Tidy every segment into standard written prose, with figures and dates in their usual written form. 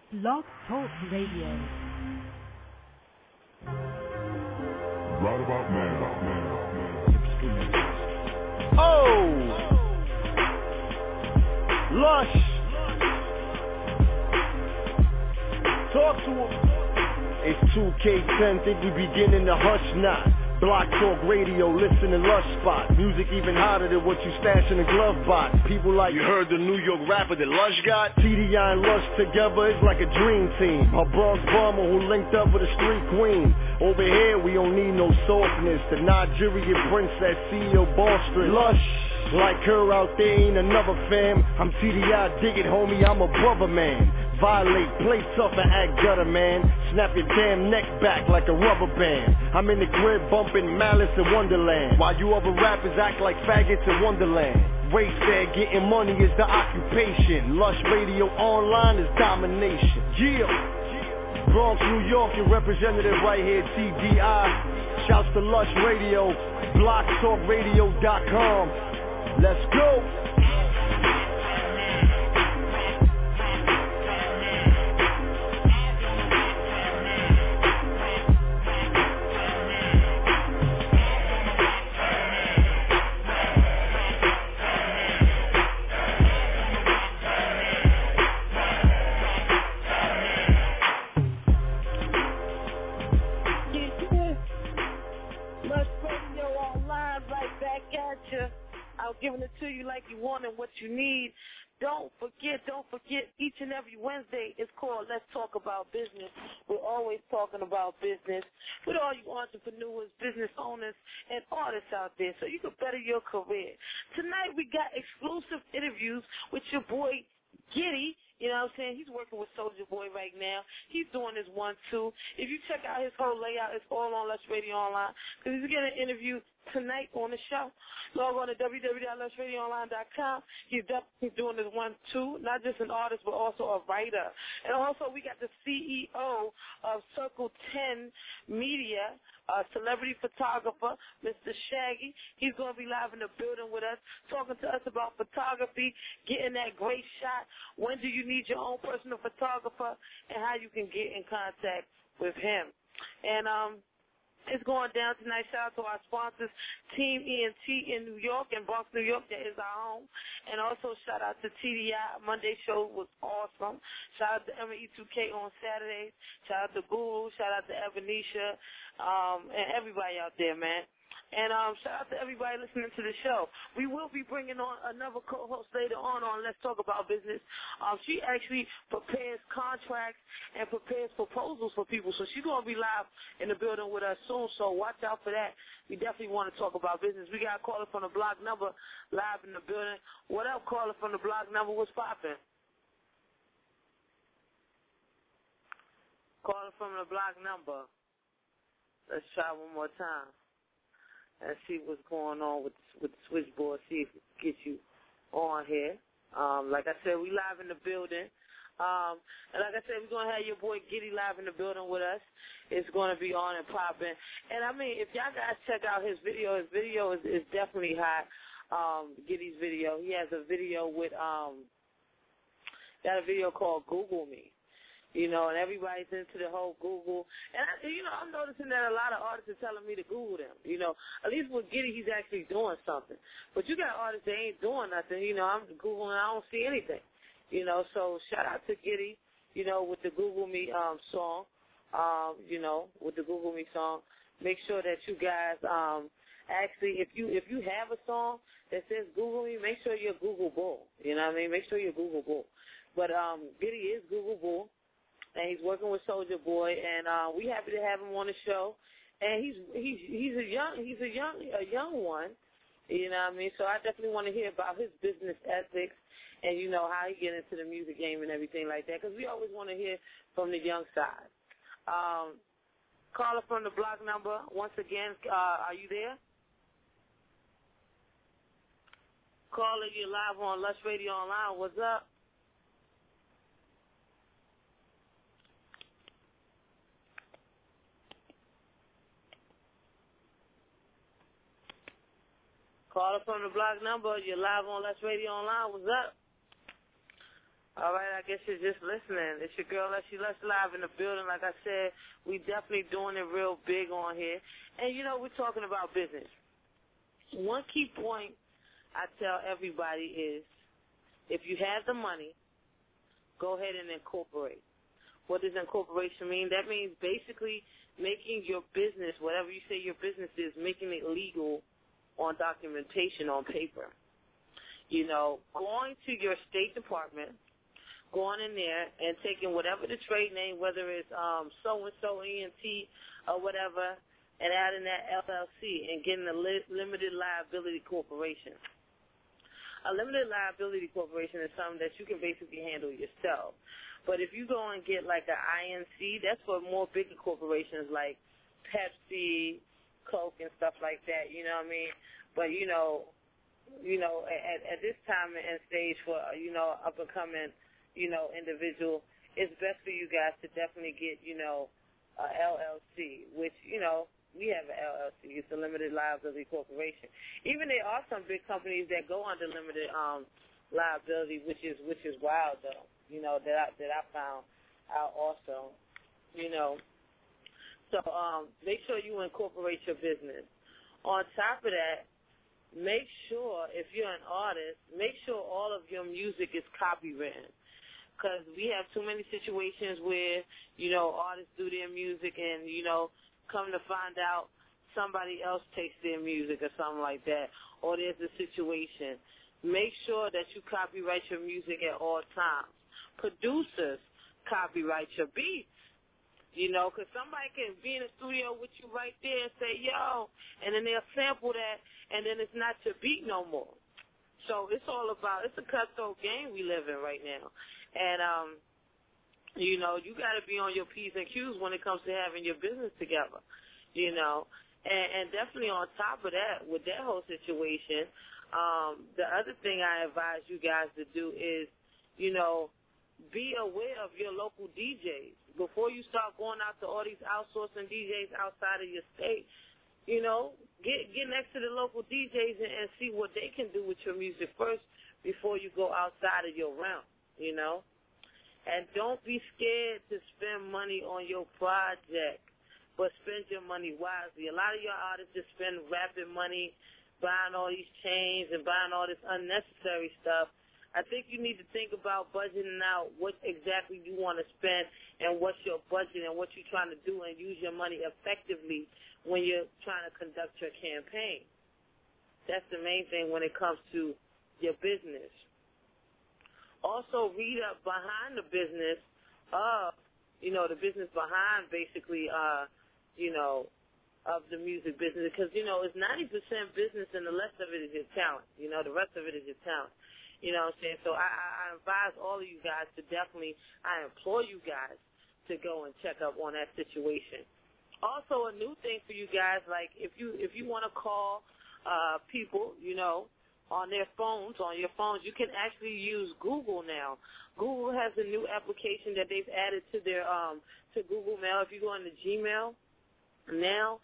Blog Talk Radio. Right about now. Oh! Lush! Talk to him. It's 2K10, think we beginning to hush now. Block Talk Radio, listen to Lush Spot. Music even hotter than what you stash in the glove box. People like, you heard the New York rapper that Lush got? TDI and Lush together is like a dream team. A Bronx bomber who linked up with a street queen. Over here we don't need no softness. The Nigerian princess, CEO Ball Street. Lush, like her out there ain't another fam. I'm TDI, dig it homie, I'm a brother man. Violate, play tough and act gutter, man. Snap your damn neck back like a rubber band. I'm in the crib bumping Malice in Wonderland, while you other rappers act like faggots in Wonderland. Ray said getting money is the occupation. Lush Radio Online is domination. Yeah. Bronx, New York, your representative right here, TDI. Shouts to Lush Radio, blogtalkradio.com. Let's go. Giving it to you like you want and what you need. Don't forget, each and every Wednesday is called Let's Talk About Business. We're always talking about business with all you entrepreneurs, business owners, and artists out there so you can better your career. Tonight we got exclusive interviews with your boy Giddy. You know what I'm saying? He's working with Soulja Boy right now. He's doing his 1-2. If you check out his whole layout, it's all on Lush Radio Online. Because he's getting an interview tonight on the show. Log on to www.lushradioonline.com. He's definitely doing his 1-2, not just an artist, but also a writer. And also we got the CEO of Circle 10 Media, a celebrity photographer, Mr. Shaggy. He's going to be live in the building with us, talking to us about photography, getting that great shot. When do you need your own personal photographer, and how you can get in contact with him. And it's going down tonight. Shout out to our sponsors, Team ENT in New York and Bronx, New York. That is our home. And also shout out to TDI. Monday show was awesome. Shout out to ME2K on Saturdays. Shout out to Guru. Shout out to Ebenesia and everybody out there, man. And shout out to everybody listening to the show. We will be bringing on another co-host later on Let's Talk About Business. She actually prepares contracts and prepares proposals for people. So she's going to be live in the building with us soon, so watch out for that. We definitely want to talk about business. We got a caller from the block number live in the building. What up, caller from the block number? What's popping? Caller from the block number. Let's try one more time and see what's going on with the switchboard, see if it gets you on here. Like I said, we live in the building. And like I said, we're going to have your boy Giddy live in the building with us. It's going to be on and popping. And, I mean, if y'all guys check out his video is definitely hot, Giddy's video. He has a video with got a video called Google Me. You know, and everybody's into the whole Google. And, I'm noticing that a lot of artists are telling me to Google them. You know, at least with Giddy, he's actually doing something. But you got artists that ain't doing nothing. You know, I'm Googling, I don't see anything. You know, so shout out to Giddy, you know, with the Google Me song. You know, with the Google Me song. Make sure that you guys actually, if you have a song that says Google Me, make sure you're Googleable. You know what I mean? Make sure you're Googleable. But Giddy is Googleable. And he's working with Soulja Boy, and we happy to have him on the show. And he's a young one, you know what I mean? So I definitely want to hear about his business ethics and, you know, how he get into the music game and everything like that, because we always want to hear from the young side. Caller from the block number, once again, are you there? Caller, you're live on Lush Radio Online. What's up? Caller from the block number, you're live on Lush Radio Online. What's up? All right, I guess you're just listening. It's your girl, Leslie Lush, live in the building. Like I said, we definitely doing it real big on here. And, you know, we're talking about business. One key point I tell everybody is if you have the money, go ahead and incorporate. What does incorporation mean? That means basically making your business, whatever you say your business is, making it legal on documentation, on paper. You know, going to your State Department, going in there and taking whatever the trade name, whether it's so-and-so, ENT, or whatever, and adding that LLC and getting a limited liability corporation. A limited liability corporation is something that you can basically handle yourself. But if you go and get like an INC, that's for more bigger corporations like Pepsi, Coke, and stuff like that, you know what I mean? But, you know, at this time and stage for, up and coming, individual, it's best for you guys to definitely get, a LLC, which, we have an LLC. It's a limited liability corporation. Even there are some big companies that go under limited liability, which is wild though. That I found out also. So make sure you incorporate your business. On top of that, make sure if you're an artist, make sure all of your music is copywritten. Because we have too many situations where, artists do their music and, come to find out somebody else takes their music or something like that, or there's a situation. Make sure that you copyright your music at all times. Producers, copyright your beats, because somebody can be in the studio with you right there and say, yo, and then they'll sample that, and then it's not your beat no more. So it's all about, it's a cutthroat game we live in right now. And, you got to be on your P's and Q's when it comes to having your business together, And definitely on top of that, with that whole situation, the other thing I advise you guys to do is, be aware of your local DJs. Before you start going out to all these outsourcing DJs outside of your state, get next to the local DJs and see what they can do with your music first before you go outside of your realm, And don't be scared to spend money on your project, but spend your money wisely. A lot of your artists just spend rapid money buying all these chains and buying all this unnecessary stuff. I think you need to think about budgeting out what exactly you want to spend and what's your budget and what you're trying to do and use your money effectively when you're trying to conduct your campaign. That's the main thing when it comes to your business. Also, read up behind the business of, the business behind basically, of the music business because, it's 90% business and the rest of it is your talent. The rest of it is your talent. You know what I'm saying? So I advise all of you guys to definitely, I implore you guys to go and check up on that situation. Also, a new thing for you guys, like if you want to call people, on their phones, you can actually use Google now. Google has a new application that they've added to their to Google Mail. If you go into Gmail now,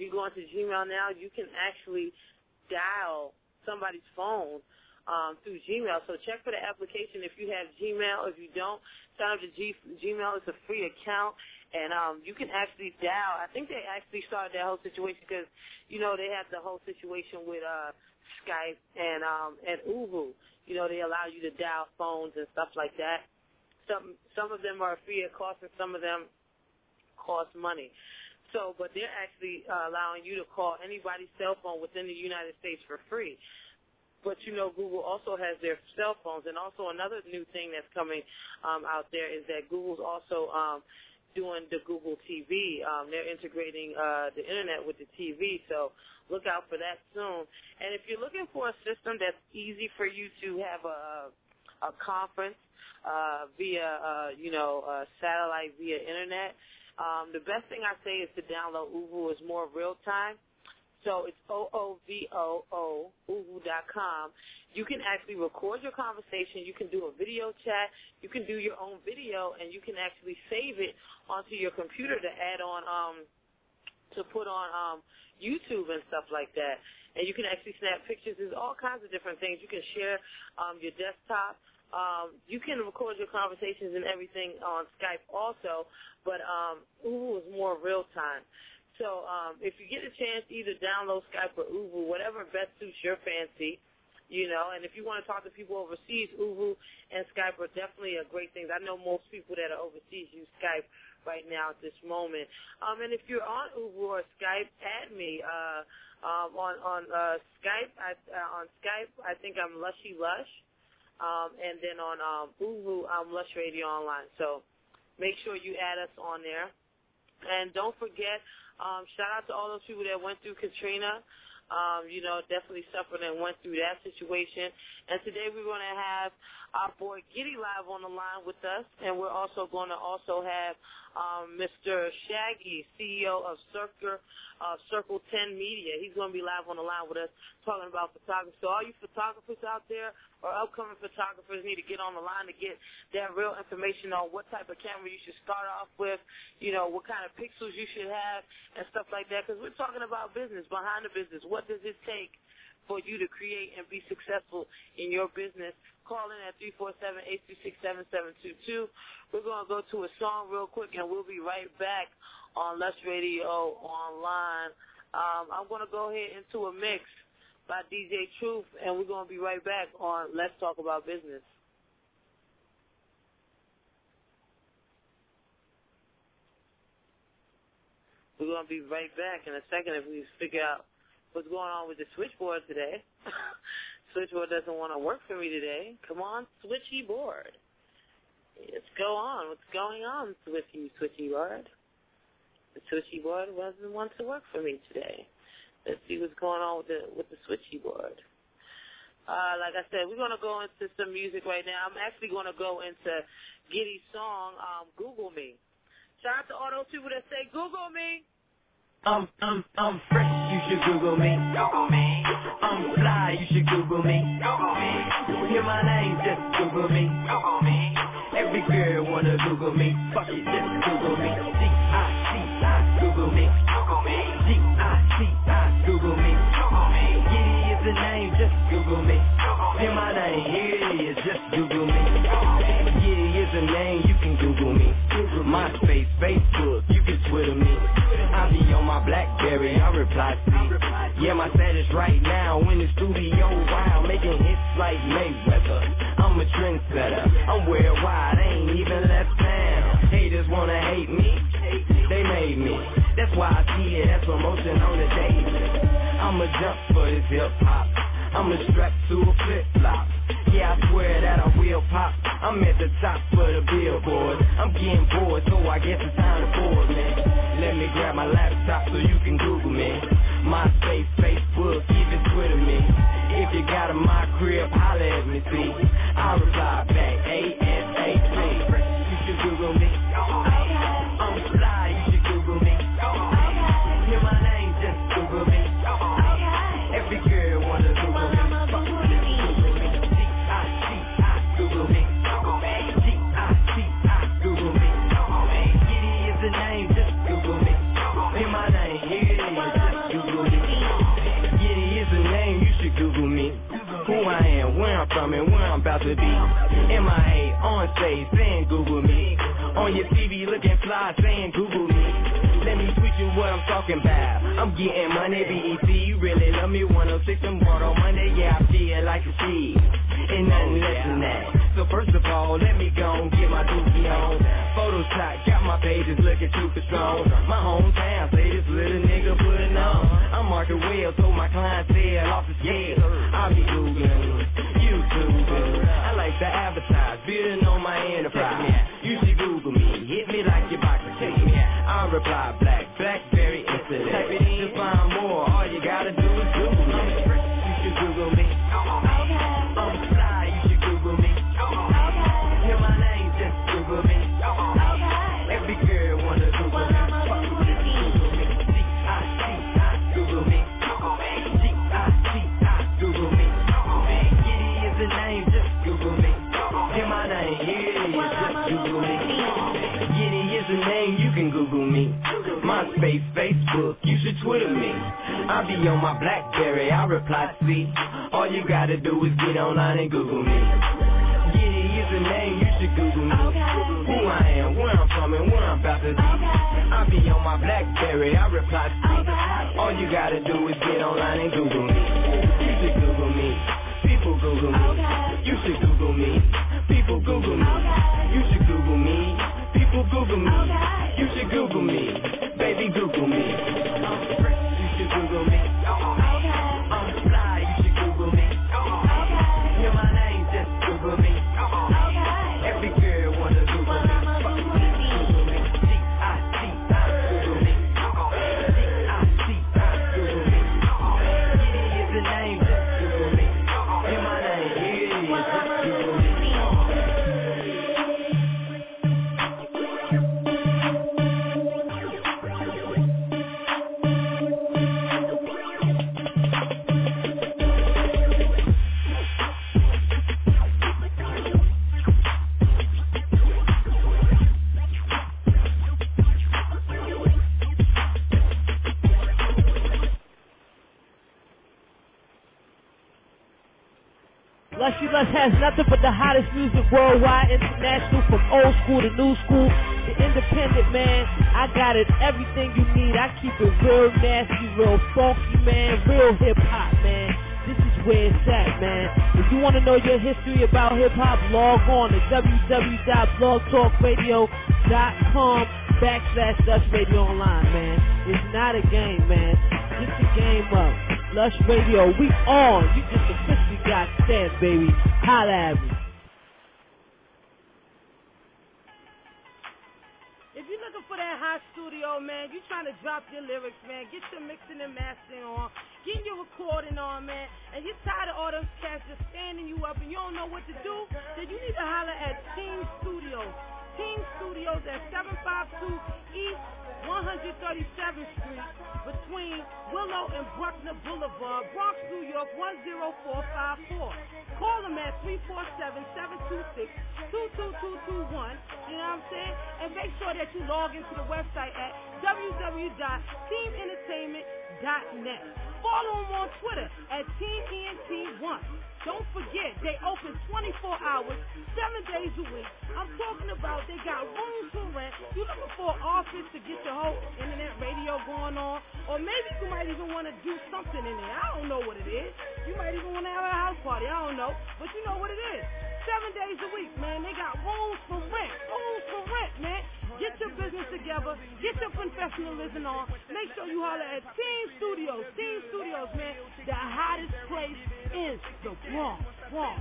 you can actually dial somebody's phone through Gmail. So check for the application if you have Gmail. If you don't, sign up to Gmail. It's a free account. And you can actually dial. I think they actually started that whole situation because, they have the whole situation with Skype and Uvu. They allow you to dial phones and stuff like that. Some of them are free of cost and some of them cost money. So, but they're actually allowing you to call anybody's cell phone within the United States for free. But, Google also has their cell phones. And also another new thing that's coming out there is that Google's also doing the Google TV. They're integrating the Internet with the TV. So look out for that soon. And if you're looking for a system that's easy for you to have a conference via, satellite, via Internet, the best thing I say is to download Uvu. It's more real time. So it's OOVOO, Uvu.com. You can actually record your conversation. You can do a video chat. You can do your own video, and you can actually save it onto your computer to add on, to put on YouTube and stuff like that. And you can actually snap pictures. There's all kinds of different things. You can share your desktop You can record your conversations and everything on Skype also, but Uvu is more real time. So if you get a chance, either download Skype or Uvu, whatever best suits your fancy, you know. And if you want to talk to people overseas, Uvu and Skype are definitely a great thing. I know most people that are overseas use Skype right now at this moment. And if you're on Uvu or Skype, add me on Skype. On Skype, I think I'm Lushy Lush, and then on Uvu, I'm Lush Radio Online. So make sure you add us on there. And don't forget, shout out to all those people that went through Katrina. You know, definitely suffered and went through that situation. And today we're going to have our boy Giddy live on the line with us, and we're also going to have Mr. Shaggy, CEO of Circle 10 Media. He's going to be live on the line with us talking about photography. So all you photographers out there or upcoming photographers need to get on the line to get that real information on what type of camera you should start off with, you know, what kind of pixels you should have and stuff like that, because we're talking about business, behind the business. What does it take for you to create and be successful in your business? Call in at 347-836-7722. We're going to go to a song real quick, and we'll be right back on Lush Radio Online. I'm going to go ahead into a mix by DJ Truth, and we're going to be right back on Let's Talk About Business. We're going to be right back in a second if we figure out what's going on with the switchboard today. Switchboard doesn't want to work for me today. Come on, switchy board. Let's go on. What's going on, switchy board? The switchy board doesn't want to work for me today. Let's see what's going on with the switchy board. Like I said, we're going to go into some music right now. I'm actually going to go into Giddy's song, Google Me. Shout out to all those people that say, Google me. I'm fresh, you should Google me. Google me. I'm fly, you should Google me. Google me. Hear my name, just Google me. Google me. Every girl wanna Google me. Fuck it, just Google me. G-I-C-I, Google me. Google me. G-I-C-I, Google me. Google me. Giddy is the name, just Google me. Hear my name, here it is, just Google me. Giddy is the name, you can Google me. MySpace, Facebook, you can Twitter me. I be on my BlackBerry, I reply to. Yeah, my status right now in the studio, wild, making hits like Mayweather. I'm a trendsetter, I'm worldwide, I ain't even left town. Haters wanna hate me, they made me. That's why I see it as promotion on the daily. I'ma jump for this hip hop, I'ma strap to a flip flop. Yeah, I swear that I will pop. I'm at the top for the billboard. I'm getting bored, so I guess it's time to board me. Let me grab my laptop so you can Google me. MySpace, Facebook, even Twitter me. If you got a my crib, holla at me, see. I'll reply back, ASAP. You should Google me. I'm fly, you should Google me. Hear my name, just Google me. Every girl wanna Google me. Google me. G-I-C-I, Google me. Giddy is the name, just Google me. Hear my name, here it is, just Google me. Giddy is the name, you should Google me. Who I am, where I'm from, and where I'm about to be. MIA, on stage, saying Google me. On your TV, looking fly, saying Google me. Let me tweet you what I'm talking about. I'm getting money, BET, you really love me. 106 and bought on Monday, yeah, I feel like a seed. Ain't nothing less than that. So first of all, let me go and get my dookie on. Photoshop, got my pages looking super strong. My hometown, say this little nigga putting on. I'm marking well, so my clientele off the scale. I'll be Googling, YouTubing. I like to advertise, building on my enterprise. You should Google me, hit me like your box of cake. I'll reply BlackBerry instant. Type it in to find more, all you gotta do is Google me. You should Google me. I'm fly, you should Google me. Hear my name, just Google me. Every girl wanna Google me. Google me. G-I-C-I, Google me. G-I-C-I, Google me. Giddy is the name, just Google me. Hear my name, here it is, just Google me. Giddy is the name, you can Google me. MySpace, Facebook, you should Twitter me. I be on my BlackBerry, I reply see. All you gotta do is get online and Google me. Giddy is a name, you should Google me. Who I am, where I'm from, and what I'm about to do. I be on my BlackBerry, I reply to all you gotta do is get online and Google me. You should Google me. People Google me. You should Google me. People Google me. You should Google me. People Google me. You should Google me. Baby, Google me. I'm fresh, you should Google me. I'm fly, you should Google me. Hear my name, just Google me. Every girl wanna Google me. Google me. D-I-C-I, Google me. D-I-C-I, Google me. Giddy is the name, just Google me. Hear my name, here it is, just Google me. Lushy Lush has nothing but the hottest music worldwide, international, from old school to new school. The independent, man, I got it, everything you need. I keep it real nasty, real funky, man, real hip-hop, man. This is where it's at, man. If you want to know your history about hip-hop, log on to www.blogtalkradio.com/Lush Radio Online, man. It's not a game, man. Get the game up. Lush Radio, we on. You just officially got stamped, baby. Holla at me. If you're looking for that hot studio, man, you trying to drop your lyrics, man, get your mixing and mastering on, get your recording on, man, and you're tired of all those cats just standing you up and you don't know what to do, then you need to holler at Team Studios. Team Studios at 752 East 137th Street between Willow and Bruckner Boulevard, Bronx, New York 10454. Call them at 347-726-22221. You know what I'm saying? And make sure that you log into the website at www.teamentertainment.net. Follow them on Twitter at TeamENT1. Don't forget, they open 24 hours, 7 days a week. I'm talking about they got rooms to rent. You looking for an office to get your whole internet radio going on, or maybe you might even want to do something in there. I don't know what it is. You might even want to have a house party. I don't know, but you know what it is. 7 days a week, man. They got rooms for rent. Rooms for rent, man. Get your business together. Get your professionalism on. Make sure you holler at Team Studios. Team Studios, man. The hottest place in the Bronx. Bronx.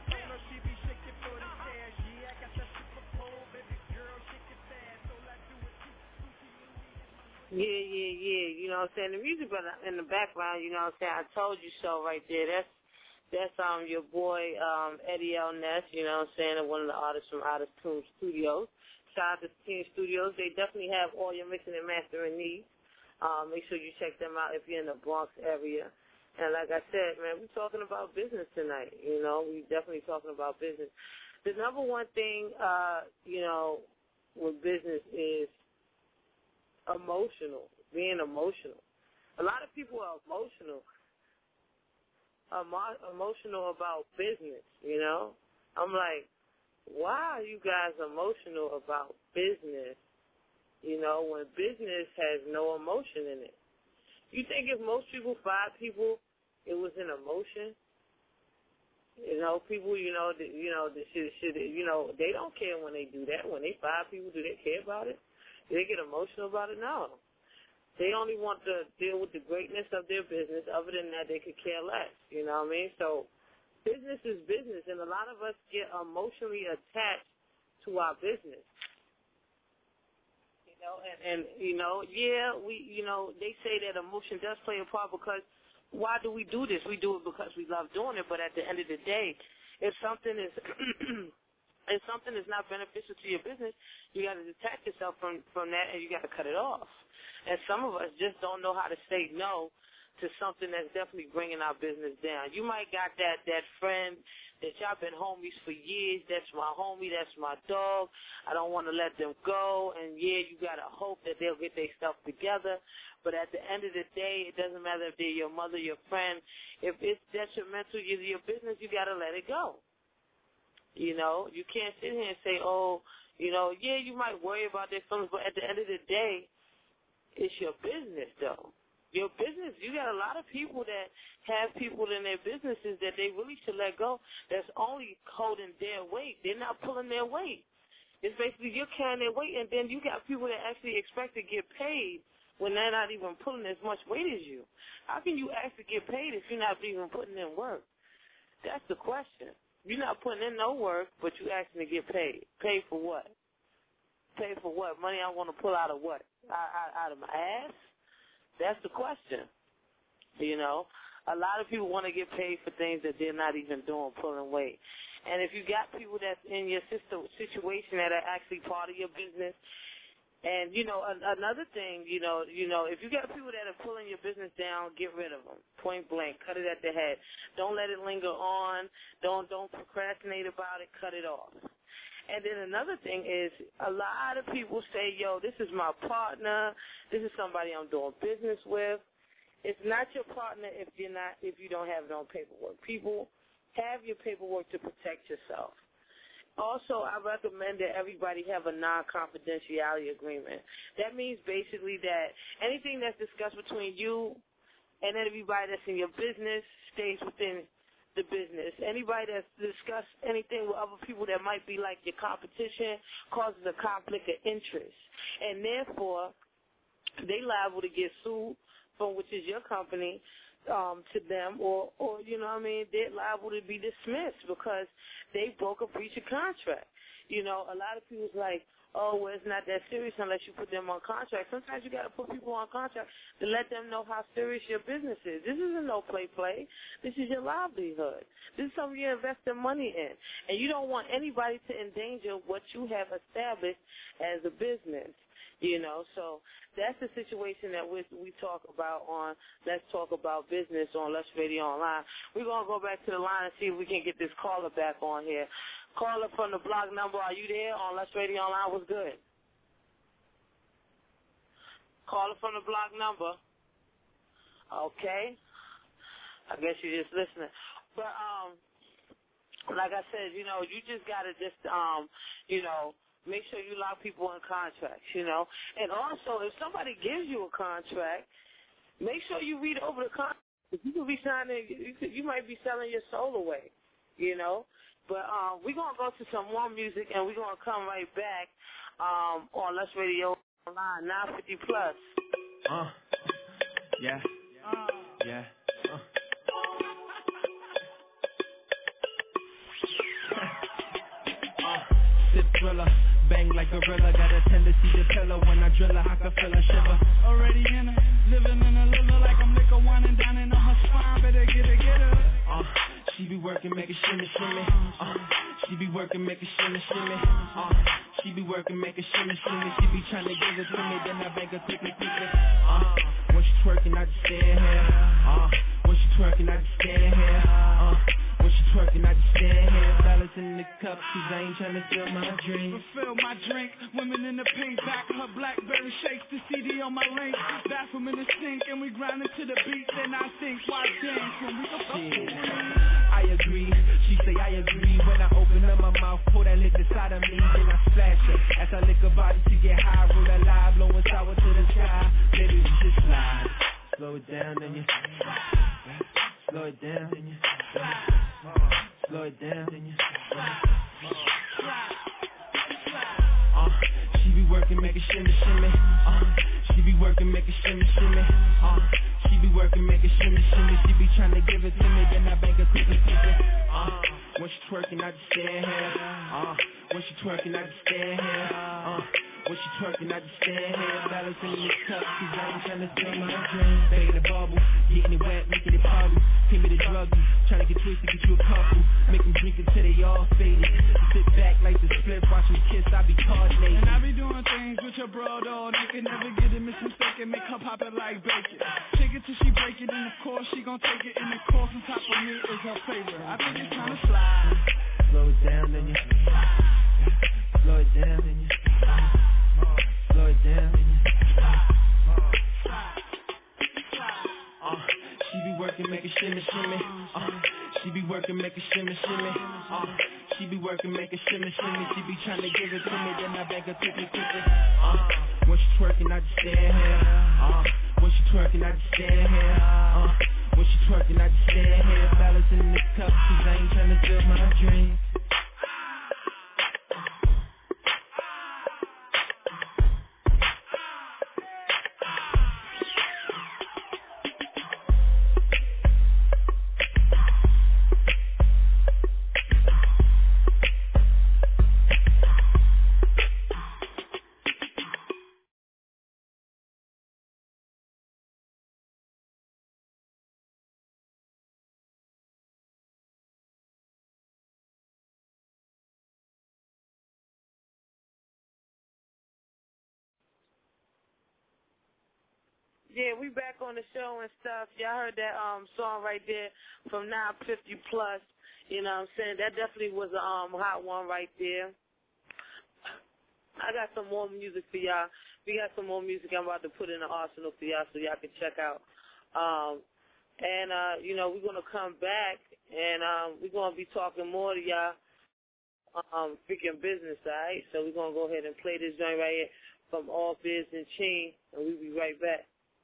Yeah. You know what I'm saying? The music in the background, you know what I'm saying? I told you so right there. That's your boy Eddie L. Ness, you know what I'm saying, one of the artists from Out of Tune Studios. Shout out to Team Studios. They definitely have all your mixing and mastering needs. Make sure you check them out if you're in the Bronx area. And like I said, man, we're talking about business tonight. You know, we're definitely talking about business. The number one thing, you know, with business is emotional, being emotional. A lot of people are emotional about business, you know. I'm like, why are you guys emotional about business, you know, when business has no emotion in it? You think if most people fired people, it was an emotion? You know, people, they don't care when they do that. When they fire people, do they care about it? Do they get emotional about it? No. They only want to deal with the greatness of their business. Other than that, they could care less. You know what I mean? So business is business, and a lot of us get emotionally attached to our business. You know, and they say that emotion does play a part because why do we do this? We do it because we love doing it, but at the end of the day, if something is if something is not beneficial to your business, you got to detach yourself from that, and you got to cut it off. And some of us just don't know how to say no to something that's definitely bringing our business down. You might got that friend that y'all been homies for years. That's my homie. That's my dog. I don't want to let them go. And, yeah, you got to hope that they'll get their stuff together. But at the end of the day, it doesn't matter if they're your mother, your friend. If it's detrimental to your business, you got to let it go. You know, you can't sit here and say, oh, you know, yeah, you might worry about their feelings, but at the end of the day, it's your business, though. Your business, you got a lot of people that have people in their businesses that they really should let go that's only holding their weight. They're not pulling their weight. It's basically you're carrying their weight, and then you got people that actually expect to get paid when they're not even pulling as much weight as you. How can you actually get paid if you're not even putting in work? That's the question. You're not putting in no work, but you asking to get paid. Paid for what? Paid for what? Money I want to pull out of what? Out of my ass? That's the question. You know, a lot of people want to get paid for things that they're not even doing, pulling weight. And if you got people that's in your situation that are actually part of your business, and, you know, another thing, you know, if you got people that are pulling your business down, get rid of them, point blank, cut it at the head. Don't let it linger on. Don't procrastinate about it. Cut it off. And then another thing is a lot of people say, yo, this is my partner. This is somebody I'm doing business with. It's not your partner if you don't have no paperwork. People, have your paperwork to protect yourself. Also, I recommend that everybody have a non-confidentiality agreement. That means basically that anything that's discussed between you and everybody that's in your business stays within the business. Anybody that's discussed anything with other people that might be like your competition causes a conflict of interest. And therefore, they liable to get sued from which is your company to them or you know what I mean, they're liable to be dismissed because they broke a breach of contract. You know, a lot of people's like, oh, well, it's not that serious unless you put them on contract. Sometimes you got to put people on contract to let them know how serious your business is. This isn't no play. This is your livelihood. This is something you're investing money in. And you don't want anybody to endanger what you have established as a business. You know, so that's the situation that we talk about on Let's Talk About Business on Lush Radio Online. We're going to go back to the line and see if we can get this caller back on here. Caller from the block number, are you there on Lush Radio Online? What's good? Caller from the block number. Okay. I guess you're just listening. But, like I said, you know, you just got to just, you know, make sure you lock people in contracts, you know. And also, if somebody gives you a contract, make sure you read over the contract. You could be signing, you might be selling your soul away, you know. But we're going to go to some more music, and we're going to come right back on Lush Radio Online, 950 plus. Yeah. Yeah. Sip thriller, bang like a gorilla. Got a tendency to pillow when I drill her. I can feel her shiver. Already in her, living in a liver like I'm liquor winding down in her spine. Better get her. She be working, make it shimmy, shimmy. She be working, make it shimmy, shimmy. She be working, make it shimmy, shimmy. She be trying to give it to me, then I bang her quickly, quickly. When she twerking, I just stand here. When she twerking, I just stand here. When she twerking, I just stand here. Balance in the cup, cause I ain't trying to fill my drink. Fulfill my drink, women in the pink, back her Blackberry shakes, the CD on my link. Bathroom in the sink, and we grinding to the beat. Then I think, why dance when we can fuck? I agree, she say I agree. When I open up my mouth, pour that liquor inside of me, then I splash her. As I lick her body to get high, roll that live, blowing sour to the sky. Baby, we just slide. Slow it down, then you slow it down, then you slow it down, then you she be working, make it shimmy, shimmy. She be working, make it shimmy, shimmy. She be working, make it shimmy, shimmy. She be trying to give it to me, then I bang her quickly, quickly. When she twerking, I just stand here. When she twerking, I just stand here. When she twerking, I just stand here. Balance in the cup, cause I ain't trying to spill my drink. Bagging the bubble, getting it wet, making it puddle. Came here to drug you, trying to get twisted, get you a couple. Make them drink until they all faded. Sit back like the split, watch me kiss, I be coordinating. And I be doing things with your bro, though. They can never get it mistaken, make her pop it like bacon. Shake it till she break it, and of course she gon' take it. And the course on top of me is her favorite. I think it's time to slide. Slow it down, then you slow it down, then you slow it down, then you she be working, make it shimmy, shimmy. She be working, make it shimmy, shimmy. She be working, make a shimmy, shimmy. She be trying to give it to me, then I beg her quickly, quickly. When she twerking, I just stand here. When she twerking, I just stand here. When she twerking, I just stand here. Balancing the cup, 'cause I ain't trying to steal my dreams. Yeah, we back on the show and stuff. Y'all heard that song right there from 950 Plus. You know what I'm saying? That definitely was a hot one right there. I got some more music for y'all. We got some more music I'm about to put in the arsenal for y'all so y'all can check out. You know, we're going to come back and we're going to be talking more to y'all freaking business, all right? So we're going to go ahead and play this joint right here from All Biz and Ching, and we'll be right back.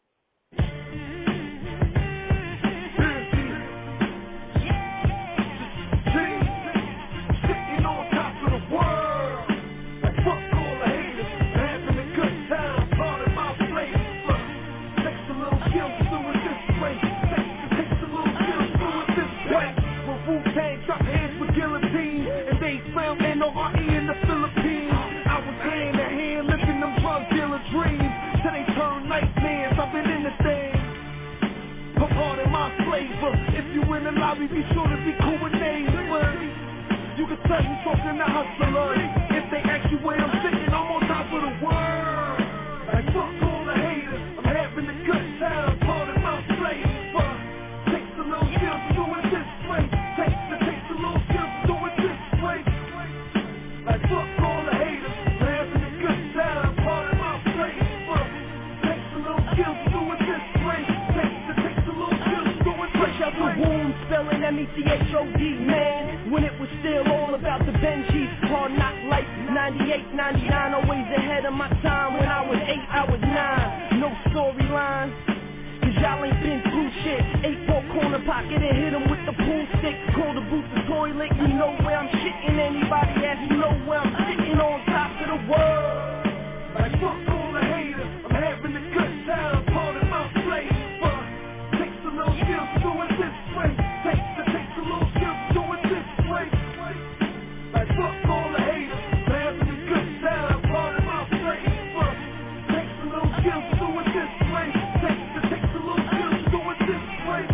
Be sure to be cool with names. You can tell you talking to hustlers. If they ask you where I'm sitting, I'm on top of the world. Like fuck all the haters, I'm having a good time. Part of my flavor. Takes a little skill to do it this way. Takes a little skill to do it this way. Like fuck all the haters, I'm having a good time. Part of my flavor. Takes a little skill to do it this way. Takes a little skill to do it this way. Fresh out the womb. Spelling M-E-C-H-O-D, man. When it was still all about the Benjis. Hard knock life, 98, 99. Always ahead of my time. When I was 8, I was 9. No storyline, 'cause y'all ain't been through shit. 8-4 corner pocket and hit them with the pool stick. Call the booth the toilet, you know where I'm shitting. Anybody ask me know where I'm sitting on top of the world. Like fuck all the haters, I'm having a good time. Part of my flavor. Takes a little skill to do it this way. Takes a little skill to do it this way. Like fuck all the haters, I'm having a good time. Part of my flavor. Takes a little skill to do it this way. Takes a little skill to do it this way.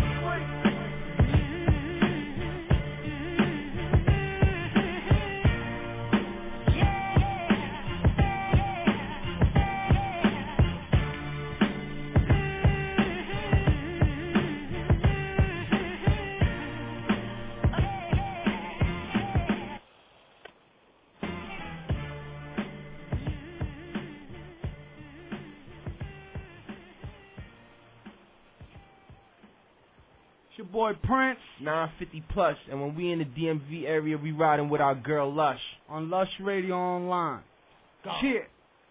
Your boy Prince, 950 Plus, and when we in the DMV area, we riding with our girl Lush on Lush Radio Online. Cheers.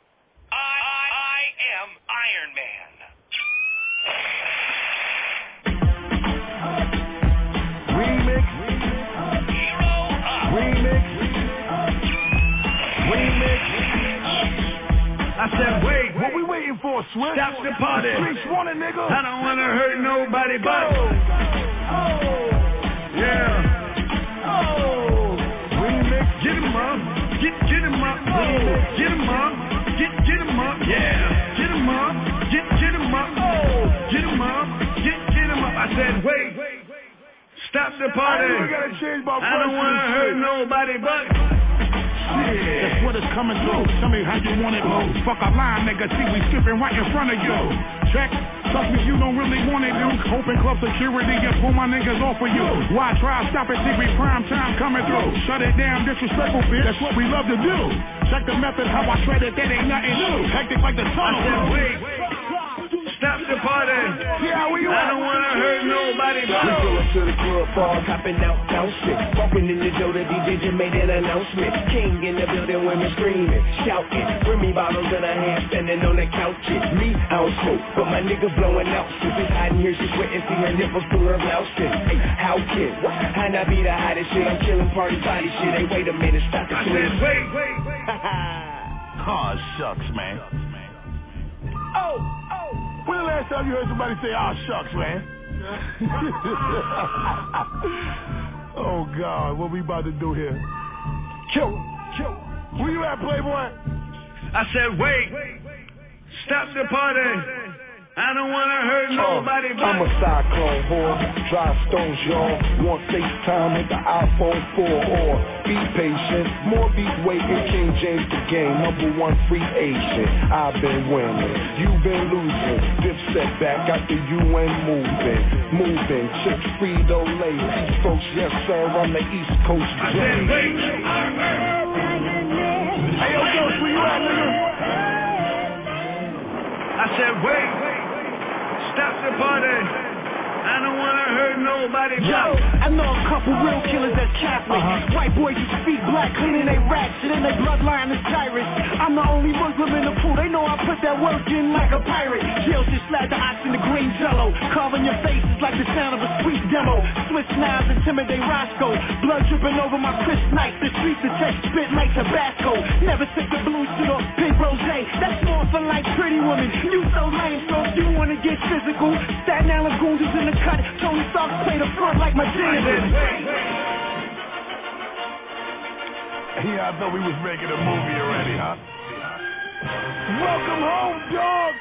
I am Iron Man. Remix. Hero up. Remix. I said, wait, what we waiting for, Swift? Stop the party. Streets want it, nigga. I don't wanna hurt nobody but. Yeah. Remix. Get him up. Get him up. Get him up. Get him up. Yeah. Get him up. Get him up. Get him up. Get him up. I said, wait. Stop the party. I don't wanna hurt nobody but. That's what it's coming through. Tell me how you want it, low. Fuck a line, nigga. See, we skipping right in front of you. Check. Trust me, you don't really want it, dude. Open club security and pull my niggas off of you. Why try to stop it? See, we prime time coming through. Shut it down, disrespectful, bitch. That's what we love to do. Check the method, how I shred it. That ain't nothing new. Hectic like the tunnel. I said, wait. Stop the party. Yeah, where you at? I don't wanna hurt nobody. We pull up to the club, ball hopping out, bouncing. Walking in the door, the DJ just made an announcement. King in the building, women screaming, shouting. Remy bottles in her hand, standing on the couches. Me, I don't smoke, but my nigga blowing out. She's hiding here, she's sweating, see her nipples through her blouse. Hey, how can I not be the hottest shit? I'm killing party body shit. Hey, wait a minute, stop the twist. Wait. Oh, shucks, man. Oh, when the last time you heard somebody say, oh, shucks, man? Oh, God, what we about to do here? Kill him. Where you at, Playboy? I said, wait. Stop the party. I don't wanna hurt nobody. I'm a cyclone whore, dry stones, y'all. Want FaceTime with the iPhone 4 or be patient. More beat waiting, King James the game, #1 free agent. I've been winning, you've been losing. Dipset back out the UN moving. Chips Frito-Lay, East Coast, yes sir, I'm the East Coast. I said, wait. Hey, yo, Ghost, where you at, nigga? I said, wait. Stop the party. I don't wanna hurt nobody. Yo, I know a couple real killers that's Catholic. White boys who speak black, cleaning they rats, and in their bloodline is Cyrus. I'm the only Muslim in the pool. They know I put that work in like a pirate. Jail just slap the ox in the green jello. Carving your face is like the sound of a sweet demo. Swiss knives intimidate Roscoe. Blood dripping over my Chris Knights. The streets that taste spit like Tabasco. Never sip the blue shit or pink rosé. That's more for like pretty women. You so lame, so if you wanna get physical, Staten Island Goons is in the cut. Tony Stark play the front like my David. Yeah, I thought we was making a movie already, huh? Welcome home, dog.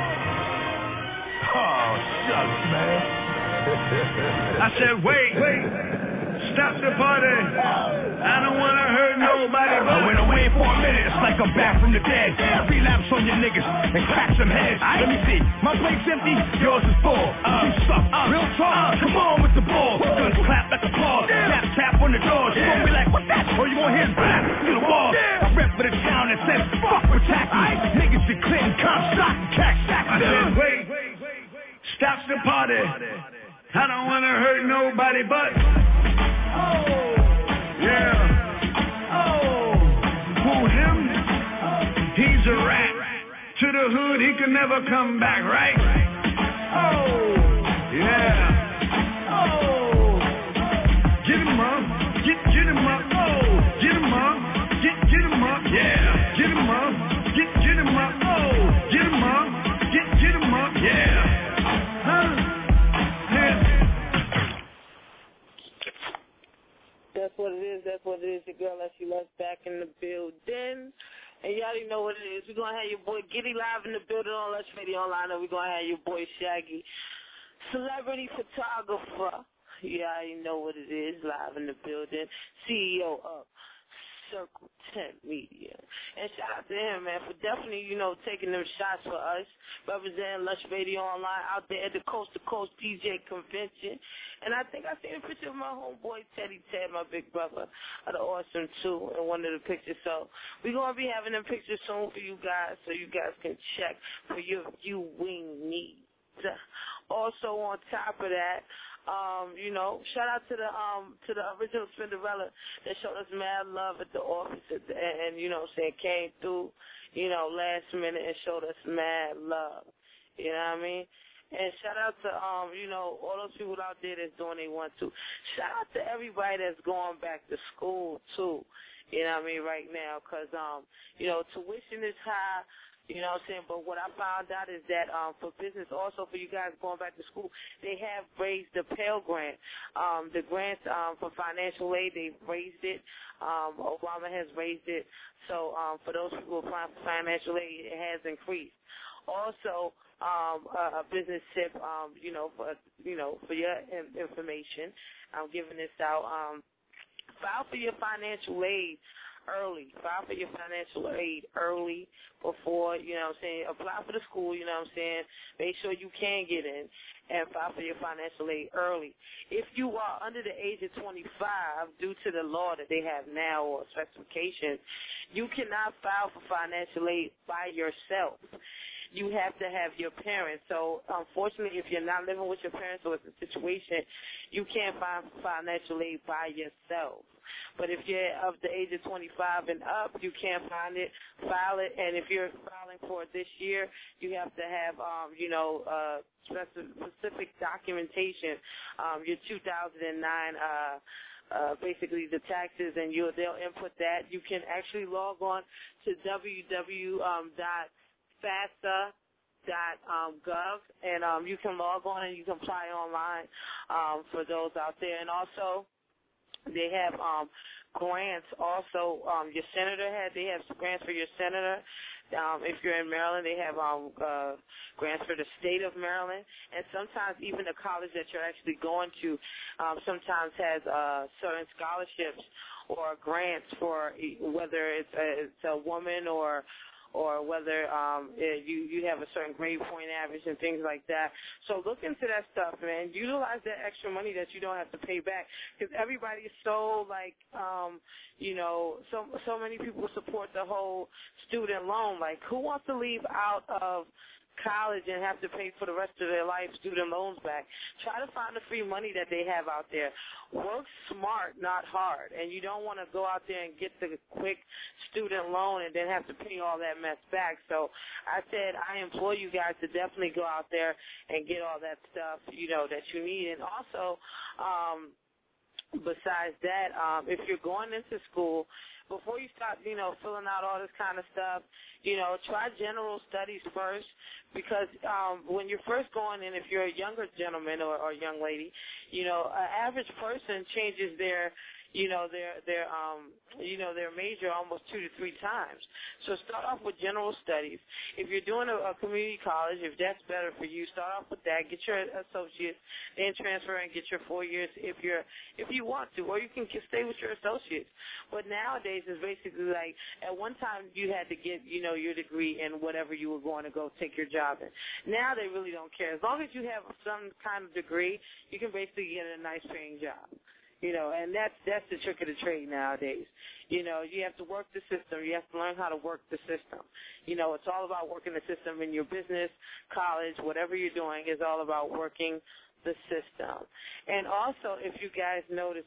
Oh, shucks, man. I said, wait. Stop the party. I don't wanna hurt nobody. I went away for a minute, it's like I'm back from the dead. Relapse on your niggas and crack some heads. Let me see, my plate's empty, yours is full. You suck, real talk, come on with the ball. Guns clap like applause, tap on the doors. You gon' be like, what's that? Or you gon' hear blast through the wall. I rep for the town that says, fuck with tacky. Niggas be Clinton, Comstock, and Cack Sack. I said, wait. Stop the party. I don't wanna hurt nobody but. Yeah. Who him? He's a rat. To the hood, he can never come back, right? Yeah. Get him up. Get him up. Get him up. Get him up. Yeah. Get him up. Get him up. Get him up. Get him up. Yeah. That's what it is. Your girl Leslie Lust back in the building. And you already know what it is. We're going to have your boy Giddy live in the building on Lush Radio Online. And we're going to have your boy Shaggy, celebrity photographer. You already know what it is. Live in the building. CEO of Circle 10 Media. And shout out to him, man, for definitely, taking them shots for us, representing Lush Radio Online out there at the Coast to Coast DJ Convention. And I think I seen a picture of my homeboy Teddy Ted, my big brother, of the Awesome 2 in one of the pictures. So we're going to be having them pictures soon for you guys so you guys can check for your viewing needs. Also, on top of that, shout out to the original Cinderella that showed us mad love at the office and came through, last minute and showed us mad love. You know what I mean? And shout out to, all those people out there that's doing they want to. Shout out to everybody that's going back to school, too, you know what I mean, right now, because, tuition is high. You know what I'm saying? But what I found out is that for business, also for you guys going back to school, they have raised the Pell Grant. The grants for financial aid, they've raised it. Obama has raised it. So for those people applying for financial aid, it has increased. Also, a business tip, for your information, I'm giving this out. File for your financial aid early. File for your financial aid early before, apply for the school, make sure you can get in and file for your financial aid early. If you are under the age of 25, due to the law that they have now or specifications, you cannot file for financial aid by yourself. you have to have your parents. So, unfortunately, if you're not living with your parents or it's a situation, you can't find financial aid by yourself. But if you're of the age of 25 and up, you can find it, file it, and if you're filing for it this year, you have to have, specific documentation, your 2009, basically the taxes, and they'll input that. You can actually log on to www.fasta.gov, and you can log on and you can apply online for those out there. And also, they have grants also. Your senator they have grants for your senator. If you're in Maryland, they have grants for the state of Maryland. And sometimes even the college that you're actually going to sometimes has certain scholarships or grants for whether it's a woman or whether you have a certain grade point average and things like that. So look into that stuff, man. Utilize that extra money that you don't have to pay back, because everybody is so so many people support the whole student loan. Like, who wants to leave out of college and have to pay for the rest of their life student loans back? Try to find the free money that they have out there. Work smart, not hard. And you don't want to go out there and get the quick student loan and then have to pay all that mess back. So I said I implore you guys to definitely go out there and get all that stuff, that you need. And also, besides that, if you're going into school, before you start, filling out all this kind of stuff, try general studies first, because when you're first going in, if you're a younger gentleman or young lady, an average person changes their major almost 2 to 3 times. So start off with general studies. If you're doing a community college, if that's better for you, start off with that. Get your associates, then transfer and get your 4 years if you want to, or you can stay with your associates. But nowadays it's basically like, at one time you had to get your degree in whatever you were going to go take your job in. Now they really don't care. As long as you have some kind of degree, you can basically get a nice paying job. And that's the trick of the trade nowadays. You have to work the system. You have to learn how to work the system. It's all about working the system in your business, college, whatever you're doing is all about working the system. And also, if you guys notice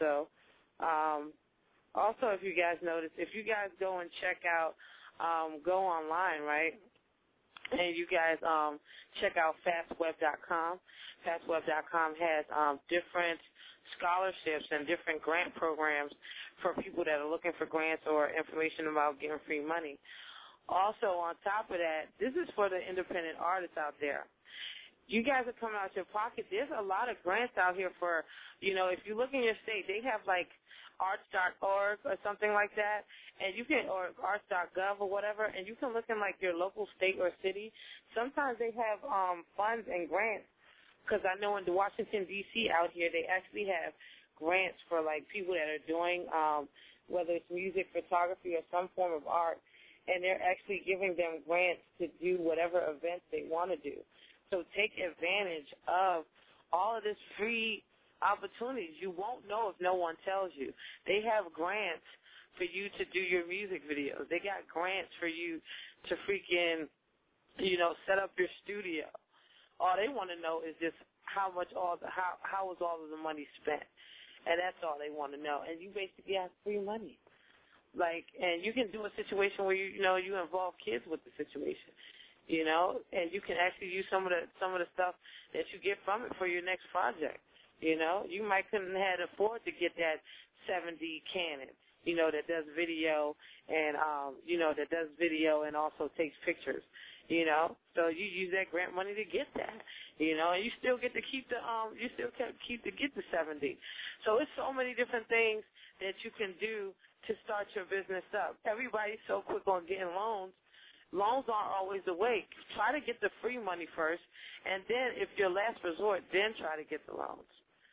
if you guys go and check out, go online, right? And you guys check out fastweb.com. Fastweb.com has different scholarships and different grant programs for people that are looking for grants or information about getting free money. Also, on top of that, this is for the independent artists out there. You guys are coming out your pocket. There's a lot of grants out here for, if you look in your state, they have like arts.org or something like that, and you can, or arts.gov or whatever, and you can look in like your local state or city. Sometimes they have funds and grants, because I know in the Washington, D.C. out here, they actually have grants for like people that are doing, whether it's music, photography, or some form of art, and they're actually giving them grants to do whatever events they want to do. So take advantage of all of this free opportunities. You won't know if no one tells you. They have grants for you to do your music videos. They got grants for you to freaking, set up your studio. All they want to know is just how was all of the money spent, and that's all they want to know. And you basically have free money, and you can do a situation where you involve kids with the situation, and you can actually use some of the stuff that you get from it for your next project. You might couldn't have afford to get that 70 Canon, that does video and that does video and also takes pictures. So you use that grant money to get that, and you still get to keep the get the 70. So it's so many different things that you can do to start your business up. Everybody's so quick on getting loans. Loans aren't always the way. Try to get the free money first, and then if your last resort, then try to get the loans.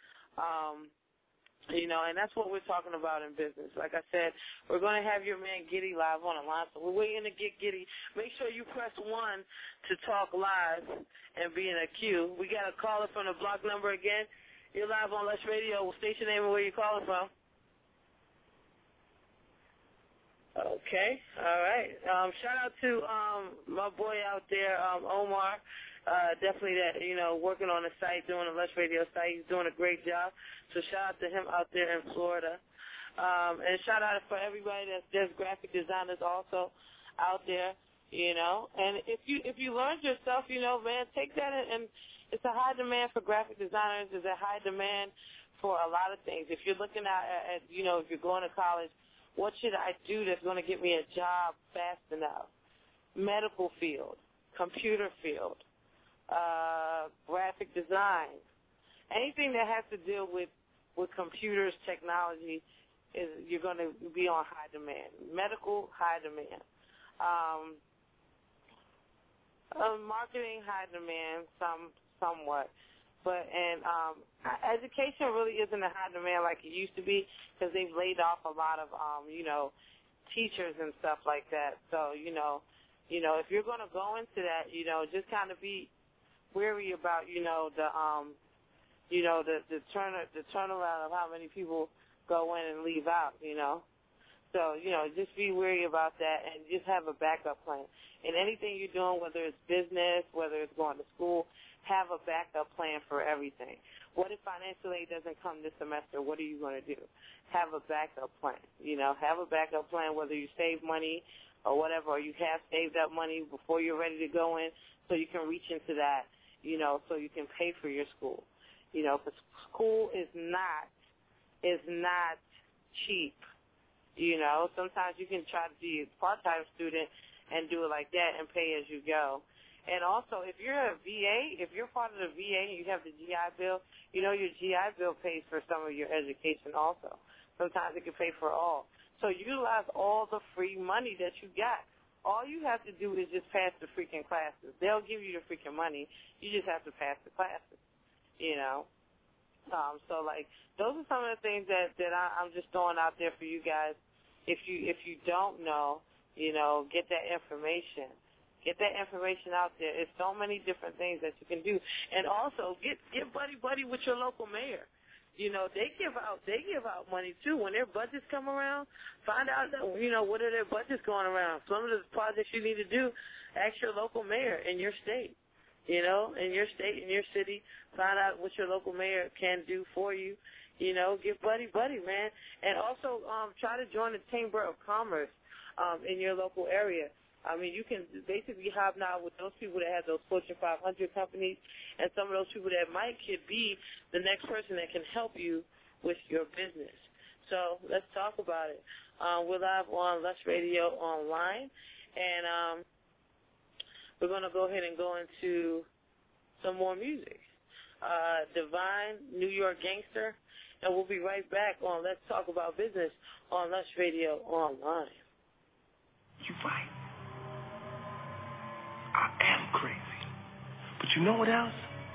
And that's what we're talking about in business. Like I said, we're going to have your man Giddy live on the line, so we're waiting to get Giddy. Make sure you press 1 to talk live and be in a queue. We got a caller from the block number again. You're live on Lush Radio. Station name and where you're calling from. Okay, all right. Shout out to my boy out there, Omar. Definitely that, working on the site, doing the Lush Radio site. He's doing a great job. So shout out to him out there in Florida. And shout out for everybody that's graphic designers also out there, And if you learned yourself, man, take that and it's a high demand for graphic designers. There's a high demand for a lot of things. If you're looking at if you're going to college, what should I do that's going to get me a job fast enough? Medical field, computer field, graphic design, anything that has to deal with computers, technology, you're going to be on high demand. Medical, high demand. Marketing, high demand, somewhat. But education really isn't a high demand like it used to be because they've laid off a lot of teachers and stuff like that. So if you're going to go into that, just kind of be wary about the turnaround of how many people go in and leave out. So just be wary about that and just have a backup plan. In anything you're doing, whether it's business, whether it's going to school, have a backup plan for everything. What if financial aid doesn't come this semester? What are you going to do? Have a backup plan. Have a backup plan, whether you save money or whatever, or you have saved up money before you're ready to go in so you can reach into that, so you can pay for your school. Because school is not cheap. Sometimes you can try to be a part-time student and do it like that and pay as you go. And also, if you're a VA, if you're part of the VA and you have the GI Bill, your GI Bill pays for some of your education also. Sometimes it can pay for all. So utilize all the free money that you got. All you have to do is just pass the freaking classes. They'll give you the freaking money. You just have to pass the classes, So, those are some of the things that I'm just throwing out there for you guys. If you don't know, get that information. Get that information out there. There's so many different things that you can do. And also, get buddy with your local mayor. They give out money, too. When their budgets come around, find out, what are their budgets going around. Some of the projects you need to do, ask your local mayor in your state. In your state, in your city, find out what your local mayor can do for you. Get buddy, man. And also try to join the Chamber of Commerce in your local area. I mean, you can basically hobnob with those people that have those Fortune 500 companies and some of those people that could be the next person that can help you with your business. So let's talk about it. We're live on Lush Radio Online, and we're going to go ahead and go into some more music. Divine, New York Gangster, and we'll be right back on Let's Talk About Business on Lush Radio Online. You're right. I am crazy. But you know what else?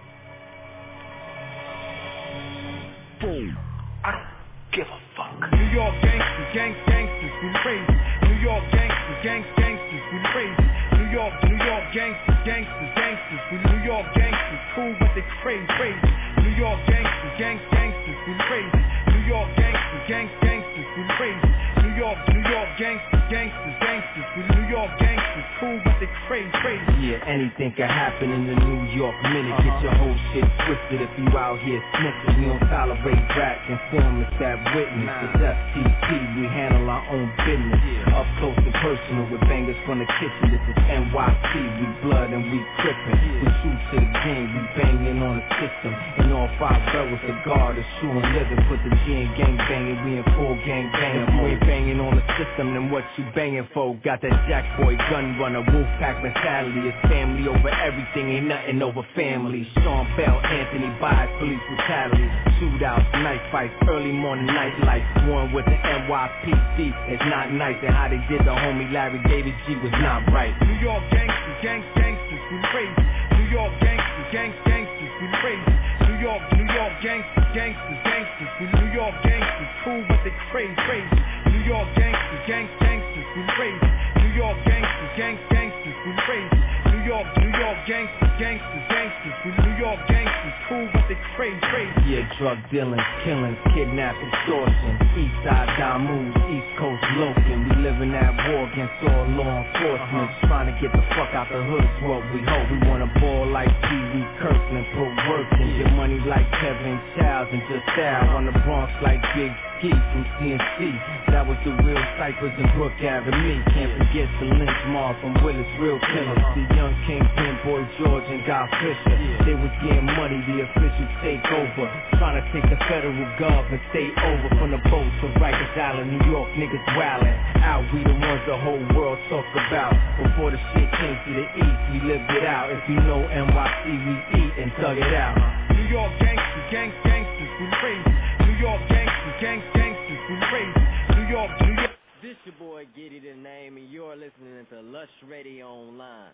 Boom. I don't give a fuck. New York gangsters, gangsters, we crazy. New York gangsters, gangsters, we crazy. New York gangsters, gangsters, we New York gangsters, cool but they crazy. New York gangsters, gangsters, we crazy. New York gangsters, gangsters, we crazy. New York gangsters, we New York gangsters, cool but they crazy. Yeah, anything can happen in the New York minute. Get your whole shit twisted if you out here snitching. We don't tolerate rap informants that witness. It's FTP, we handle our own business. Up close and personal with bangers from the kitchen. This is NYC, we blood and we crippin'. We true to the game, we banging on the system. And all 5 barrels of guard, a shoe and living. Put the G in gang banging, we in full gang banging. If you ain't banging on the system, then what you banging for? Got that jack boy gun runner, wolf pack mentality. It's family over everything, ain't nothing over family. Sean Bell, Anthony Bias, police brutality. Shootouts, knife fights, early morning nightlife. One with the NYPD, it's not nice. And how they did the homie Larry David G was not right. New York gangsters, gangsters, we crazy. New York gangsters, gangsters, we crazy. New York gangsters, gangsters, we New York gangsters, cool but they crazy. New York gangsters, gangsters, we crazy. New York gangsters, gangsters, we crazy. New York gangsters, we New York gangsters, cool but they crazy. Yeah, drug dealing, killings, kidnapping, extortion. East side dime moves, East Coast loafing. We living at war against all law enforcement. Trying to get the fuck out the hood's what we hope. We wanna ball like Pee Wee Kirkland, put work in. Get money like Kevin Childs and just style. On the Bronx like Big Ski from CNC. That was the real Cyphers and Brook Avenue. Can't forget the lynch mob from Willis, real killers. The young Kingpin, Boy George and Guy Fisher. They was getting money, the officials take over. Trying to take the federal gov and stay over. From the boats to Rikers Island, New York niggas wildin'. Out, we the ones the whole world talk about. Before the shit came to the east, we lived it out. If you know NYC, we eat and thug it out. New York gangsters, we crazy. New York gangsters, we crazy. New York. This your boy Giddy the name, and you're listening to Lush Radio Online.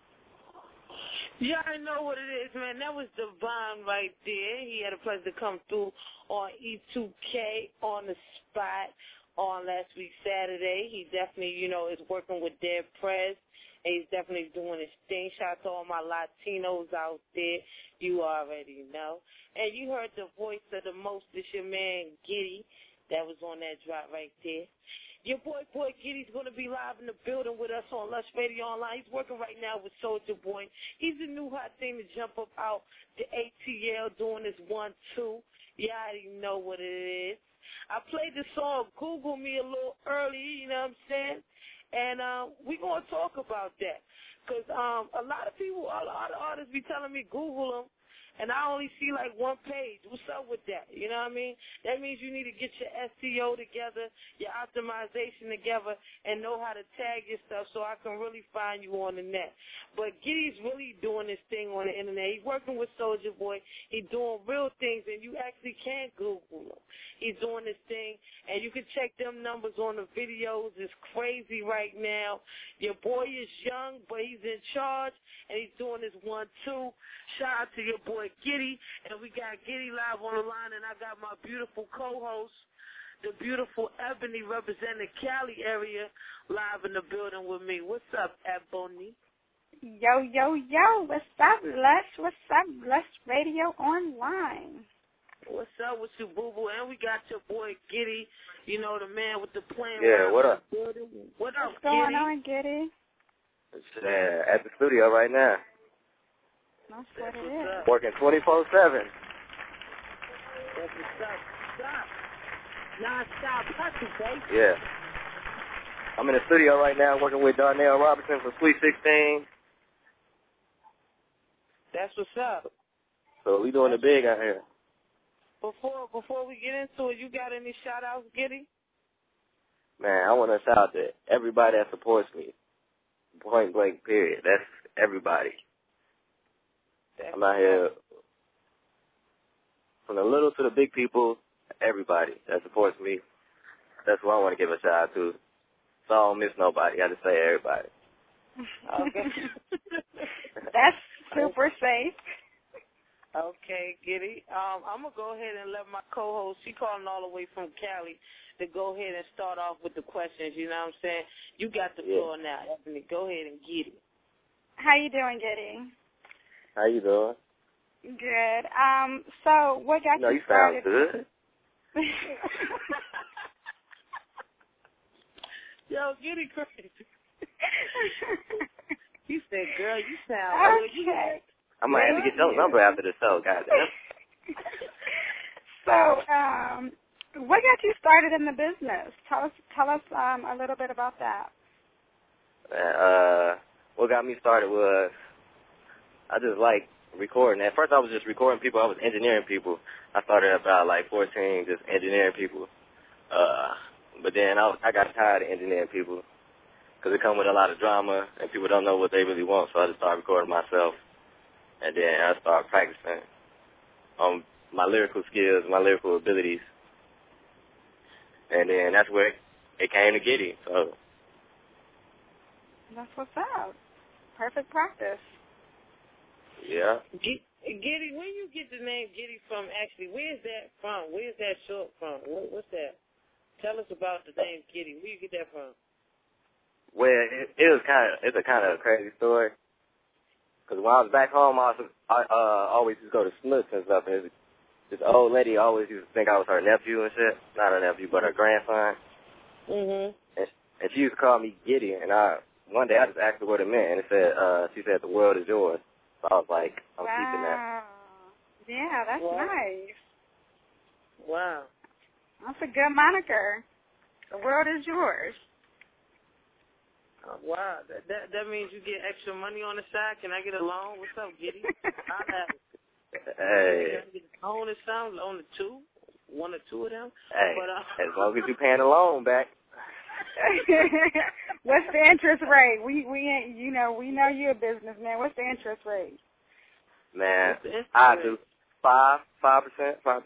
Yeah, I know what it is, man. That was Divine right there. He had a pleasure to come through on E2K on the spot on last week Saturday. He definitely, is working with Dead Prez, and he's definitely doing his thing. Shout out to all my Latinos out there. You already know. And you heard the voice of the most, this your man Giddy, that was on that drop right there. Your boy Giddy's going to be live in the building with us on Lush Radio Online. He's working right now with Soulja Boy. He's the new hot thing to jump up out the ATL doing this 1-2. You already know what it is. I played the song Google Me a little early, you know what I'm saying? And we're going to talk about that. Because a lot of artists be telling me Google them, and I only see like one page. What's up with that? You know what I mean? That means you need to get your SEO together, your optimization together, and know how to tag your stuff so I can really find you on the net. But Giddy's really doing this thing on the internet. He's working with Soulja Boy. He's doing real things, and you actually can't Google him. He's doing this thing, and you can check them numbers on the videos. It's crazy right now. Your boy is young, but he's in charge, and he's doing this 1-2. Shout out to your boy Giddy, and we got Giddy live on the line, and I got my beautiful co-host, the beautiful Ebony, representing the Cali area, live in the building with me. What's up, Ebony? Yo, what's up, Lush? What's up, Lush Radio Online? What's up with you, boo-boo? And we got your boy Giddy, the man with the plan. Yeah, what up? What up, What's going on, Giddy? At the studio right now. That's what it is. Working 24/7. That's what's up. Stop. Non-stop hustle, baby. Yeah. I'm in the studio right now working with Darnell Robinson for Sweet 16. That's what's up. So we doing the big out here. Before we get into it, you got any shout-outs, Giddy? Man, I want to shout out to everybody that supports me. Point blank, period. That's everybody. I'm out here, from the little to the big people, everybody that supports me. That's what I want to give a shout out to. So I don't miss nobody. I just say everybody. Okay. That's super safe. Okay, Giddy. I'm going to go ahead and let my co-host, she calling all the way from Cali, to go ahead and start off with the questions, you know what I'm saying? You got the floor now, Ebony. Go ahead and get it. How you doing, Giddy? How you doing? Good. So what got you started? No, you sound good. Yo, Giddy crazy. He said, girl, you sound good. Okay. I might have to get your number after the show, goddamn. So, what got you started in the business? Tell us a little bit about that. What got me started was I just like recording. At first I was just recording people. I was engineering people. I started about like 14 just engineering people. But then I got tired of engineering people because it come with a lot of drama and people don't know what they really want. So I just started recording myself. And then I started practicing on my lyrical skills, my lyrical abilities. And then that's where it came to Giddy. So that's what's up. Perfect practice. Yeah. Giddy, where you get the name Giddy from? Actually, where's that from? Where's that short from? What's that? Tell us about the name Giddy. Where you get that from? Well, it's a kind of crazy story. Because when I was back home, I always used to go to Snooks and stuff. And this old lady always used to think I was her nephew and shit. Not her nephew, but her grandson. Mhm. And she used to call me Giddy. And one day I just asked her what it meant, and she said, "The world is yours." So I was like, I'm keeping that. Yeah, that's nice. Wow. That's a good moniker. The world is yours. Wow. That means you get extra money on the side. Can I get a loan? What's up, Giddy? Hey. Can I get a loan or something? On the two? One or two of them? Hey, but, as long as you're paying the loan back. What's the interest rate? We know you're a businessman. What's the interest rate? Man, I do 5%. 5%. 5%?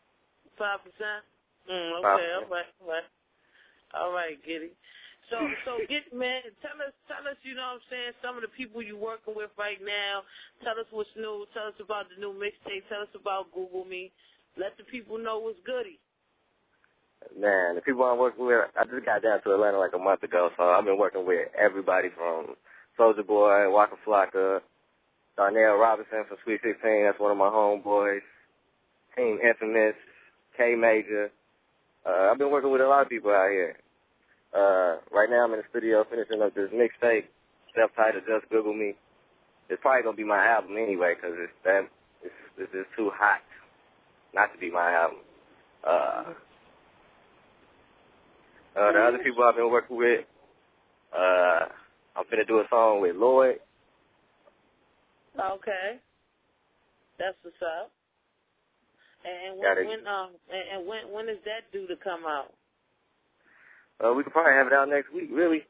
Okay, all right, Giddy. So get, man, tell us, you know what I'm saying, some of the people you're working with right now. Tell us what's new. Tell us about the new mixtape. Tell us about Google Me. Let the people know what's goody. Man, the people I'm working with, I just got down to Atlanta like a month ago, so I've been working with everybody from Soulja Boy, Waka Flocka, Darnell Robinson from Sweet 16, that's one of my homeboys, Team Infamous, K Major. I've been working with a lot of people out here. Right now I'm in the studio finishing up this mixtape, self-titled Just Google Me. It's probably going to be my album anyway, because it's just too hot not to be my album. The other people I've been working with, I'm finna do a song with Lloyd. Okay. That's what's up. And when is that due to come out? We could probably have it out next week, really.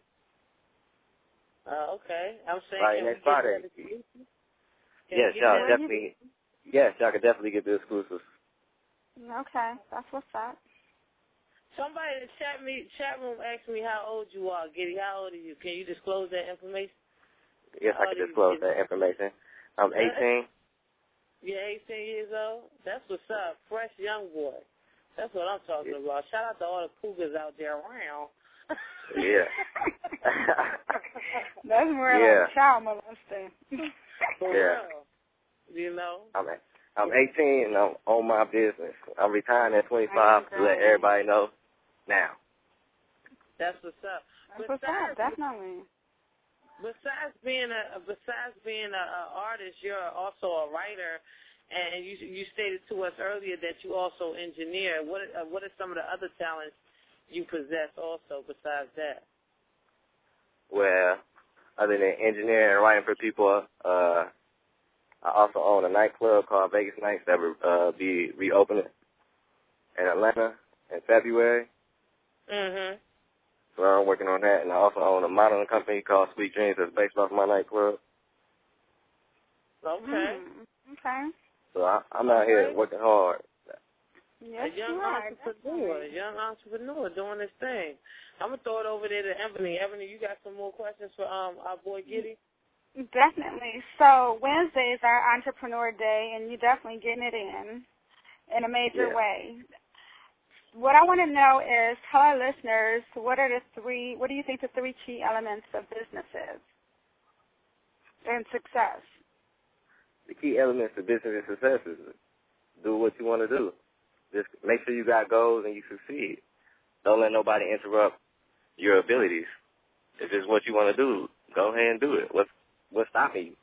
Okay. I'm saying right, next Friday. Yes, y'all definitely. Yes, y'all can definitely get the exclusives. Okay, that's what's up. Somebody in the chat room asked me how old you are, Giddy. How old are you? Can you disclose that information? Yes, I can disclose that information. I'm 18. You're 18 years old? That's what's up. Fresh young boy. That's what I'm talking about. Shout out to all the cougars out there around. Yeah. That's more like child molesting. For real. You know? I'm 18 and I'm on my business. I'm retiring at 25 to let everybody know now. That's what's up. That's what's up, definitely. Besides being an artist, you're also a writer, and you stated to us earlier that you also engineer. What are some of the other talents you possess also besides that? Well, other than engineering and writing for people, I also own a nightclub called Vegas Nights that will be reopening in Atlanta in February. Mhm. So I'm working on that, and I also own a modeling company called Sweet Dreams that's based off my nightclub. Okay. Okay. So I'm out here working hard. Yes, a young entrepreneur doing his thing. I'm going to throw it over there to Ebony. Ebony, you got some more questions for our boy Giddy? Definitely. So Wednesday is our Entrepreneur Day, and you're definitely getting it in a major way. What I want to know is, tell our listeners, what do you think the three key elements of business is and success? The key elements of business and success is do what you want to do. Just make sure you got goals and you succeed. Don't let nobody interrupt your abilities. If it's what you want to do, go ahead and do it. What's stopping you?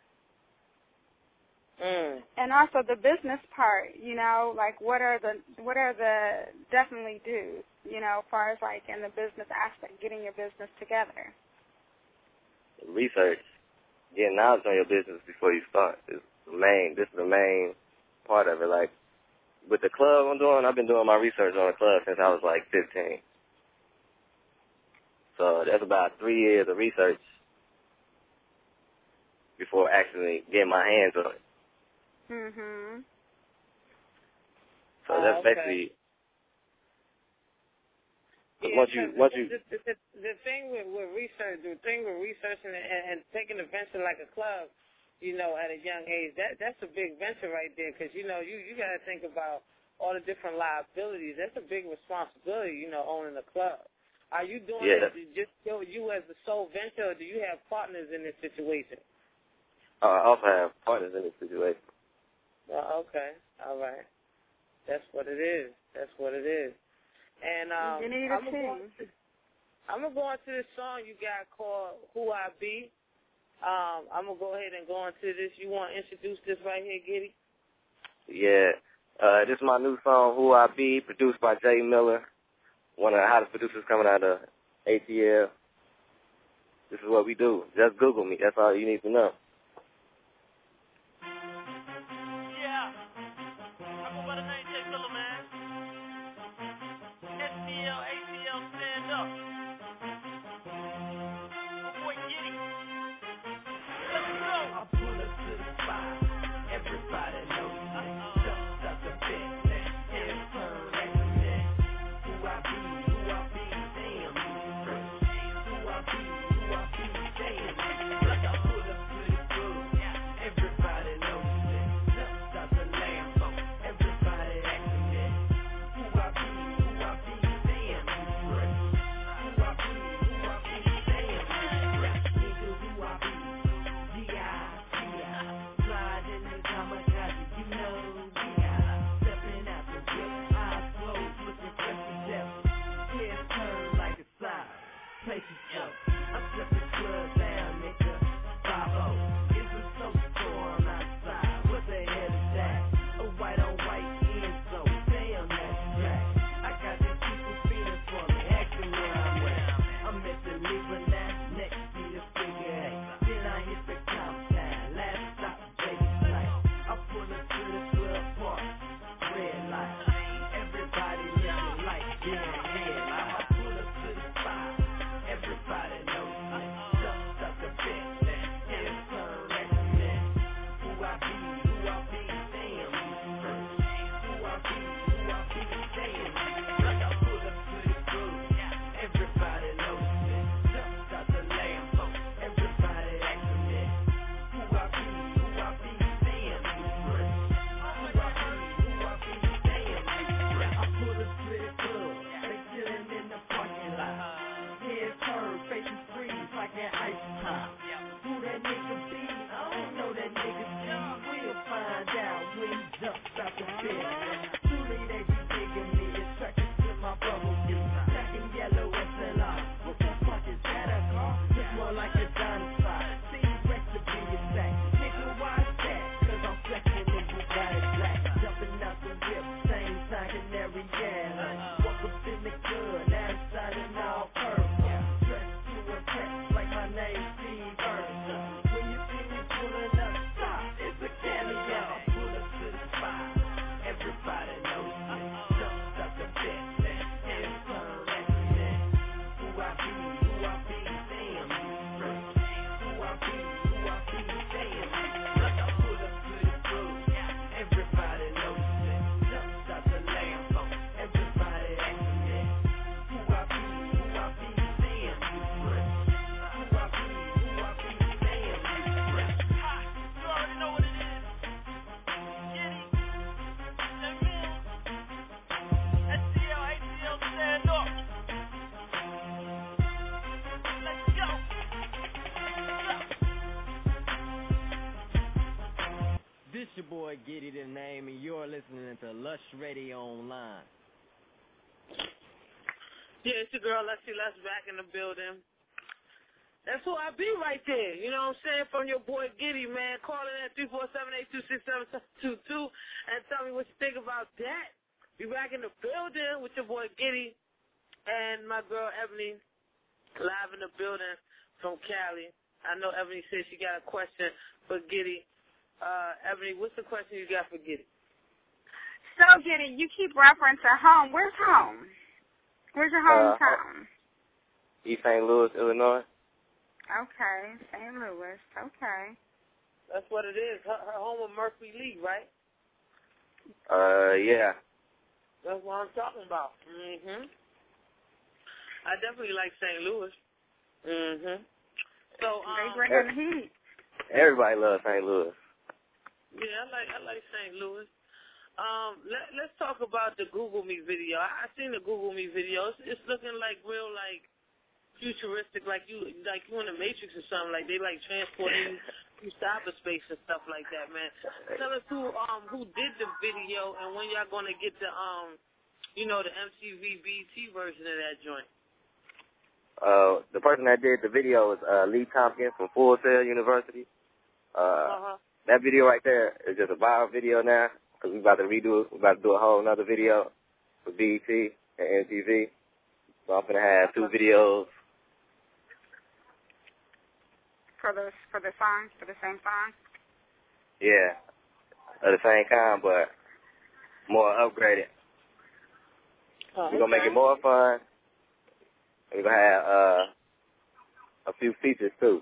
And also the business part, like what are the definitely do's, as far as like in the business aspect, getting your business together. Research, getting knowledge on your business before you start is this is the main part of it. Like with the club I've been doing my research on the club since I was like 15. So that's about 3 years of research before actually getting my hands on it. Mhm. So that's basically once you the thing with research, researching and taking a venture like a club, at a young age, that's a big venture right there, because you got to think about all the different liabilities. That's a big responsibility, owning a club. Are you doing it just you as a sole venture, or do you have partners in this situation? I also have partners in this situation. Oh, okay. All right. That's what it is. That's what it is. And you need a team. I'm going to go into this song you got called Who I Be. I'm going to go ahead and go into this. You want to introduce this right here, Giddy? Yeah. This is my new song, Who I Be, produced by Jay Miller, one of the hottest producers coming out of ATL. This is what we do. Just Google me. That's all you need to know. Yeah. I go by the name Jay Miller, man. STL, ATL, stand up. My boy Giddy. Let's go. I pull up to the spot. Everybody knows me. Just up the business. It's turn accident. Who I be, damn. Who I be, damn. Like I pull up to the club. Everybody knows me. Just up the Lambo. Everybody accident. Who I be, damn. Who I be, damn. Nigga, who I be. G.I.T.I. Slide in the kamikaze, you know we are stepping out the whip, eyes closed, looking fresh and death. Head turned like a side, places up. I shut the club down, nigga. 5-0. It's a snowstorm outside. What the hell is that? A white on white Enzo. Damn, that's black. I got these people feeling for me, asking where I'm at. I'm at the liver now, next to the figure eight. Then I hit the compound, last stop, baby flight. I pull up to the club park, red light. Everybody living like yeah, headlight. I pull up to the spot, everybody knows me. Just up the business, head turn accident. Who I be, damn. Who I be, damn. Like I pull up to the club, everybody knows me. Just up the Lambo, everybody accident. Who I be, damn. Who I be, damn. I pull up to the club, they chillin' in the parking lot. Head turned, faces freeze like an ice pop. Who that nigga be? I don't know that nigga G. We'll find out when he jumps out the bed. Truly they be digging me, attracted to my bubble tea. Black and yellow SLR. What the fuck is that a car? It's more like a dinosaur. C-Rex to be exact. Nigga, watch that, cause I'm flexing in Bugatti black. Jumping out the whip, same time canary yellow. Walk up in the club, now it's shining all purple. Dressed to impress, like my name Steve Irwin. When you see me pulling up, stop, it's a cameo. I pull up to the spot, everybody knows me. Just up the business, head turn accident. Who I be, damn. Who I be, damn. Like I pull up to the club, everybody knows me. Just up the Lambo, everybody accident. Who I be, damn. Who I be, damn. You already know what it is. Giddy. Jay Miller. STL, ATL, stand up. Let's go. This your boy Giddy the name, and you're listening to Lush Radio Online. Yeah, it's your girl, Leslie Les, back in the building. That's who I be right there. You know what I'm saying? From your boy Giddy, man. Call in at 347-826-7722 and tell me what you think about that. Be back in the building with your boy Giddy and my girl Ebony, live in the building from Cali. I know Ebony said she got a question for Giddy. Ebony, what's the question you got for Giddy? So, Giddy, you keep referencing home. Where's home? Where's your hometown? East St. Louis, Illinois. Okay, St. Louis. Okay. That's what it is. Her home of Murphy Lee, right? Yeah. That's what I'm talking about. I definitely like St. Louis. So they bring in the heat. Everybody loves St. Louis. Yeah, I like St. Louis. Let's talk about the Google Me video. I seen the Google Me video. It's looking like real futuristic, like you in the Matrix or something. Like they transporting you cyberspace and stuff like that, man. Tell us who did the video and when y'all gonna get the the MTV BT version of that joint. The person that did the video was Lee Tompkins from Full Sail University. That video right there is just a viral video now because we about to redo it. We about to do a whole another video for BET and MTV. So I'm gonna have 2 videos. For the song, for the same song? Yeah, of the same kind, but more upgraded. We're gonna make it more fun. We're gonna have a few features too.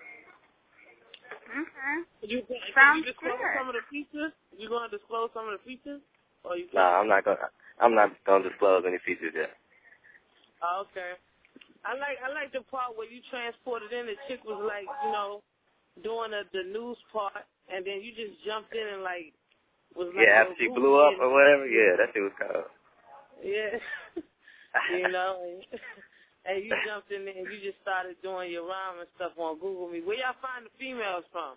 Okay. You Sounds disclose good. some of the features? You gonna disclose some of the features? Or you No, I'm not gonna disclose any features yet. Oh, okay. I like the part where you transported in. The chick was like, doing the news part, and then you just jumped in and was like. Yeah, after she blew up or whatever. Yeah, that shit was cold. Yeah. And you jumped in there and you just started doing your rhyme and stuff on Google Me. Where y'all find the females from?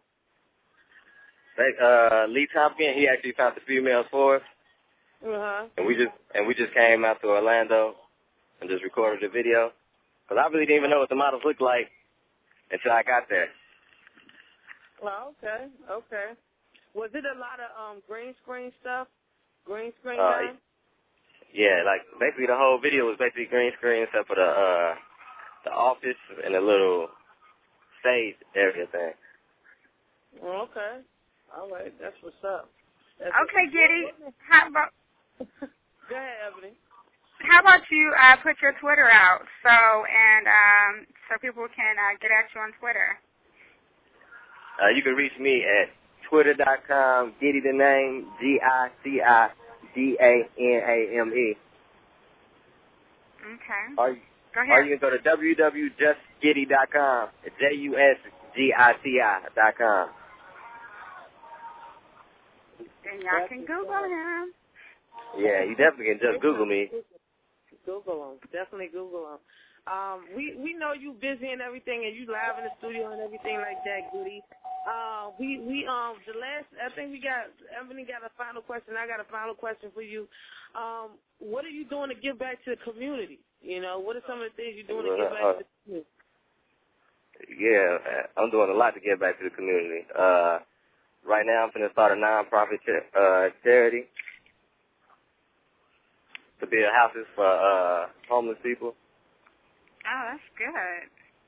Lee Tompkins, he actually found the females for us. And we just came out to Orlando and just recorded the video. Because I really didn't even know what the models looked like until I got there. Well, okay. Was it a lot of green screen stuff? Green screen time? Yeah, basically the whole video was basically green screen except for the office and the little stage area thing. Okay. All right, that's what's up. Okay, Giddy. How about? Go ahead, Ebony. How about you put your Twitter out so people can get at you on Twitter? You can reach me at twitter.com, Giddy the name, GICIDANAME. Okay. Go ahead. Or you can go to www.justgiddy.com, JUSGICI.com. And y'all can Google him. Yeah, you definitely can just Google me. Google them. Definitely Google them. We know you busy and everything, and you live in the studio and everything like that, Giddy. Ebony got a final question. I got a final question for you. What are you doing to give back to the community? What are some of the things you're doing to give back to the community? Yeah, I'm doing a lot to give back to the community. Right now, I'm going to start a non-profit charity to build houses for homeless people. Oh, that's good.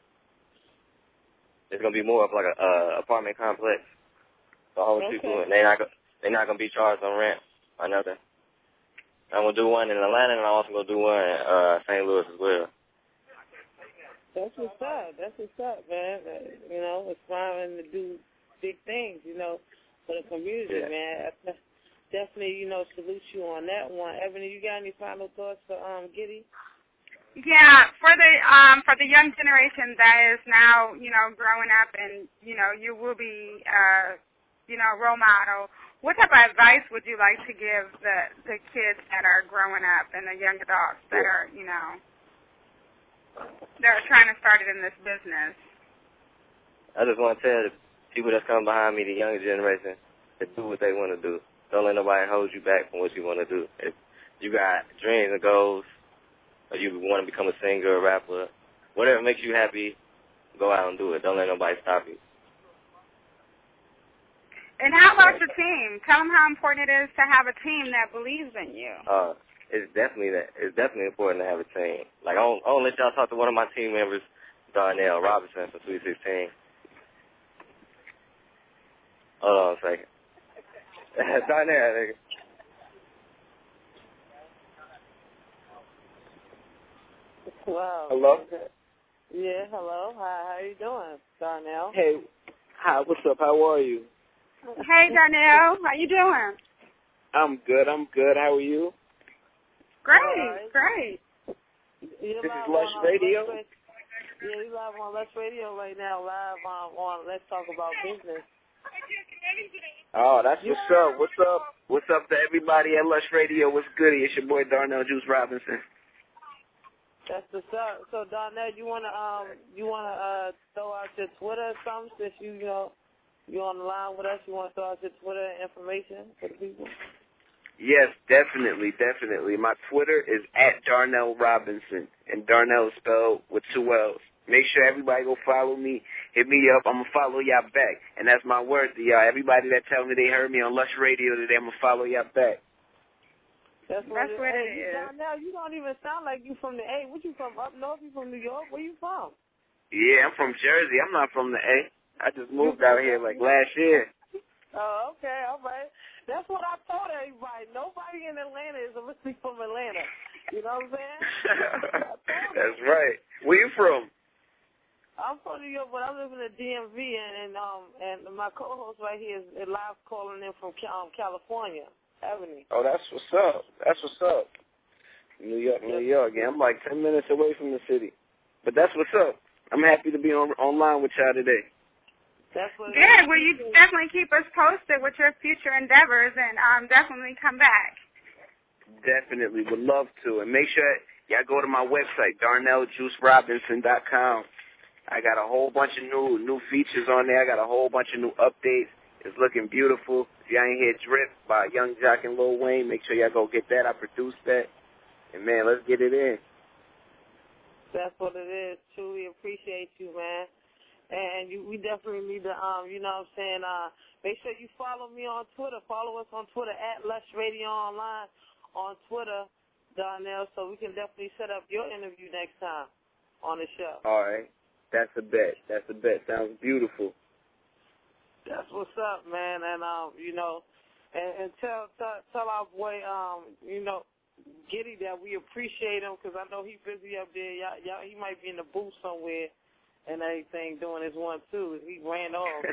It's going to be more of like a apartment complex for homeless people, and they're not going to be charged on rent or nothing. I'm going to do one in Atlanta, and I'm also going to do one in St. Louis as well. That's what's up. That's what's up, man. Aspiring to do big things, for the community, man. Definitely, salute you on that one. Ebony, you got any final thoughts for Giddy? Yeah, for the young generation that is now, growing up and, you will be, a role model. What type of advice would you like to give the kids that are growing up and the young adults that are, that are trying to start it in this business? I just want to tell the people that's coming behind me, the younger generation, to do what they want to do. Don't let nobody hold you back from what you want to do. If you got dreams and goals, or you want to become a singer, a rapper, whatever makes you happy, go out and do it. Don't let nobody stop you. And how about your team? Tell them how important it is to have a team that believes in you. It's definitely important to have a team. Like, I'll let y'all talk to one of my team members, Darnell Robinson from Sweet 16. Hold on a second. Darnell, nigga. Wow. Hello? Yeah, hello. Hi, how you doing, Darnell? Hey, hi, what's up? How are you? Hey, Darnell. How you doing? I'm good. How are you? Great. This is Lush Radio? Yeah, you live on Lush Radio right now, live on Let's Talk About Business. Oh, that's what's up. What's up to everybody at Lush Radio? What's goody? It's your boy Darnell Juice Robinson. That's what's up. So Darnell, you wanna throw out your Twitter or something since you You on the line with us? You want to throw out your Twitter information for the people? Yes, definitely. My Twitter is @Darnell Robinson, and Darnell is spelled with 2 L's. Make sure everybody go follow me. Hit me up. I'm going to follow y'all back. And that's my word to y'all. Everybody that tell me they heard me on Lush Radio today, I'm going to follow y'all back. That's what it is. Now, you don't even sound like you from the A. What you from? Up north? You from New York? Where you from? Yeah, I'm from Jersey. I'm not from the A. I just moved out here like last year. Oh, okay, all right. That's what I told everybody. Nobody in Atlanta is originally from Atlanta. You know what I'm saying? That's right. Where you from? I'm from New York, but I live in the DMV, and my co-host right here is live calling in from California, Ebony. Oh, that's what's up. New York. Yeah, I'm like 10 minutes away from the city. But that's what's up. I'm happy to be online with y'all today. That's what good. Well, you definitely keep us posted with your future endeavors, and definitely come back. Definitely. Would love to. And make sure y'all go to my website, DarnellJuiceRobinson.com. I got a whole bunch of new features on there. I got a whole bunch of new updates. It's looking beautiful. If y'all ain't hear Drip by Young Jock and Lil Wayne, make sure y'all go get that. I produced that. And, man, let's get it in. That's what it is. Truly appreciate you, man. And we definitely need to, you know what I'm saying, make sure you follow me on Twitter. Follow us on Twitter @Lush Radio Online on Twitter, Darnell, so we can definitely set up your interview next time on the show. All right. That's a bet. Sounds beautiful. That's what's up, man. And, you know, and tell our boy, you know, Giddy that we appreciate him, because I know he's busy up there. Y'all, he might be in the booth somewhere and everything doing his 1-2. He ran off.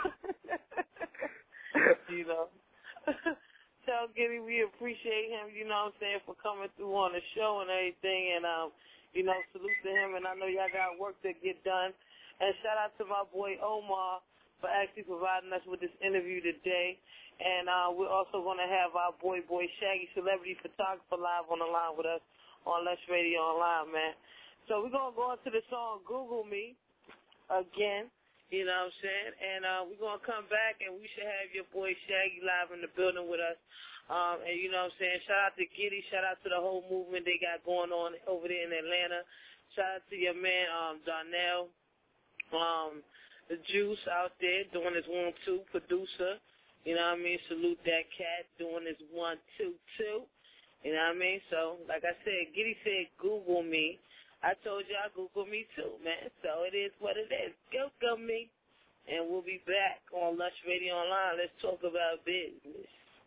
You know. Tell Giddy we appreciate him, you know what I'm saying, for coming through on the show and everything. And, you know, salute to him. And I know y'all got work to get done. And shout out to my boy Omar for actually providing us with this interview today. And we're also going to have our boy Shaggy, celebrity photographer, live on the line with us on Lush Radio Online, man. So we're going to go into the song Google Me again, you know what I'm saying? And we're going to come back, and we should have your boy Shaggy live in the building with us. And you know what I'm saying? Shout out to Giddy. Shout out to the whole movement they got going on over there in Atlanta. Shout out to your man, Darnell, the Juice out there doing his 1-2, producer. You know what I mean? Salute that cat doing his 1-2-2. You know what I mean? So, like I said, Giddy said Google me. I told y'all Google me too, man. So it is what it is. Google me. And we'll be back on Lush Radio Online. Let's talk about business.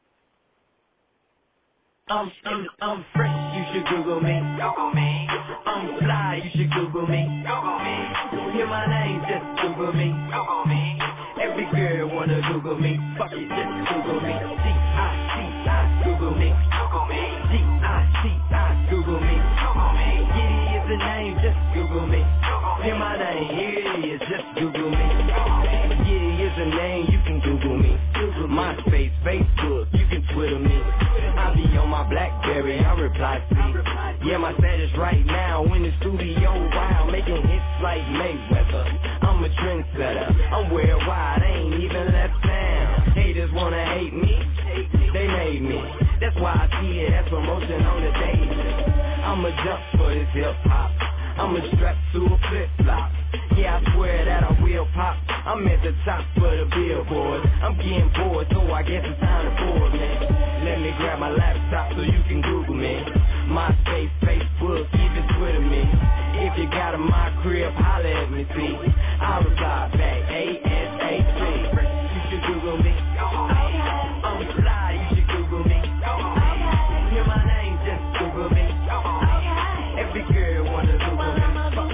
I'm fresh, you should Google me. I'm fly, you should Google me. Hear my name, just Google me. Every girl wanna Google me. Fuck it, just Google me. G-I-C-I, Google me. G-I-C-I, Google me. Giddy is the name, just Google me. Hear my name, here it is, just Google me. Giddy is the name, you can Google me. MySpace, Facebook, you can Twitter me. I be on my BlackBerry, I reply see. Yeah, my status right now in the studio, wow, making hits like Mayweather. I'm a trendsetter, I'm worldwide, I ain't even left town. Haters wanna hate me, they made me. That's why I see it as promotion on the daily. I'ma jump for this hip hop, I'ma strap to a flip flop. Yeah, I swear that I will pop. I'm at the top for the billboard. I'm getting bored, so I guess it's time to board, man. Let me grab my laptop so you can Google me. MySpace, Facebook, even Twitter me. If you got a my crib, holla at me, see. I'll reply back, ASAP. You should Google me. I'm fly, you should Google me. Hear my name, just Google me. Every girl wanna Google me.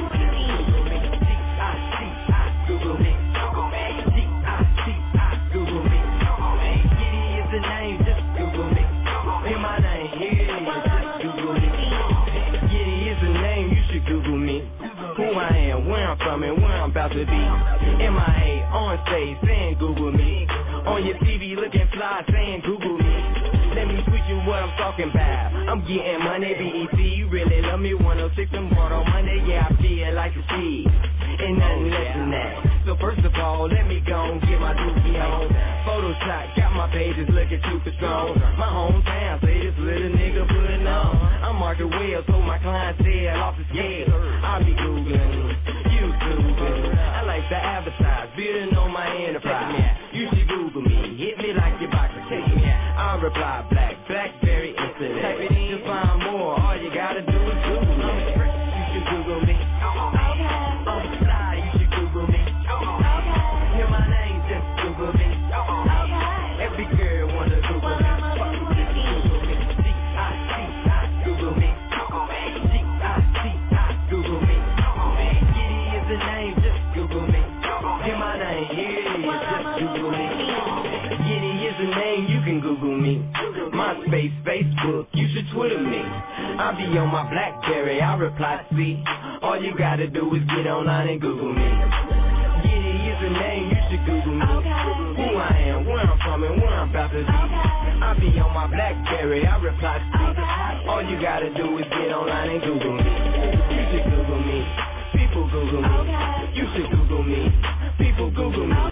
And where I'm about to be. MIA on stage saying Google me. On your TV looking fly saying Google me. Let me switch you what I'm talking about. I'm getting money, BET. You really love me, 106 and bought on Monday. Yeah, I feel like a seed. and nothing less than that. So first of all, let me go and get my dookie on. Photoshop, got my pages looking super strong. My hometown say this little nigga putting on. I'm market well, so my clientele off the scale. I be Googling, YouTube. I like to advertise, building on my enterprise. You should Google me, hit me like your box of cake. I reply Blackberry Internet. Type it in to find more, all you gotta do is Google me. You should Google me. I'm fly, you should Google me. Hear my name, just Google me. Every girl wanna Google me. Fuck you, just Google me. G-I-C-I, Google me. G-I-C-I, Google me. Giddy is the name, just Google me. Hear my name, here it is, just Google me. Giddy is the name, you can Google me. MySpace, Facebook, you should Twitter me. I be on my Blackberry, I reply C. All you gotta do is get online and Google me. Giddy is the name, you should Google me. Who I am, where I'm from, and where I'm about to be. I be on my Blackberry, I reply C. All you gotta do is get online and Google me. You should Google me. People Google me. You should Google me. People Google me.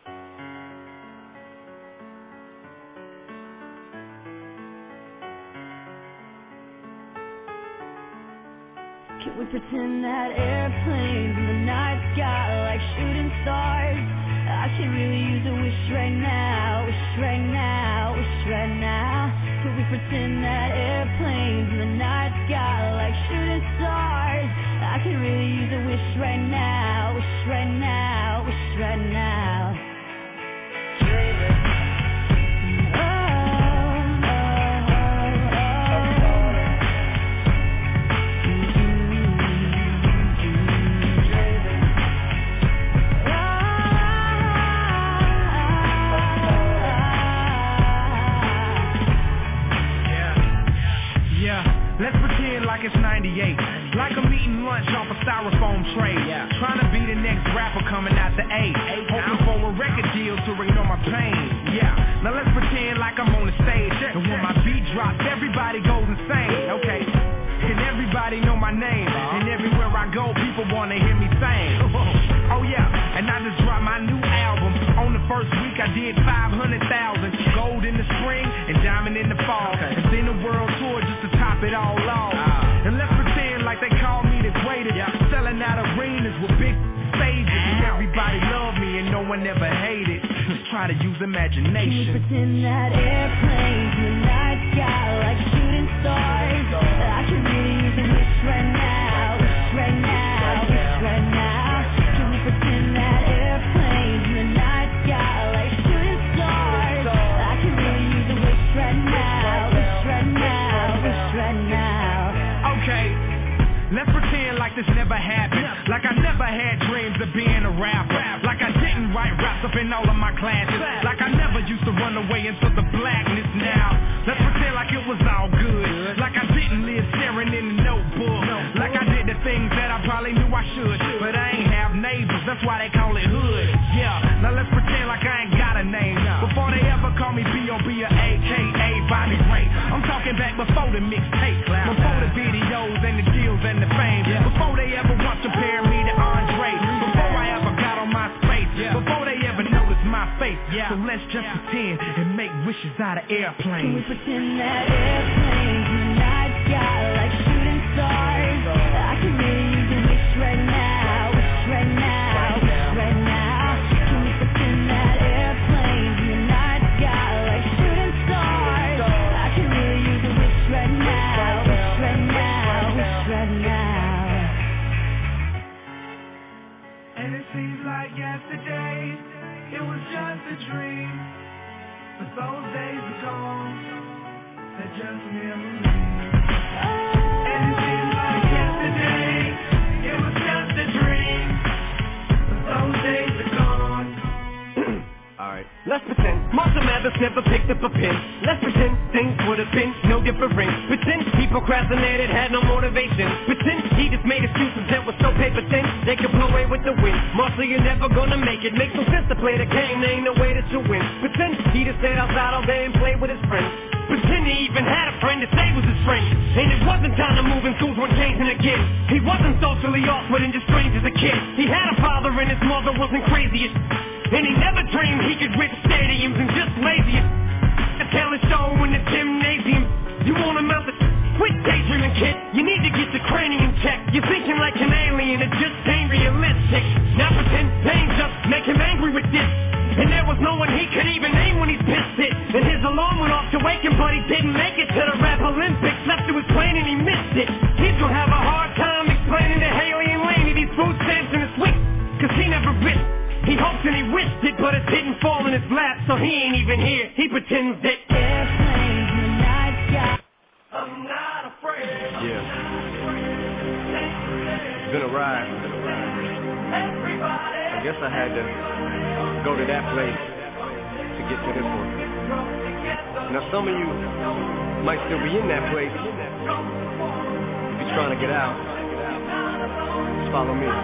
Can we pretend that airplanes in the night sky are like shooting stars? I can really use a wish right now, wish right now, wish right now. Can we pretend that airplanes in the night sky are like shooting stars? I can really use a wish right now, wish right now, wish right now. Let's pretend like it's 98. Like I'm eating lunch off a styrofoam tray. Trying to be the next rapper coming out the A. Hoping for a record deal to ignore my pain. Now let's pretend like I'm on the stage. And when my beat drops, everybody goes insane. Okay. And everybody know my name. And everywhere I go, people wanna hear me sing. Oh yeah, and I just dropped my new album. On the first week I did 500,000. Gold in the spring and diamond in the fall. And then the world tour just to top it all off. And let's pretend like they call me the greatest. Selling out arenas with big stages. And everybody love me and no one ever hated. Just try to use imagination. Can we pretend that airplanes in the night sky like shooting stars? I can really use a wish right now, wish right now, wish right now. Can we pretend that airplanes in the night sky like shooting stars? I can really use a wish right now, wish right now, wish right now. Okay, let's pretend like this never happened. Like I never had dreams of being a rapper. Like I didn't write raps up in all of my classes. Like I never used to run away into the blackness now. Let's pretend like it was all good. Like I didn't live staring in the notebook. Like I did the things that I probably knew I should. But I ain't have neighbors, that's why they call it hood. Yeah, now let's pretend like I ain't got a name. Before they ever call me B.O.B. or A.K.A. Bobby Ray. I'm talking back before the mixtape. Before the videos and the deals and the fame. Before they ever want to compare me to Andre. Before I ever got on my space. Before they ever noticed my face. So let's just pretend and make wishes out of airplanes. Can we pretend that airplanes in the night sky like shooting stars? I can really use a wish right now, wish right now, wish right now. Can we pretend that airplanes in the night sky like shooting stars? I can really use a wish right now, wish right now, wish right now. And it seems like yesterday, it was just a dream. But those days are gone, they're just memories. And it seems like yesterday, it was just a dream. But those days are gone. Alright, let's pretend Marshall Mathers never picked up a pen. Let's pretend things would have been no different. Pretend he procrastinated, had no motivation. Pretend he just made excuses that were so paper thin they could blow away with the wind. Marshall, you're never gonna make it. Makes no sense to play the game, there ain't no way that you win. Pretend he just stayed outside all day and played with his friends. Pretend he even had a friend to say was his friend. And it wasn't time to move and schools weren't changing again. He wasn't socially awkward and just strange as a kid. He had a his mother wasn't crazy as and he never dreamed he could rip stadiums and just lazy as a talent show in the gymnasium. You want him out the quit daydreaming, kid. You need to get your cranium checked. You're thinking like an alien, it just ain't realistic. Now pretend pain just make him angry with this. And there was no one he could even name when he's pissed it. And his alarm went off to wake him, but he didn't make it to the rap Olympics. Left to his plane and he missed it. He's gonna have a hard time explaining to Haley and Laney these food stamps in his week, cause he never risked. He hoped and he wished it, but it didn't fall in his lap, so he ain't even here. He pretends that airplanes in the night sky. I'm not afraid. Yeah. It's been a ride. I guess I had to go to that place to get to this one. Now some of you might still be in that place. If you're trying to get out, just follow me.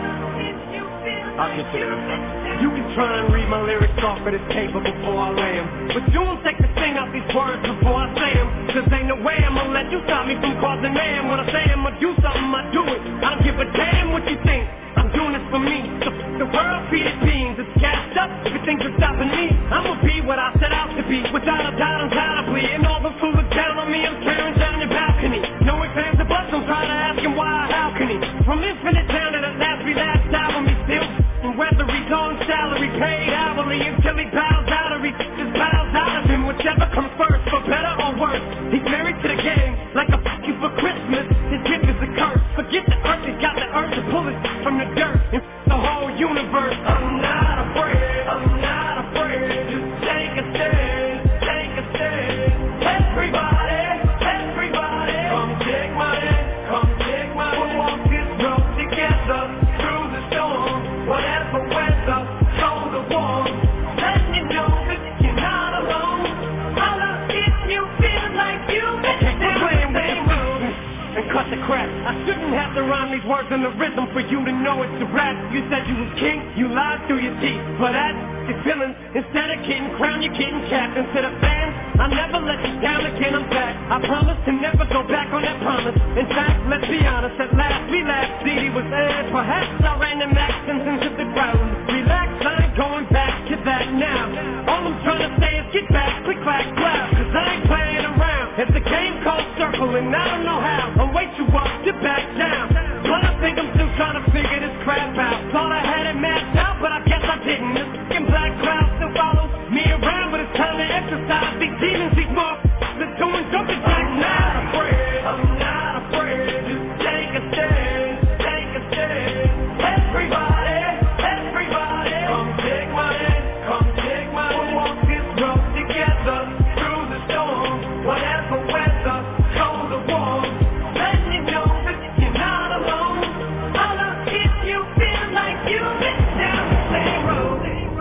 I'll get to there. You can try and read my lyrics off of this paper before I lay them, but you won't take the sting out these words before I say them. Cause ain't no way I'm gonna let you stop me from causing mayhem. When I say I'm gonna do something, I do it. I don't give a damn what you think. I'm doing this for me. The world feed it beans. It's gassed up. If you think you're stopping me, I'ma be what I set out to be. Without a doubt, undoubtedly. And all those who look down on me, I'm tearing down your balcony. No exams or buts, I'm trying to ask him why, how can he? From infinite down to the last album, he still. And whether he's on salary, paid hourly, until he bows out or he just bows out of him. Whichever comes first, for better or worse. He's married to the game, like a fuck you for Christmas. His gift is a curse. Forget the earth, he's got the urge to pull it from the dirt and the whole universe. I'm not afraid, I'm not afraid. Just take a stand, take a stand. Everybody, everybody, come take my hand, come take my hand. We'll walk this road together through the storm. Whatever weather, cold or warm, letting you know that you're not alone. Holla if you feel like you've been playing with the food and cut the crap. I shouldn't have to rhyme these words in the rhythm for you to know it's a rap. You said you was king, you lied through your teeth, but that's your feelings. Instead of getting crowned, you're getting capped. Instead of fans, I never let you down again, I'm back. I promise to never go back on that promise. In fact, let's be honest, at last we laughed. CD was aired, perhaps I ran them accents into the crowd. Relax, I ain't going back to that now. All I'm trying to say is get back, click, clack, clap. Cause I ain't playing around. It's a game called Circle and I don't know how. I'm way too up to back down. But I think I'm still trying to figure this crap out. Thought I had it mapped out, but I guess I didn't. This fucking black cloud still follows me around, but it's time to exercise these demons, these marks. They're doing jumping jacks now. I'm not afraid, just take a stand, take a stand. Everybody, everybody, come take my hand, come take my hand. We'll walk this road together through the storm. Whatever weather, cold or warm, letting you know that you're not alone. Holla if you feel like you've been down the same road.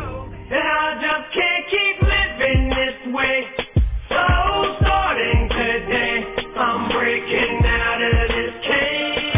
And I just can't keep living this way. So starting today, I'm breaking out of this cage.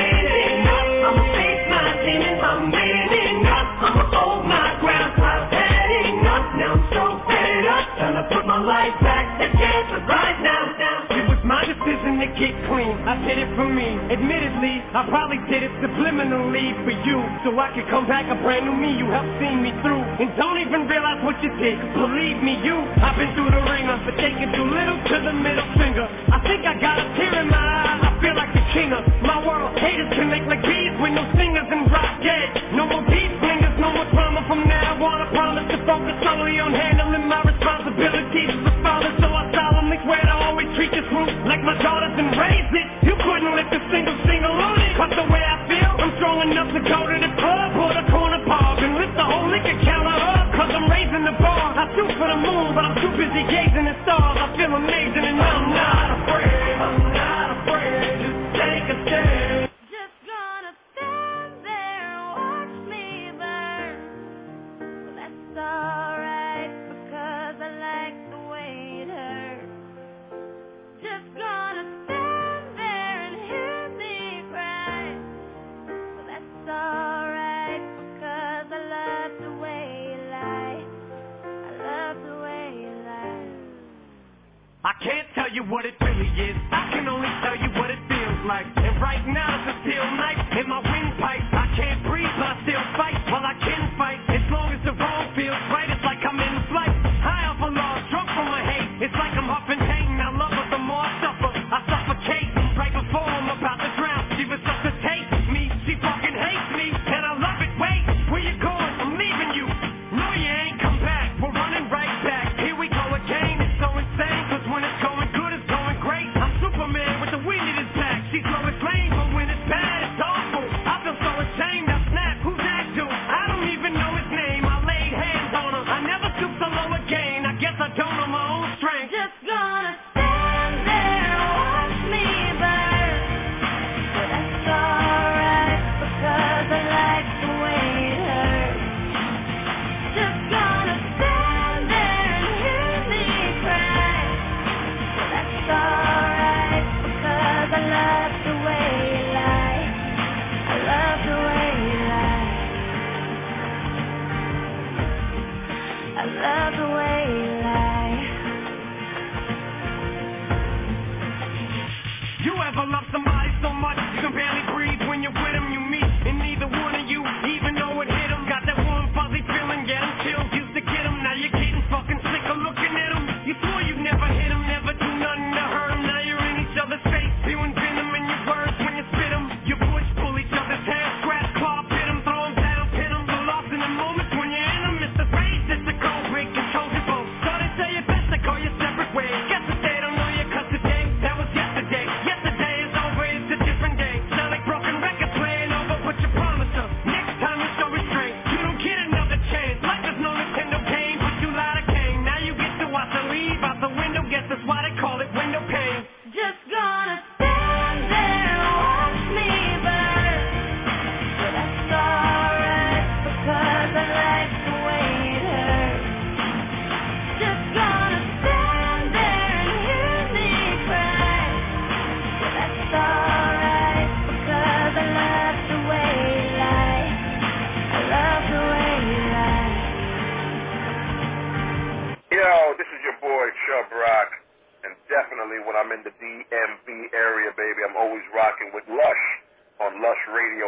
I'ma face my demons, I'm winning up. I'ma hold my ground, I'm heading up. Now I'm so fed up, time to put my life back together right now. It was my decision to get clean, I did it for me. Admittedly, I probably did it subliminally for you, so I could come back a brand new me. You helped see me through, and don't even realize what you did. Believe me, I've been through the ringer, but taking too little to the middle finger. I think I got a tear in my eye, I feel like the king of my world. Haters can make like bees with no singers and rock dead. No more beat slingers, no more drama from now on. I promise to focus solely on handling my responsibilities as a father, so I solemnly swear to always treat this room like my daughters and raise it. You couldn't lift a single on it, cause the way I feel, I'm strong enough to go to the club or the corner pub and lift the whole liquor counter up, cause I'm raising the bar. I shoot for the moon, but I'm too busy gazing at stars. I feel amazing and I'm not afraid, I'm not afraid. Just take a stand. Just gonna stand there and watch me burn. Well, that's alright, because I like the way it hurts. Just gonna stand there and hear me cry. Well, that's alright, because I love the way you lie. I love the way you lie. I can't tell you what it really is, I can only tell you what it feels like. And right now it's a steel knife in my windpipe. I can't breathe, but I still fight while I can this is your boy, Chubb Rock. And definitely when I'm in the DMV area, baby, I'm always rocking with Lush on Lush Radio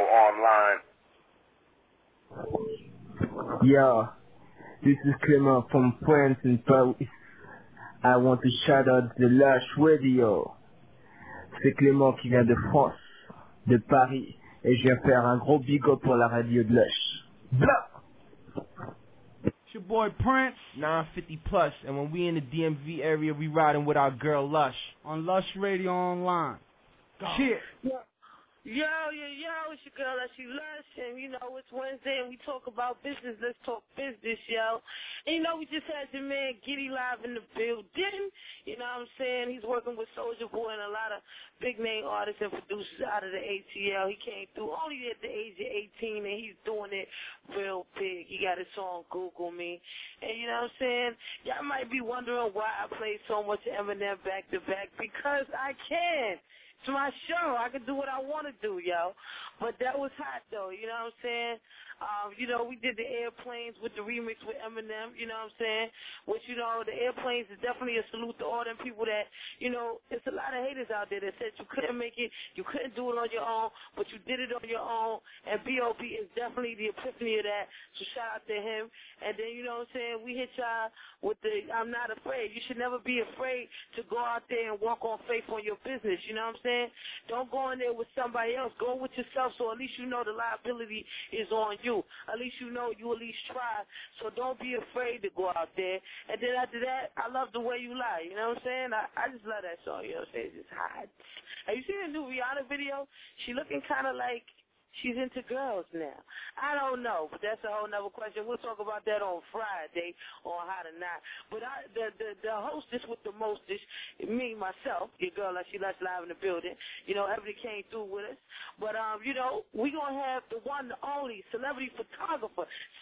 Online. Yo, this is Clément from France in Paris. I want to shout out the Lush Radio. C'est Clément qui vient de France, de Paris, et je viens faire un gros big up pour la radio de Lush. Blah! It's your boy Prince, 950 plus, and when we in the DMV area, we riding with our girl Lush on Lush Radio Online. Cheers. Yo, it's your girl, that's you, Lush, and you know, it's Wednesday, and we talk about business. Let's talk business, yo. And you know, we just had your man Giddy live in the building. You know what I'm saying? He's working with Soulja Boy and a lot of big-name artists and producers out of the ATL. He came through only at the age of 18, and he's doing it real big. He got his song, Google Me. And you know what I'm saying? Y'all might be wondering why I play so much Eminem back-to-back, because I can. It's my show. I can do what I want to do, yo. But that was hot, though. You know what I'm saying? You know, we did the Airplanes with the remix with Eminem, you know what I'm saying? Which, you know, the Airplanes is definitely a salute to all them people that, you know, there's a lot of haters out there that said you couldn't make it, you couldn't do it on your own, but you did it on your own, and B.O.B. is definitely the epiphany of that, so shout out to him. And then, you know what I'm saying, we hit y'all with the I'm not afraid. You should never be afraid to go out there and walk on faith on your business, you know what I'm saying? Don't go in there with somebody else. Go with yourself, so at least you know the liability is on you. At least you know you at least try. So don't be afraid to go out there. And then after that, I love the way you lie. You know what I'm saying? I just love that song. You know what I'm saying? It's just hot. Have you seen the new Rihanna video? She looking kind of like she's into girls now. I don't know, but that's a whole nother question. We'll talk about that on Friday on How to Not. But the hostess with the mostest, me, myself, your girl, like she lets live in the building. You know, Ebony came through with us. But, you know, we're going to have the one, the only celebrity photographer,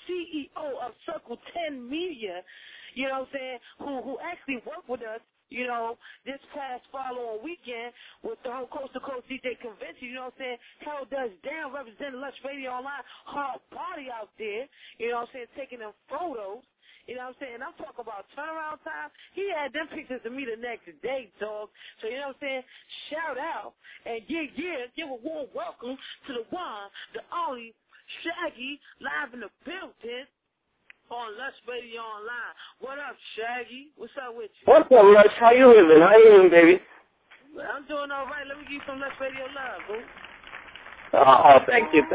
CEO of Circle 10 Media, you know what I'm saying, who actually worked with us, you know, this past following weekend with the whole Coast to Coast DJ convention, you know what I'm saying? Held us down, representing Lush Radio Online, hard party out there, you know what I'm saying, taking them photos, you know what I'm saying? I'm talking about turnaround time. He had them pictures of me the next day, dog. So, you know what I'm saying? Shout out and give a warm welcome to the one, the only, Shaggy, live in the building. On Lush Radio Online. What up, Shaggy? What's up with you? What's up, Lush? How you living? How you living, baby? I'm doing all right. Let me give you some Lush Radio love, boo. Oh, thank you.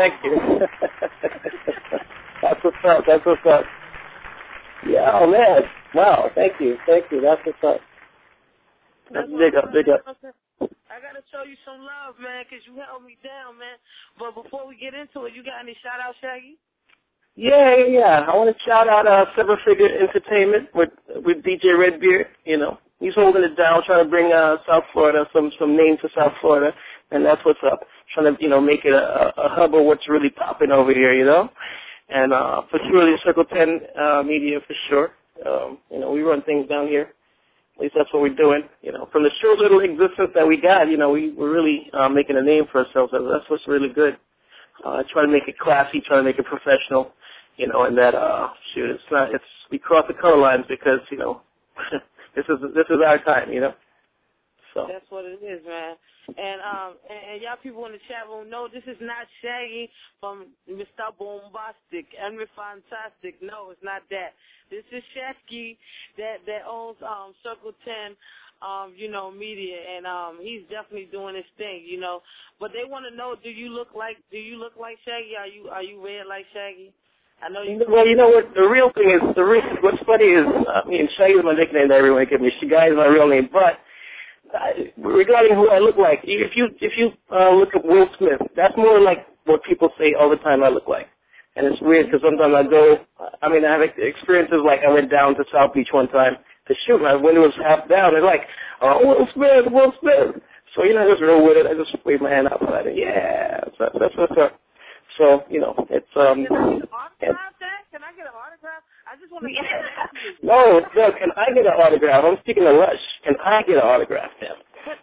That's what's up. Yeah, oh, man. Wow, thank you. That's what's up. That's big up. I got to show you some love, man, because you held me down, man. But before we get into it, you got any shout-out, Shaggy? Yeah. I want to shout out Seven Figure Entertainment with DJ Redbeard. You know, he's holding it down, trying to bring South Florida some names to South Florida, and that's what's up. Trying to, you know, make it a hub of what's really popping over here, you know. And for surely Circle 10 Media for sure. You know, we run things down here. At least that's what we're doing. You know, from the short little existence that we got, you know, we're really making a name for ourselves. That's what's really good. Try to make it classy, try to make it professional, you know, and that, we cross the color lines because, you know, this is our time, you know. So. That's what it is, man. And y'all people in the chat room know this is not Shaggy from Mr. Bombastic and Fantastic. No, it's not that. This is Shaggy that owns Circle 10. You know, media, and he's definitely doing his thing, you know. But they want to know, do you look like Shaggy? Are you red like Shaggy? I know you. Well, you know what? The real thing is, what's funny is, I mean, Shaggy is my nickname that everyone gives me. Shaggy is my real name, but regarding who I look like, if you look at Will Smith, that's more like what people say all the time I look like. And it's weird because sometimes I have experiences like I went down to South Beach one time to shoot. My window was half down. They're like, oh, Will Smith. So, you know, I just roll with it. I just wave my hand out for it. Yeah, that's what's up. So, you know, it's, Can I get an autograph? I just want to get an No, can I get an autograph? I'm speaking to Lush. Can I get an autograph, damn?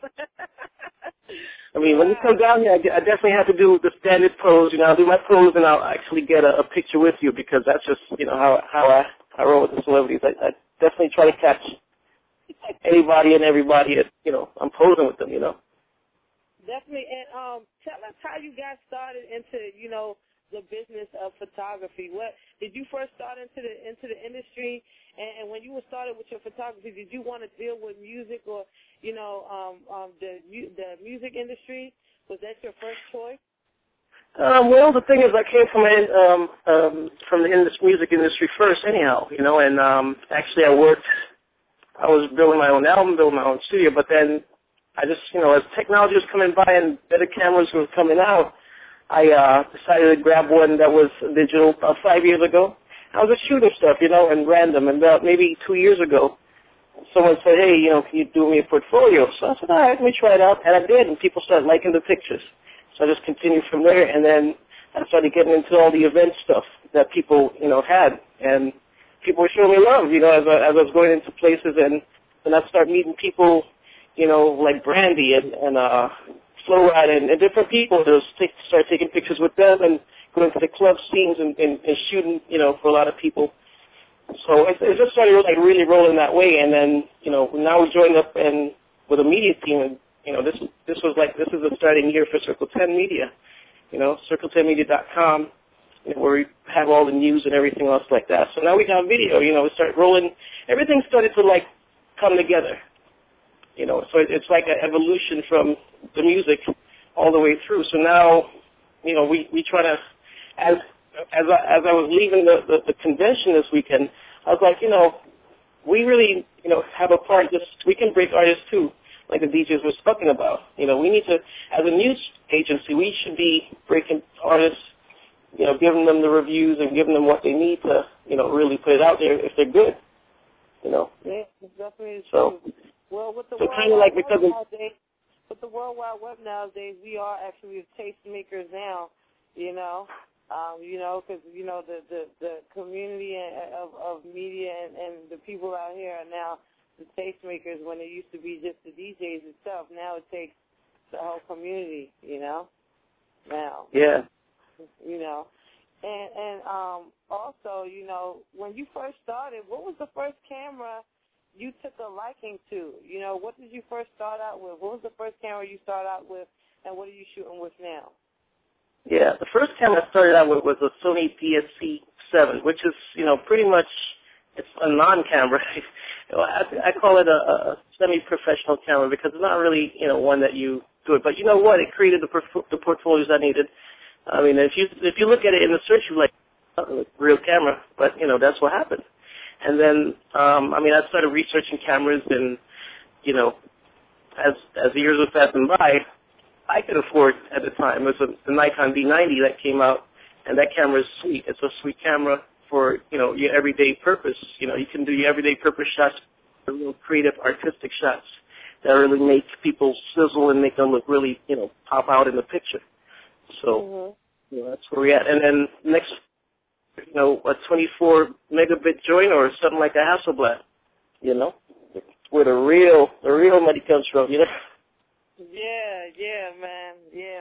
I mean, when you come down here, I definitely have to do the standard pose. You know, I'll do my pose and I'll actually get a picture with you because that's just, you know, how I roll with the celebrities. definitely try to catch anybody and everybody that, you know, I'm posing with them, you know. Definitely. And tell us how you got started into, you know, the business of photography. What did you first start into the industry? And when you were started with your photography, did you want to deal with music or, you know, the music industry? Was that your first choice? Well, the thing is, I came from the music industry first, anyhow, you know. And actually, I was building my own album, building my own studio. But then I just, you know, as technology was coming by and better cameras were coming out, I decided to grab one that was digital about 5 years ago. I was just shooting stuff, you know, and random. And about maybe 2 years ago, someone said, hey, you know, can you do me a portfolio? So I said, all right, let me try it out. And I did, and people started liking the pictures. So I just continued from there. And then I started getting into all the event stuff that people, you know, had. And people were showing me love, you know, as I was going into places. And then I started meeting people, you know, like Brandy and Flo Rida and different people. Just start taking pictures with them and going to the club scenes and shooting, you know, for a lot of people. So it just started like really rolling that way. And then, you know, now we joined up and with a media team. And, you know, this is the starting year for Circle 10 Media. You know, Circle10Media.com, you know, where we have all the news and everything else like that. So now we got video. You know, we started rolling. Everything started to like come together. You know, so it's like an evolution from the music all the way through. So now, you know, we try to, as I was leaving the convention this weekend, I was like, you know, we really, you know, have a part. We can break artists too, like the DJs were talking about. You know, we need to, as a news agency, we should be breaking artists, you know, giving them the reviews and giving them what they need to, you know, really put it out there if they're good. You know. Yeah, it's definitely so. True. Well, with the so kind of like because with the World Wide Web nowadays, we are actually tastemakers now. You know, because you know the community of media and the people out here are now the tastemakers. When it used to be just the DJs itself, now it takes the whole community. You know, now. Yeah. You know, and also, you know, when you first started, what was the first camera you took a liking to? You know, what did you first start out with? What was the first camera you started out with, and what are you shooting with now? Yeah, the first camera I started out with was a Sony PSC-7, which is, you know, pretty much, it's a non-camera. You know, I call it a semi-professional camera because it's not really, you know, one that you do it. But you know what? It created the portfolios I needed. I mean, if you look at it in the search, you're like, real camera, but, you know, that's what happened. And then, I mean, I started researching cameras, and, you know, as the years were passing by, I could afford at the time. It was the Nikon D90 that came out, and that camera is sweet. It's a sweet camera for, you know, your everyday purpose. You know, you can do your everyday purpose shots, real creative, artistic shots that really make people sizzle and make them look really, you know, pop out in the picture. So, you know, that's where we're at. And then next, you know, a 24 megabit joint or something like a Hasselblad, you know, where the real money comes from, you know. Yeah, man.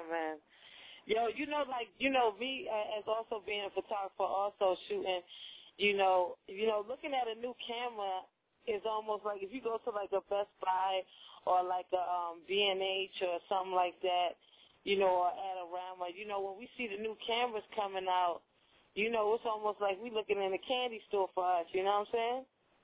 Yo, you know, like, you know, me as also being a photographer, also shooting, you know, looking at a new camera is almost like if you go to like a Best Buy or like a B&H or something like that, you know, or Adorama, you know, when we see the new cameras coming out, you know, it's almost like we looking in a candy store for us, you know what I'm saying?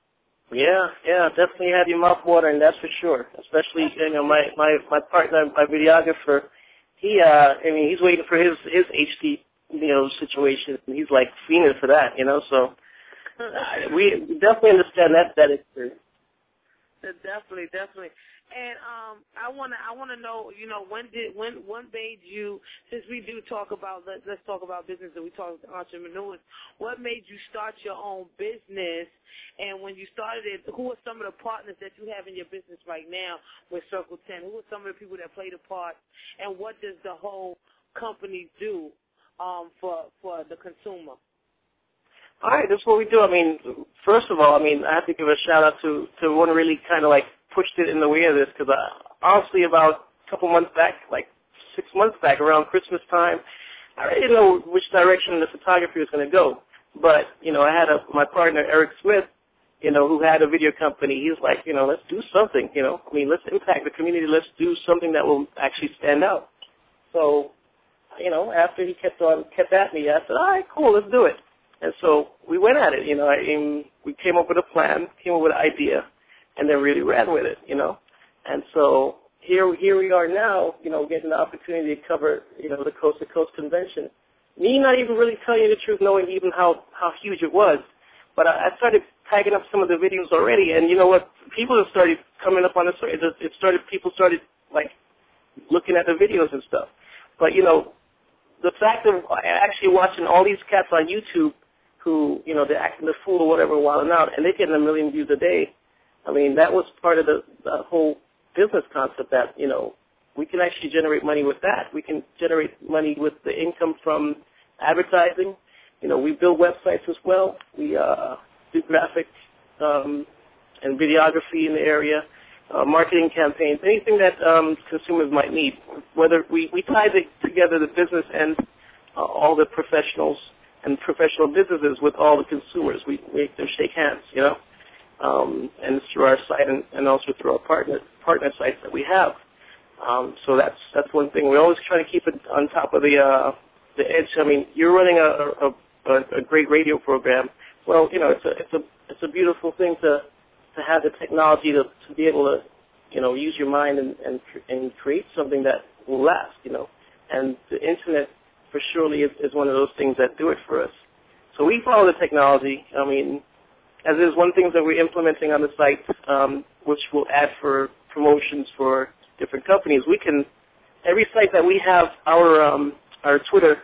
Yeah, definitely have your mouth watering, that's for sure. Especially, you know, my partner, my videographer, he's waiting for his HD, you know, situation. He's like fiending for that, you know. So we definitely understand that experience. Definitely. And I wanna know, you know, when made you, since we do talk about let's talk about business and we talk to entrepreneurs, what made you start your own business? And when you started it, who are some of the partners that you have in your business right now with Circle 10? Who are some of the people that play the part? And what does the whole company do for the consumer? All right, that's what we do. I mean, first of all, I mean, I have to give a shout out to one who really kind of like pushed it in the way of this, because honestly, about a couple months back, like 6 months back, around Christmas time, I really didn't know which direction the photography was going to go. But, you know, I had my partner, Eric Smith, who had a video company. He's like, let's do something, let's impact the community. Let's do something that will actually stand out. So, after he kept at me, I said, all right, cool, let's do it. And so we went at it, we came up with a plan, came up with an idea, and then really ran with it, And so here we are now, getting the opportunity to cover, the Coast to Coast convention. Me not even really telling you the truth, knowing even how huge it was. But I started tagging up some of the videos already, and you know what? People have started coming up on the story. People started, like, looking at the videos and stuff. But, the fact of actually watching all these cats on YouTube who, they're acting the fool or whatever, wilding out, and they're getting 1 million views a day, I mean, that was part of the whole business concept that, we can actually generate money with that. We can generate money with the income from advertising. We build websites as well. We do graphics and videography in the area, marketing campaigns, anything that consumers might need. Whether we tie together the business and all the professionals and professional businesses with all the consumers. We make them shake hands, and it's through our site and also through our partner sites that we have. So that's one thing. We always try to keep it on top of the edge. I mean, you're running a great radio program. Well, it's a beautiful thing to have the technology to be able to use your mind and create something that will last. And the internet for surely is one of those things that do it for us. So we follow the technology. I mean, as is one thing that we're implementing on the site, which will add for promotions for different companies. We can, every site that we have our Twitter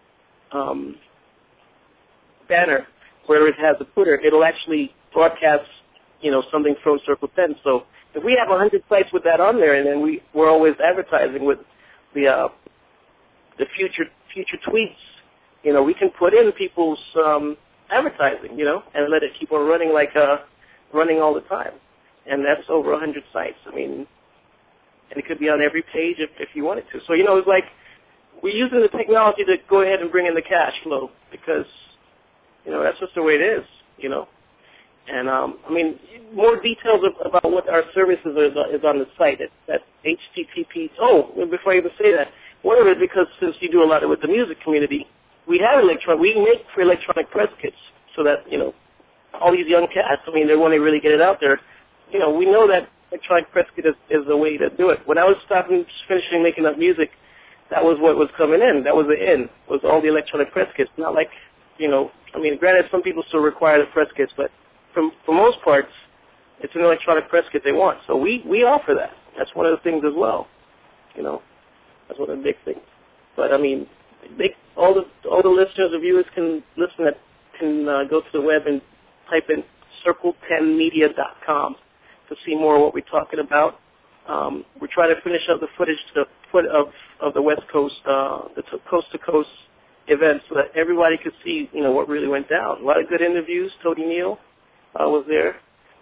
banner, where it has a Twitter, it'll actually broadcast, something from Circle 10. So if we have 100 sites with that on there, and then we're always advertising with the future tweets, we can put in people's advertising, and let it keep on running running all the time. And that's over 100 sites. I mean, and it could be on every page if you wanted to. So, it's like we're using the technology to go ahead and bring in the cash flow because, that's just the way it is, And, more details about what our services is on the site. That's HTTP. Oh, before I even say that, one of it, because since you do a lot with the music community, we make for electronic press kits so that, all these young cats, they want to really get it out there. We know that electronic press kit is the way to do it. When I was finishing making up music, that was what was coming in. That was the in, was all the electronic press kits. Not like, granted, some people still require the press kits, but for most parts, it's an electronic press kit they want. So we offer that. That's one of the things as well. That's one of the big things. But all the listeners or viewers can go to the web and type in circle10media.com to see more of what we're talking about. We're trying to finish up the footage to the foot of the West Coast, the Coast to Coast event, so that everybody could see, what really went down. A lot of good interviews. Tony Neal was there.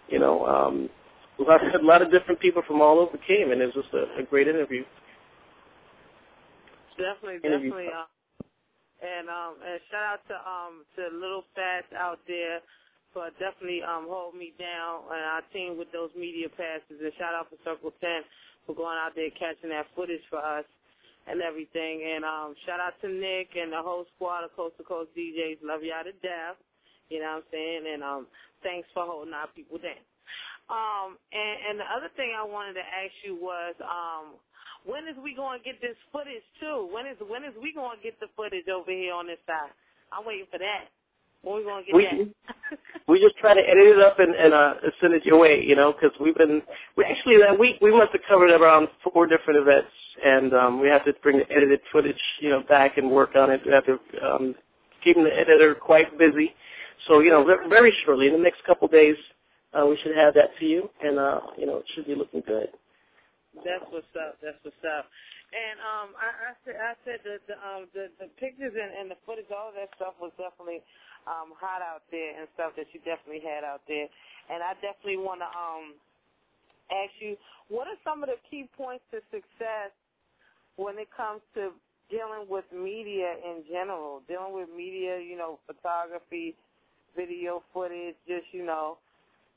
A lot of different people from all over came, and it was just a great interview. Definitely. And shout out to Little Fast out there for definitely holding me down and our team with those media passes. And shout out for Circle 10 for going out there catching that footage for us and everything. And shout out to Nick and the whole squad of Coast to Coast DJs. Love y'all to death. You know what I'm saying? And thanks for holding our people down. And the other thing I wanted to ask you was, when is we going to get this footage too? When is we going to get the footage over here on this side? I'm waiting for that. When we going to get that? We just try to edit it up and send it your way, because we that week we must have covered around 4 different events, and we have to bring the edited footage, back and work on it. We have to keep the editor quite busy. So, very shortly, in the next couple of days, we should have that to you, and it should be looking good. That's what's up. And I said that the pictures and the footage, all of that stuff was definitely hot out there and stuff that you definitely had out there. And I definitely want to ask you, what are some of the key points to success when it comes to dealing with media in general, dealing with media, photography, video footage, just,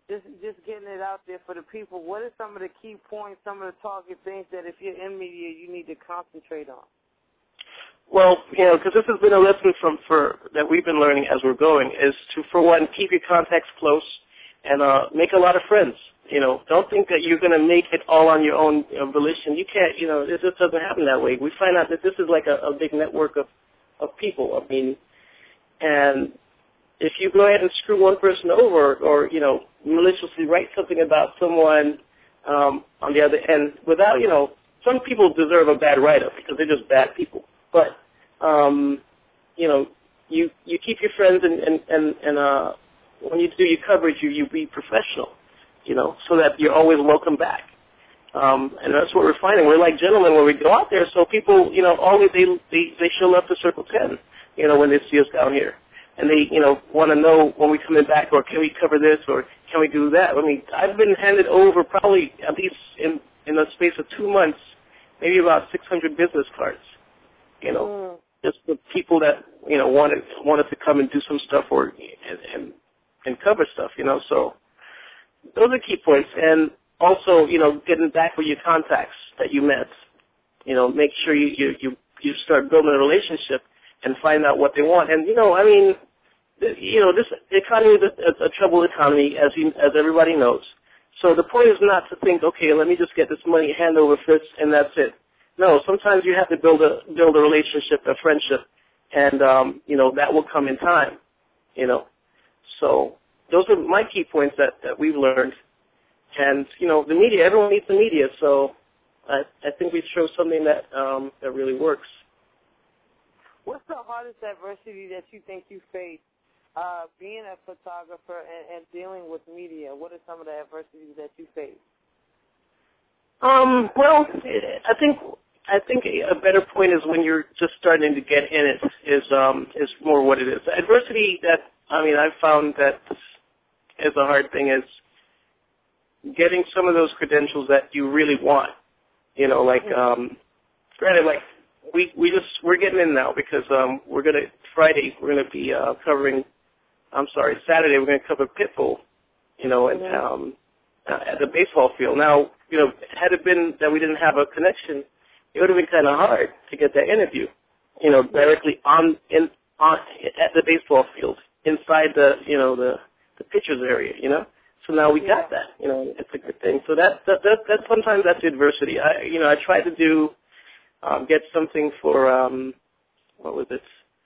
just getting it out there for the people. What are some of the key points, some of the target things that if you're in media you need to concentrate on? Well, because this has been a lesson that we've been learning as we're going, is to, for one, keep your contacts close and make a lot of friends. Don't think that you're going to make it all on your own volition. You can't, it just doesn't happen that way. We find out that this is like a big network of people. I mean, and if you go ahead and screw one person over or maliciously write something about someone on the other end without, some people deserve a bad write-up because they're just bad people. But, you keep your friends and when you do your coverage, you be professional, so that you're always welcome back. And that's what we're finding. We're like gentlemen when we go out there, so people, always they show up to Circle 10, when they see us down here. And they, want to know when we're coming back, or can we cover this, or can we do that? I mean, I've been handed over probably at least in the space of 2 months, maybe about 600 business cards. Just the people that wanted to come and do some stuff or and cover stuff. So those are key points. And also, getting back with your contacts that you met. Make sure you start building a relationship and find out what they want. And this economy is a troubled economy, as everybody knows. So the point is not to think, okay, let me just get this money hand over fist and that's it. No, sometimes you have to build a relationship, a friendship, and that will come in time. So those are my key points that we've learned. And the media, everyone needs the media. So I think we show something that really works. What's the hardest adversity that you think you face being a photographer and dealing with media? What are some of the adversities that you face? Well, I think a better point is when you're just starting to get in it is more what it is. The adversity that I've found that is a hard thing is getting some of those credentials that you really want. Granted, like we're getting in now because Friday we're gonna be covering. Saturday we're gonna cover Pitbull. At the baseball field. Now, had it been that we didn't have a connection, it would have been kind of hard to get that interview, directly at the baseball field, inside the pitcher's area, So now we got that, it's a good thing. So that sometimes that's adversity. I tried to do, get something for, what was it?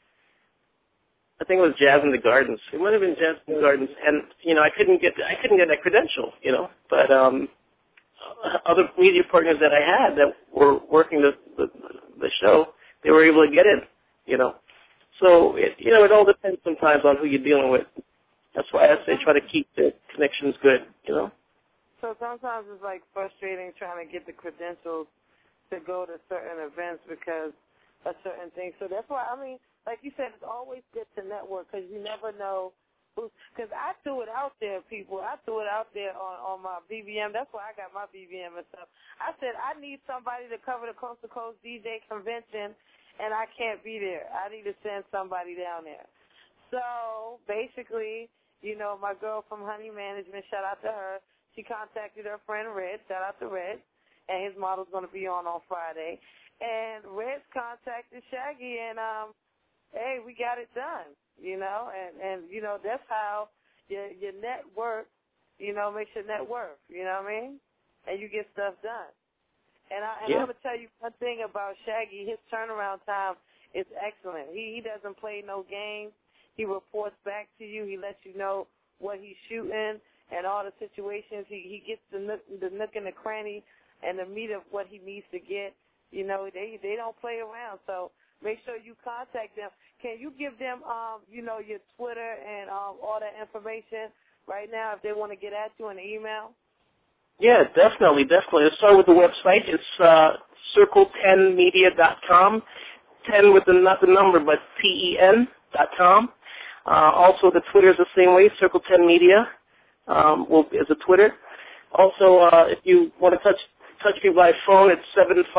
I think it was Jazz in the Gardens. It might have been Jazz in the Gardens, and I couldn't get that credential, But other media partners that I had that were working the show, they were able to get in, So it all depends sometimes on who you're dealing with. That's why I say try to keep the connections good, So sometimes it's like frustrating trying to get the credentials to go to certain events because of certain things. So that's why like you said, it's always good to network because you never know who's. Because I threw it out there, people. I threw it out there on my BBM. That's why I got my BBM and stuff. I said I need somebody to cover the Coast to Coast DJ convention, and I can't be there. I need to send somebody down there. So basically, my girl from Honey Management, shout out to her. She contacted her friend Red. Shout out to Red, and his model's going to be on Friday. And Red's contacted Shaggy, and hey, we got it done, and that's how your network, makes your net worth, and you get stuff done. And I'm going to tell you one thing about Shaggy, his turnaround time is excellent. He doesn't play no games. He reports back to you. He lets you know what he's shooting and all the situations. He gets the nook and the cranny and the meat of what he needs to get. They don't play around, so make sure you contact them. Can you give them, your Twitter and all that information right now if they want to get at you in the email? Yeah, definitely. Let's start with the website. It's circle10media.com. 10 with not the number, but TEN.com. Also, the Twitter is the same way, Circle 10 Media is a Twitter. Also, if you want to touch me by phone, it's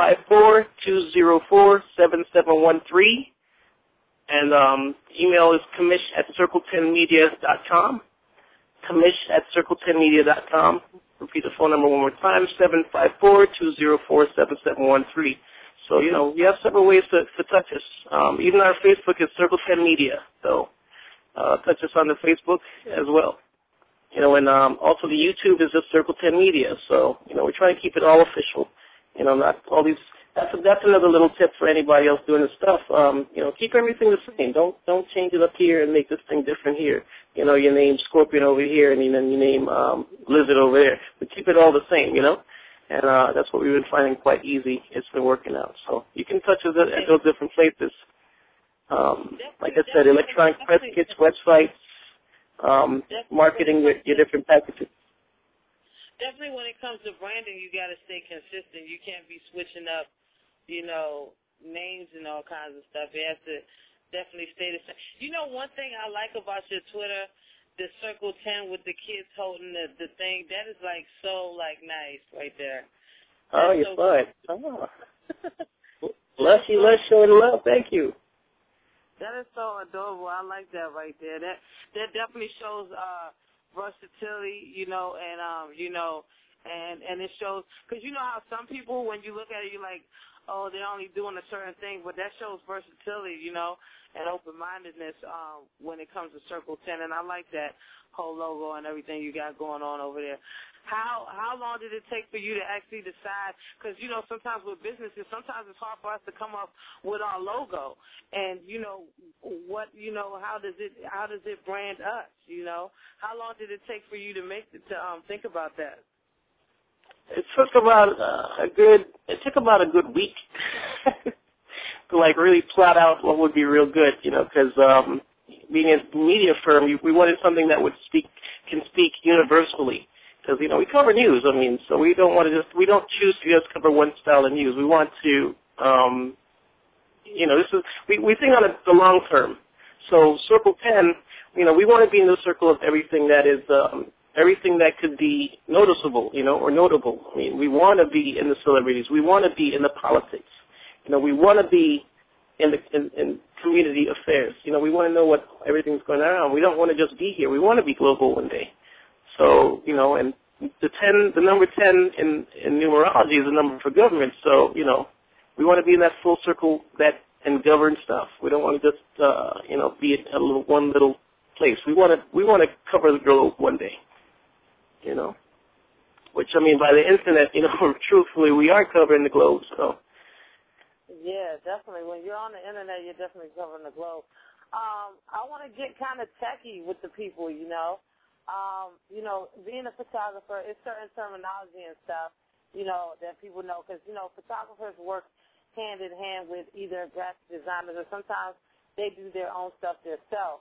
754-204-7713. And email is commish@circle10media.com. commish@circle10media.com. Repeat the phone number one more time, 754-204-7713. So, you know, we have several ways to touch us. Even our Facebook is Circle 10 Media. So touch us on the Facebook as well. You know, and also the YouTube is just Circle 10 Media. So, you know, we're trying to keep it all official. You know, not all these. That's another little tip for anybody else doing this stuff. You know, keep everything the same. Don't change it up here and make this thing different here. You know, you name Scorpion over here and then you name Lizard over there. But keep it all the same, you know. And that's what we've been finding quite easy. It's been working out. So you can touch us at those different places. Like I said, electronic press kits, websites, marketing with your different packages. Definitely when it comes to branding, you got to stay consistent. You can't be switching up, you know, names and all kinds of stuff. You have to definitely stay the same. You know, one thing I like about your Twitter, the Circle 10 with the kids holding the thing, that is like so like nice right there. Oh, you're fun. Oh. Lush showing love. Thank you. That is so adorable. I like that right there. That definitely shows versatility, you know, and and it shows, because you know how some people, when you look at it, you're like, oh, they're only doing a certain thing, but that shows versatility, you know, and open-mindedness when it comes to Circle 10, and I like that whole logo and everything you got going on over there. How long did it take for you to actually decide? Because, you know, sometimes with businesses, sometimes it's hard for us to come up with our logo, and, you know, how does it brand us, you know? How long did it take for you to think about that? It took about a good week to like really plot out what would be real good, you know, because being a media firm, we wanted something that can speak universally, because, you know, we cover news. I mean, so we don't choose to just cover one style of news. We want to, you know, we think on the long term. So Circle 10, you know, we want to be in the circle of everything that is. Everything that could be noticeable, you know, or notable. I mean, we want to be in the celebrities. We want to be in the politics. You know, we want to be in community affairs. You know, we want to know what everything's going on. We don't want to just be here. We want to be global one day. So, you know, and the number 10 in numerology is a number for government. So, you know, we want to be in that full circle and govern stuff. We don't want to just, you know, be at one little place. We want to cover the globe one day. You know, which, I mean, by the internet, you know, truthfully, we are covering the globe, so. Yeah, definitely. When you're on the internet, you're definitely covering the globe. I want to get kind of techie with the people, you know. You know, being a photographer, it's certain terminology and stuff, you know, that people know, because, you know, photographers work hand in hand with either graphic designers, or sometimes they do their own stuff themselves.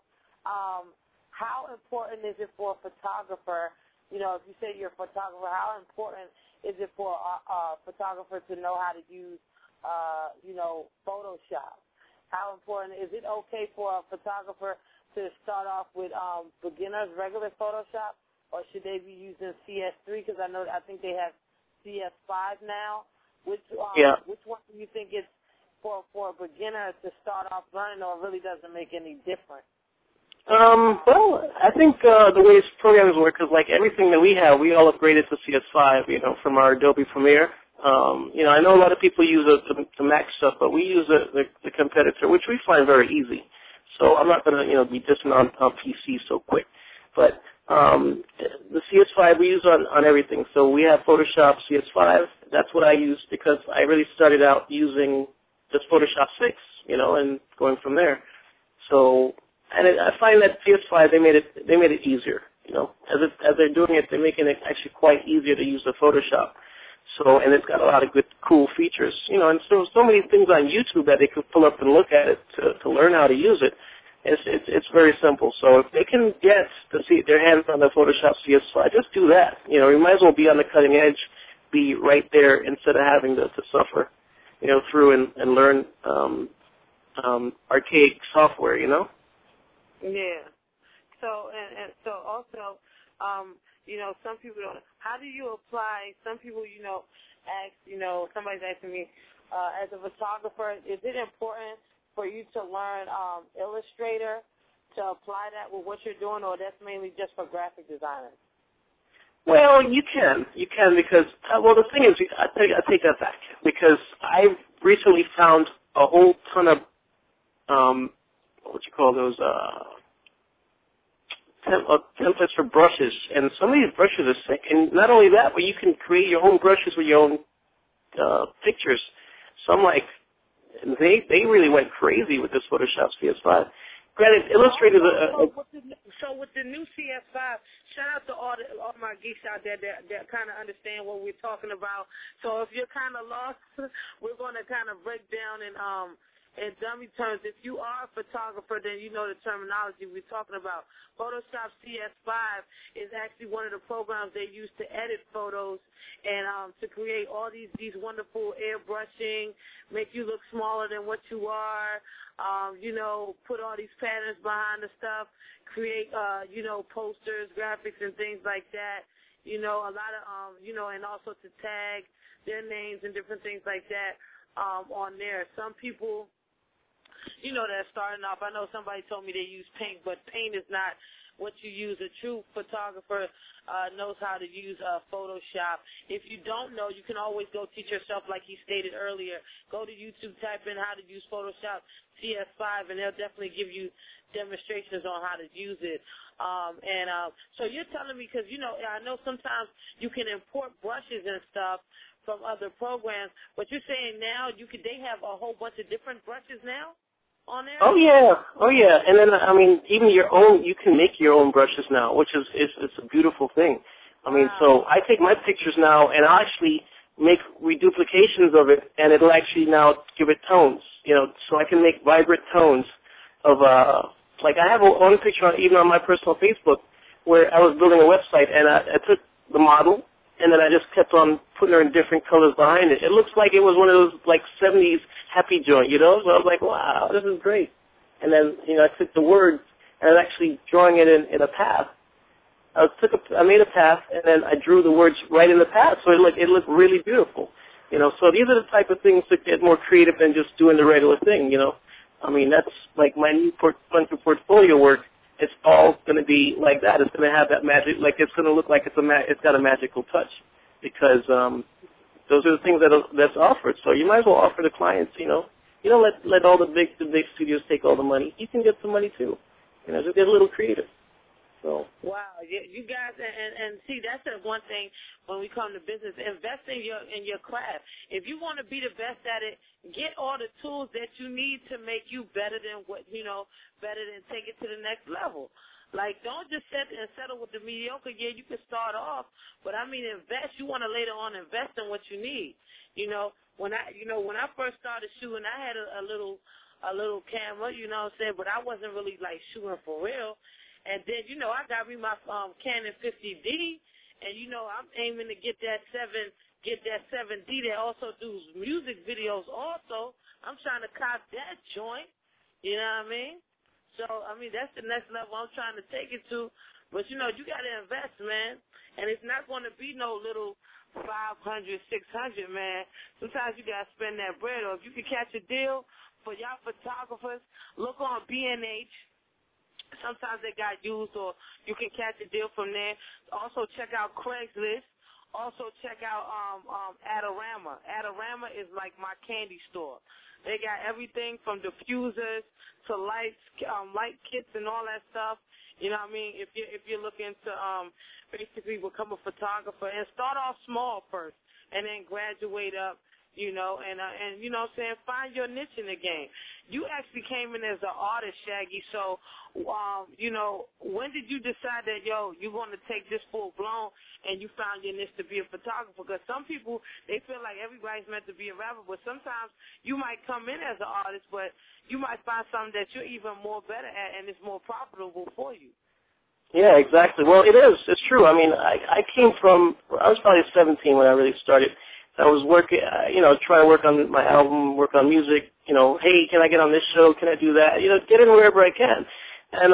How important is it for a photographer? You know, if you say you're a photographer, how important is it for a photographer to know how to use, you know, Photoshop? How important is it okay for a photographer to start off with beginner's regular Photoshop, or should they be using CS3? Because I think they have CS5 now. Which one do you think is for a beginner to start off learning, or it really doesn't make any difference? Well, I think the way programs work is like everything that we have, we all upgraded to CS5, you know, from our Adobe Premiere. You know, I know a lot of people use the Mac stuff, but we use the competitor, which we find very easy. So I'm not going to, you know, be dissing on PC so quick. But the CS5 we use on everything. So we have Photoshop CS5. That's what I use, because I really started out using just Photoshop 6, you know, and going from there. So. And I find that PS5, they made it easier, you know. As they're doing it, they're making it actually quite easier to use the Photoshop. So, and it's got a lot of good, cool features, you know. And so many things on YouTube that they could pull up and look at it to learn how to use it. It's very simple. So if they can get to see their hands on the Photoshop CS5, just do that. You know, you might as well be on the cutting edge, be right there instead of having to suffer, you know, through and learn archaic software, you know. Yeah. So and so also, you know, some people don't. How do you apply? Some people, you know, ask. You know, somebody's asking me, as a photographer, is it important for you to learn Illustrator to apply that with what you're doing, or that's mainly just for graphic designers? Well, you can because the thing is, I take that back because I recently found a whole ton of what you call those templates for brushes, and some of these brushes are sick. And not only that, but you can create your own brushes with your own pictures. So I'm like, they really went crazy with this Photoshop CS5. Granted, Illustrator. So with the new CS5, shout out to all my geeks out there that kind of understand what we're talking about. So if you're kind of lost, we're going to kind of break down in dummy terms. If you are a photographer, then you know the terminology we're talking about. Photoshop CS5 is actually one of the programs they use to edit photos and to create all these wonderful airbrushing, make you look smaller than what you are, put all these patterns behind the stuff, create, posters, graphics, and things like that. A lot of, and also to tag their names and different things like that on there. Some people, that's starting off. I know somebody told me they use paint, but paint is not what you use. A true photographer knows how to use Photoshop. If you don't know, you can always go teach yourself, like he stated earlier. Go to YouTube, type in how to use Photoshop CS5, and they'll definitely give you demonstrations on how to use it. So you're telling me, because, I know sometimes you can import brushes and stuff from other programs, but you're saying now they have a whole bunch of different brushes now on there? Oh yeah. And then even your own, you can make your own brushes now, which is it's a beautiful thing. So I take my pictures now and I'll actually make reduplications of it, and it'll actually now give it tones. So I can make vibrant tones of like I have one picture even on my personal Facebook where I was building a website and I took the model. And then I just kept on putting her in different colors behind it. It looks like it was one of those, 70s happy joint, So I was like, wow, this is great. And then, I took the words, and I was actually drawing it in a path. I made a path, and then I drew the words right in the path, so it looked really beautiful. So these are the type of things that get more creative than just doing the regular thing, That's like my new portfolio work. It's all going to be like that. It's going to have that magic, it's going to look like it's got a magical touch, because those are the things that's offered. So you might as well offer the clients, You don't let all the big studios take all the money. You can get some money too, just get a little creative. So. Wow, you guys, and see, that's the one thing when we come to business. Invest in your craft. If you want to be the best at it, get all the tools that you need to make you better than better than take it to the next level. Like, don't just sit and settle with the mediocre. Yeah, you can start off, but invest. You want to later on invest in what you need. When I first started shooting, I had a little camera, but I wasn't really shooting for real. And then, I got me my Canon 50D, and, I'm aiming to get that 7D that also does music videos also. I'm trying to cop that joint, you know what I mean? So, that's the next level I'm trying to take it to. But, you got to invest, man. And it's not going to be no little 500, 600, man. Sometimes you got to spend that bread. Or if you can catch a deal for y'all photographers, look on B&H. Sometimes they got used, or you can catch a deal from there. Also, check out Craigslist. Also, check out Adorama. Adorama is like my candy store. They got everything from diffusers to light kits and all that stuff. You know what I mean? If you're looking to basically become a photographer, and start off small first, and then graduate up. And you know what I'm saying, find your niche in the game. You actually came in as an artist, Shaggy, so, when did you decide that, you're going to take this full blown and you found your niche to be a photographer? Because some people, they feel like everybody's meant to be a rapper, but sometimes you might come in as an artist, but you might find something that you're even more better at and it's more profitable for you. Yeah, exactly. Well, it is. It's true. I was probably 17 when I really started. I was working, trying to work on my album, work on music, hey, can I get on this show? Can I do that? Get in wherever I can. And,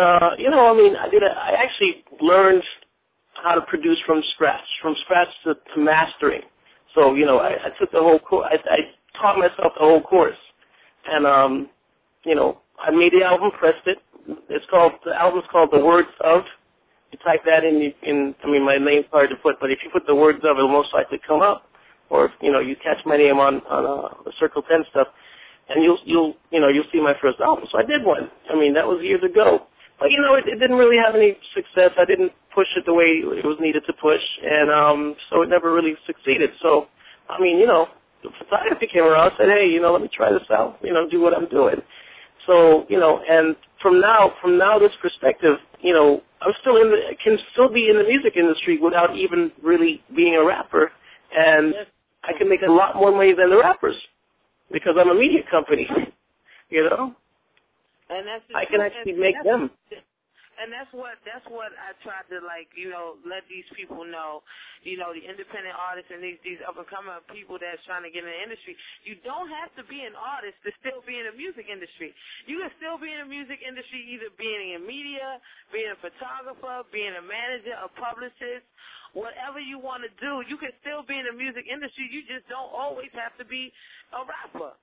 I actually learned how to produce from scratch to mastering. So, I took the whole course, I taught myself the whole course. And, I made the album, pressed it, the album's called The Words Of. You type that in, my name's hard to put, but if you put The Words Of, it'll most likely come up. Or, you catch my name on the Circle 10 stuff, and you'll see my first album. So I did one. That was years ago. But, it didn't really have any success. I didn't push it the way it was needed to push, and so it never really succeeded. So, the photography came around and said, hey, let me try this out, do what I'm doing. So, and from now this perspective, I'm can still be in the music industry without even really being a rapper, and I can make a lot more money than the rappers because I'm a media company, And that's I can actually make them. And that's what I try to let these people know, the independent artists and these up and coming people that's trying to get in the industry. You don't have to be an artist to still be in the music industry. You can still be in the music industry either being in media, being a photographer, being a manager, a publicist, whatever you want to do. You can still be in the music industry. You just don't always have to be a rapper.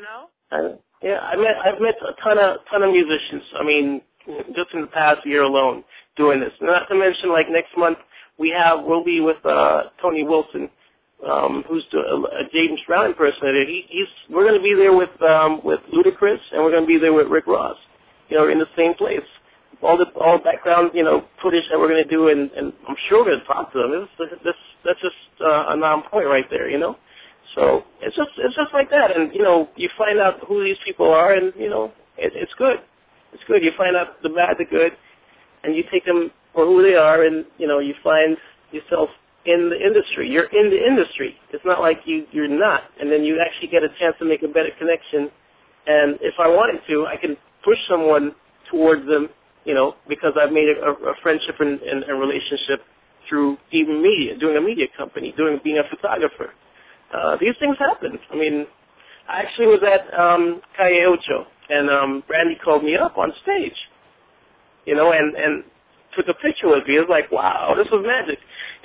I've met a ton of musicians. Just in the past year alone, doing this. Not to mention, next month we'll be with Tony Wilson, who's a James Brown impersonator. We're going to be there with Ludacris, and we're going to be there with Rick Ross. In the same place. All background, footage that we're going to do, and I'm sure we're going to talk to them. That's just a non-point right there, So it's just like that, and you find out who these people are, and it's good. It's good. You find out the bad, the good, and you take them for who they are, and you find yourself in the industry. You're in the industry. It's not like you're not, and then you actually get a chance to make a better connection. And if I wanted to, I can push someone towards them, because I've made a friendship and a relationship through even media, doing a media company, being a photographer. These things happen. I actually was at Calle Ocho, and Brandy called me up on stage, and took a picture with me. It was like, wow, this was magic,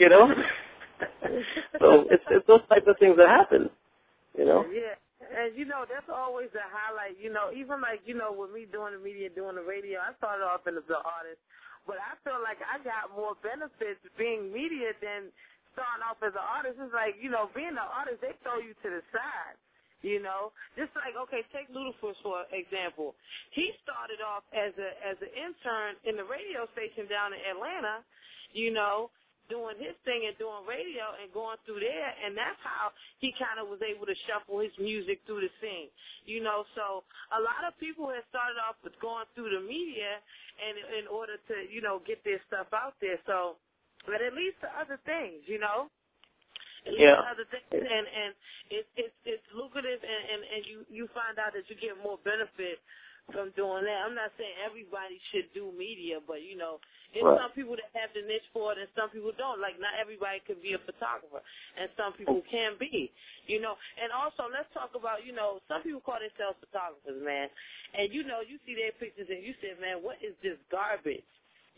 So it's those types of things that happen, Yeah, and that's always a highlight. Even with me doing the media, doing the radio, I started off as an artist, but I feel like I got more benefits being media than starting off as an artist. It's like, being an artist, they throw you to the side. Just like, okay, take Ludacris for example. He started off as an intern in the radio station down in Atlanta, doing his thing and doing radio and going through there, and that's how he kind of was able to shuffle his music through the scene. So a lot of people have started off with going through the media and in order to, get their stuff out there. So, but it leads to other things, Other things, and it's lucrative, and you find out that you get more benefit from doing that. I'm not saying everybody should do media, but there's some people that have the niche for it, and some people don't. Like, not everybody could be a photographer, and some people can be. And also let's talk about some people call themselves photographers, man, and you see their pictures and you say, man, what is this garbage?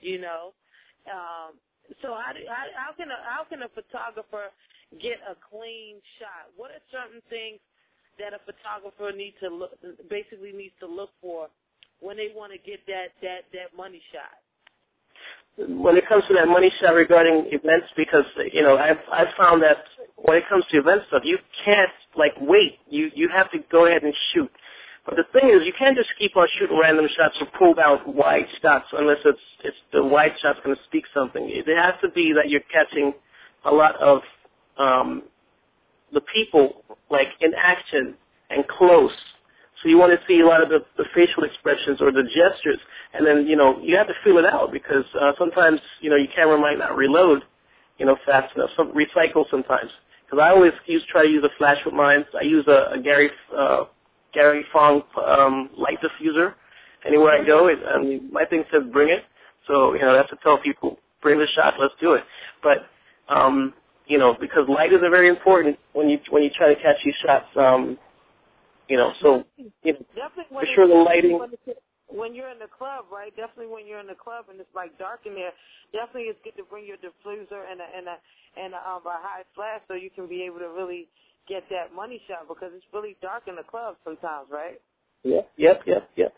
So how can a photographer get a clean shot? What are certain things that a photographer needs to look for when they want to get that money shot? When it comes to that money shot regarding events, because I've found that when it comes to event stuff, you can't wait. You have to go ahead and shoot. But the thing is, you can't just keep on shooting random shots or pulled out wide shots unless it's the wide shot's going to speak something. It has to be that you're catching a lot of the people in action and close. So you want to see a lot of the facial expressions or the gestures, and then you have to feel it out because sometimes your camera might not reload fast enough. Recycle sometimes. Because I always try to use a flash with mine. I use a Gary Fong light diffuser. Anywhere I go, my thing says bring it. So, that's to tell people, bring the shot, let's do it. But, because light is very important when you try to catch these shots, so, for sure the lighting. When you're in the club, right? Definitely when you're in the club and it's dark in there, definitely it's good to bring your diffuser and a high flash so you can be able to really get that money shot because it's really dark in the club sometimes, right? Yep.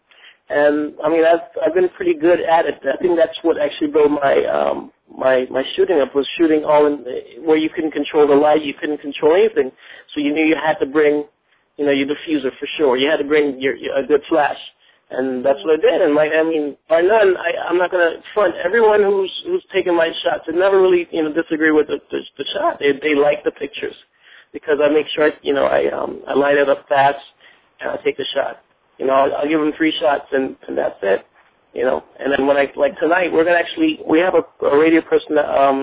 And I mean, I've been pretty good at it. I think that's what actually built my shooting up, was shooting all in where you couldn't control the light, you couldn't control anything. So you knew you had to bring, you know, your diffuser for sure. You had to bring a good flash. And that's what I did. And like, I mean, by none, I'm not going to front. Everyone who's taken my shots, I never really, you know, disagree with the shot. They like the pictures because I make sure, I line it up fast and I take the shot. You know, I'll give them 3 shots and that's it. You know, and then when like tonight, we have a radio person,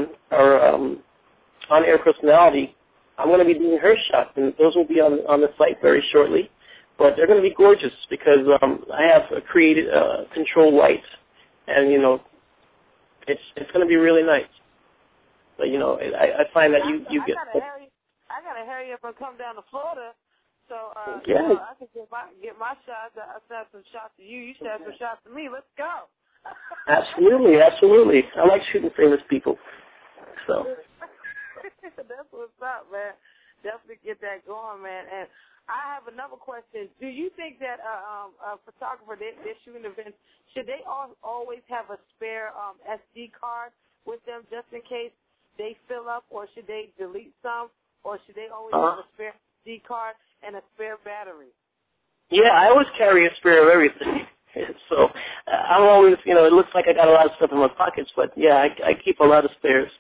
on-air personality. I'm going to be doing her shots, and those will be on the site very shortly. But they're going to be gorgeous because I have created control lights, and you know, it's going to be really nice. But you know, I find that you get. I gotta hurry up and come down to Florida, so yeah. You know, I can get my shots. I send some shots to you. You send some shots to me. Let's go. Absolutely. I like shooting famous people. So. That's what's up, man. Definitely get that going, man. And I have another question. Do you think that a photographer, they're shooting events, should they always have a spare SD card with them just in case they fill up, or should they delete some, or should they always have a spare SD card and a spare battery? Yeah, I always carry a spare of everything. So I'm always, you know, it looks like I got a lot of stuff in my pockets, but yeah, I keep a lot of spares.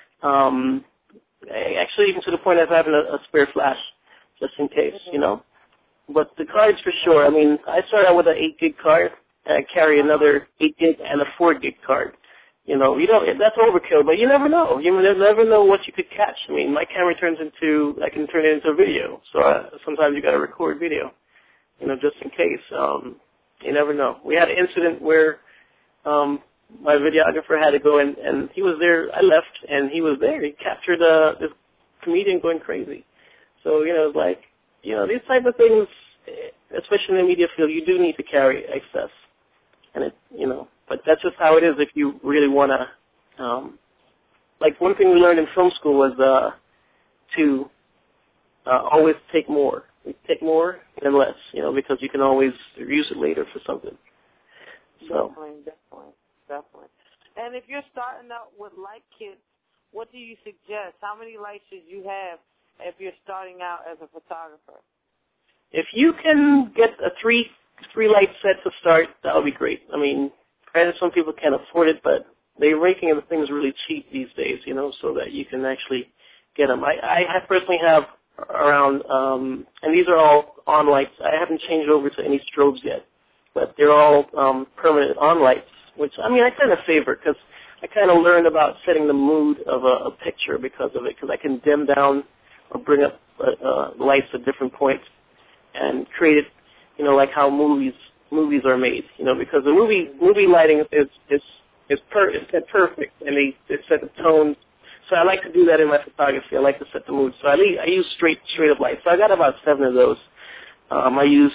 Actually, even to the point of having a spare flash, just in case, you know. But the cards for sure. I mean, I started out with an 8 gig card, and I carry another 8 gig and a 4 gig card. You know, that's overkill, but you never know. You never know what you could catch. I mean, my camera I can turn it into a video. So sometimes you got to record video, you know, just in case. You never know. We had an incident where my videographer had to go and he was there. I left, and he was there. He captured this comedian going crazy. So, you know, it's like, you know, these type of things, especially in the media field, you do need to carry excess. And it, you know, but that's just how it is if you really want to, like one thing we learned in film school was to always take more. Take more than less, you know, because you can always use it later for something. So. Definitely. And if you're starting out with light kits, what do you suggest? How many lights should you have if you're starting out as a photographer? If you can get a three light set to start, that would be great. I mean, granted, some people can't afford it, but they're making the things really cheap these days, you know, so that you can actually get them. I personally have around, and these are all on lights. I haven't changed over to any strobes yet, but they're all permanent on lights, which, I mean, I kind of favor because I kind of learned about setting the mood of a picture because of it, because I can dim down or bring up lights at different points and create it, you know, like how movies are made, you know, because the movie lighting is set perfect, and they set the tone. So I like to do that in my photography. I like to set the mood. So I use straight up lights. So I got about 7 of those. I use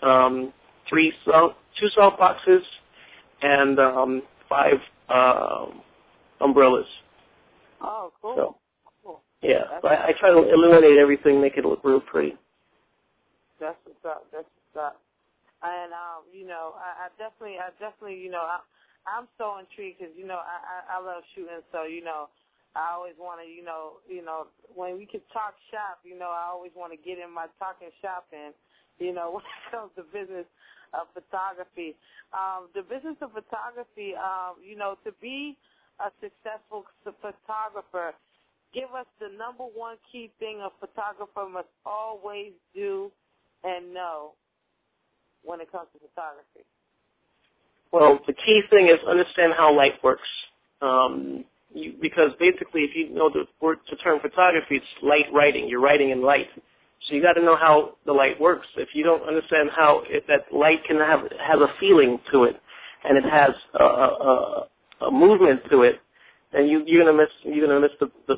2 salt boxes and 5 umbrellas. Oh, cool. So, cool. Yeah, so I try to illuminate everything, make it look real pretty. That's what's up. And you know, I definitely, you know, I'm so intrigued because, you know, I love shooting. So, you know, I always want to, you know, when we can talk shop, you know, I always want to get in my talking shop in, you know, when it comes to business of photography. The business of photography, you know, to be a successful photographer, give us the number one key thing a photographer must always do and know when it comes to photography. Well, the key thing is understand how light works. Because basically, if you know the term photography, it's light writing. You're writing in light. So you got to know how the light works. If you don't understand how that light has a feeling to it, and it has a movement to it, then you're gonna miss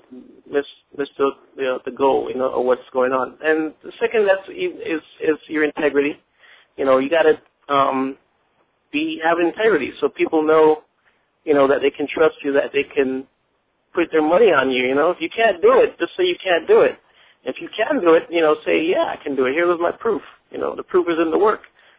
the goal, you know, or what's going on. And the second is your integrity. You know, you got to have integrity, so people know, you know, that they can trust you, that they can put their money on you, you know. If you can't do it, just say you can't do it. If you can do it, you know, say, yeah, I can do it. Here was my proof. You know, the proof is in the work.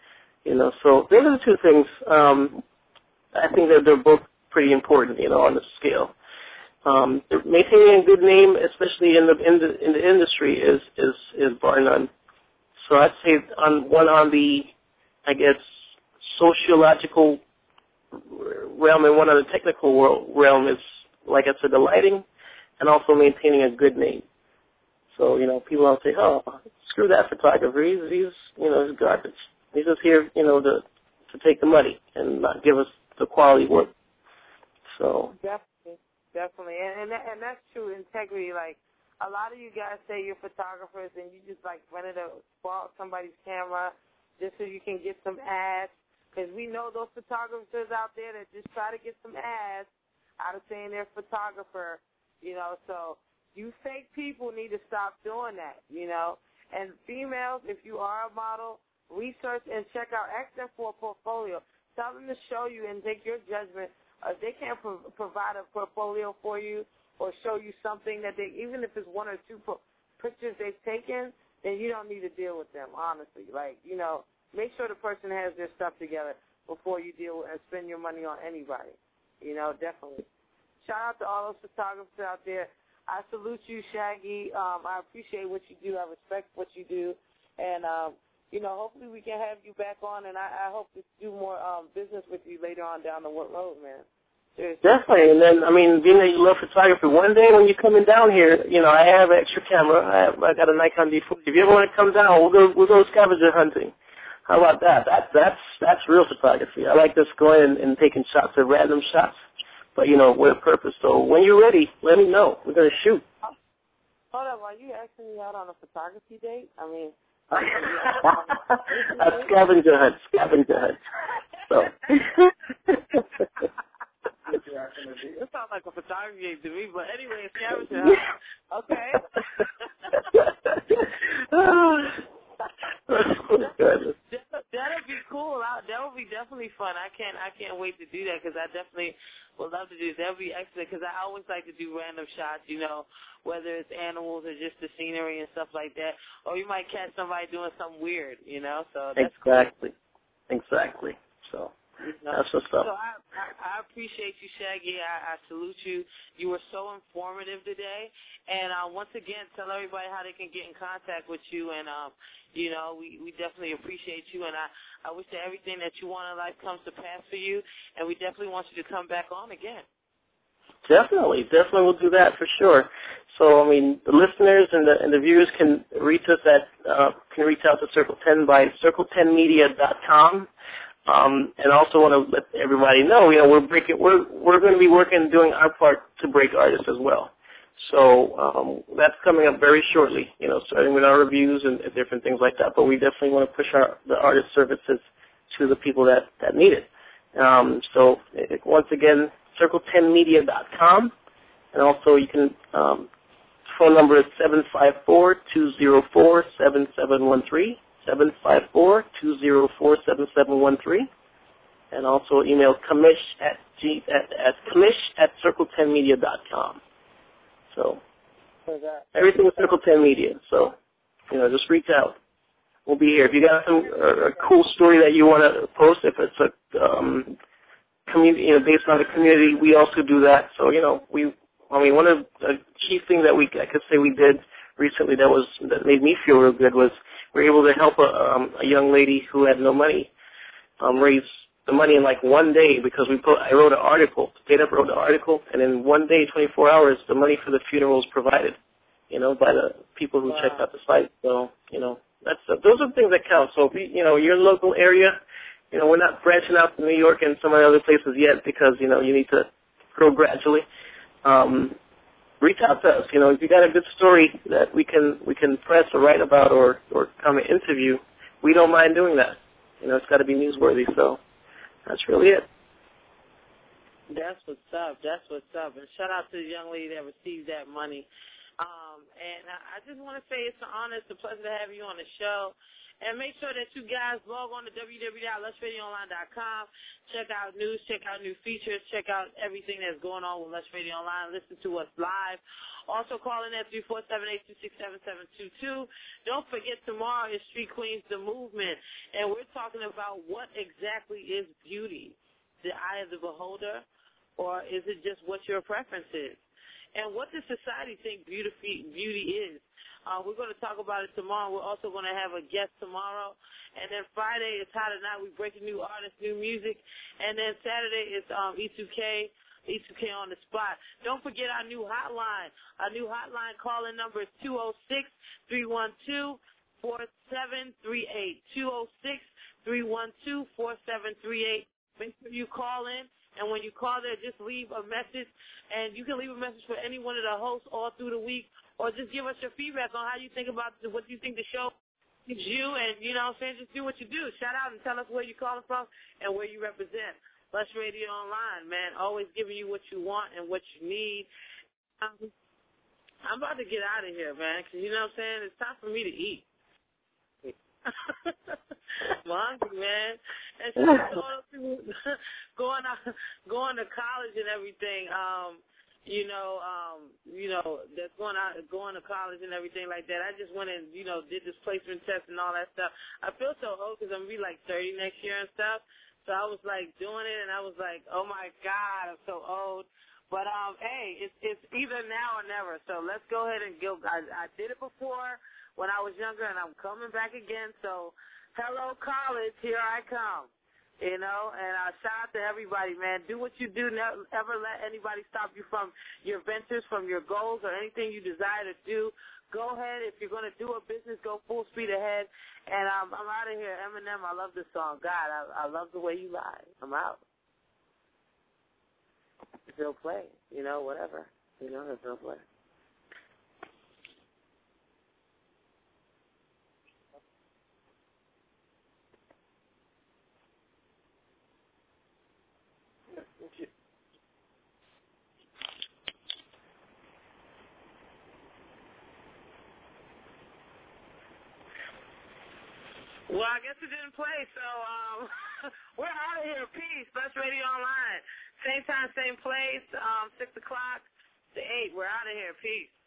So those are the two things. I think that they're both pretty important, on the scale. Maintaining a good name, especially in the industry, is bar none. So I'd say on the, I guess, sociological realm and one on the technical realm is, like I said, the lighting and also maintaining a good name. So, people don't say, oh, screw that photographer. He's garbage. He's just here, to take the money and not give us the quality work. So. Definitely. And that's true. Integrity, like, a lot of you guys say you're photographers and you just, rented bought somebody's camera just so you can get some ads. Because we know those photographers out there that just try to get some ads out of saying they're a photographer, So you fake people need to stop doing that, And females, if you are a model, research and check out, ask them for a portfolio. Tell them to show you and take your judgment. If they can't provide a portfolio for you or show you something that even if it's one or two pictures they've taken, then you don't need to deal with them, honestly. Make sure the person has their stuff together before you deal and spend your money on anybody. Definitely. Shout out to all those photographers out there. I salute you, Shaggy. I appreciate what you do. I respect what you do. And, hopefully we can have you back on, and I hope to do more business with you later on down the road, man. Seriously. Definitely. And then, being that you love photography, one day when you're coming down here, I have an extra camera. I got a Nikon D40. If you ever want to come down, we'll go scavenger hunting. How about that? That's real photography. I like just going and taking shots, random shots, but, with a purpose. So when you're ready, let me know. We're going to shoot. Hold up. Are you asking me out on a photography date? A scavenger hunt. So. It sounds like a photography date to me, but anyway, a scavenger hunt. Okay. That'll be cool. That would be definitely fun. I can't wait to do that because I definitely would love to do it. That would be excellent because I always like to do random shots, whether it's animals or just the scenery and stuff like that. Or you might catch somebody doing something weird, So that's Exactly. Cool. Exactly. So that's what's up. So I appreciate you, Shaggy. I salute you. You were so informative today. And once again, tell everybody how they can get in contact with you. And, we definitely appreciate you. And I wish that everything that you want in life comes to pass for you. And we definitely want you to come back on again. Definitely we'll do that for sure. So, the listeners and the viewers can reach us can reach out to Circle 10 by circle10media.com. And also want to let everybody know, we're going to be doing our part to break artists as well. So that's coming up very shortly, starting with our reviews and different things like that. But we definitely want to push the artist services to the people that need it. So once again, circle10media.com. And also you can, phone number is 754-204-7713. 754-204-7713, and also email commish@circle10media.com. So everything with Circle 10 Media. So just reach out. We'll be here. If you got a cool story that you want to post, if it's a community, based on the community, we also do that. So one of the key things that I could say we did recently that made me feel real good was we were able to help a young lady who had no money raise the money in one day because I wrote an article, stayed up, wrote an article, and in one day, 24 hours, the money for the funeral was provided, by the people who checked out the site. So, those are the things that count. So if you're in the local area, we're not branching out to New York and some of the other places yet because, you need to grow gradually. Reach out to us. If you got a good story that we can press or write about or come and interview, we don't mind doing that. It's got to be newsworthy. So that's really it. That's what's up. And shout out to the young lady that received that money. And I just want to say it's an honor, it's a pleasure to have you on the show. And make sure that you guys log on to www.lushradioonline.com. Check out news, check out new features, check out everything that's going on with Lush Radio Online. Listen to us live. Also call in at 347-826-7722. Don't forget tomorrow is Street Queens The Movement. And we're talking about what exactly is beauty. The eye of the beholder, or is it just what your preference is? And what does society think beauty is? We're going to talk about it tomorrow. We're also going to have a guest tomorrow. And then Friday is How Tonight. We break new artists, new music. And then Saturday is E2K on the spot. Don't forget our new hotline. Our new hotline call-in number is 206-312-4738. 206-312-4738. Make sure you call in. And when you call there, just leave a message. And you can leave a message for any one of the hosts all through the week, or just give us your feedback on how you think about what you think the show is you. And, you know what I'm saying, just do what you do. Shout out and tell us where you're calling from and where you represent. Lush Radio Online, man, always giving you what you want and what you need. I'm about to get out of here, man, because, you know what I'm saying, it's time for me to eat. I'm hungry, man. And going to college and everything. That's going to college and everything like that. I just went and did this placement test and all that stuff. I feel so old because I'm gonna be like 30 next year and stuff. So I was like doing it, and I was like, oh my God, I'm so old. But hey, it's either now or never. So let's go ahead and go. I did it before when I was younger, and I'm coming back again. So, hello, college, here I come. And shout out to everybody, man. Do what you do. Never let anybody stop you from your ventures, from your goals, or anything you desire to do. Go ahead. If you're going to do a business, go full speed ahead. And I'm out of here. Eminem, I love this song. God, I love the way you lie. I'm out. Still play. Whatever. Still play. Well, I guess it didn't play, so we're out of here. Peace. Lush Radio Online. Same time, same place, 6 o'clock to 8. We're out of here. Peace.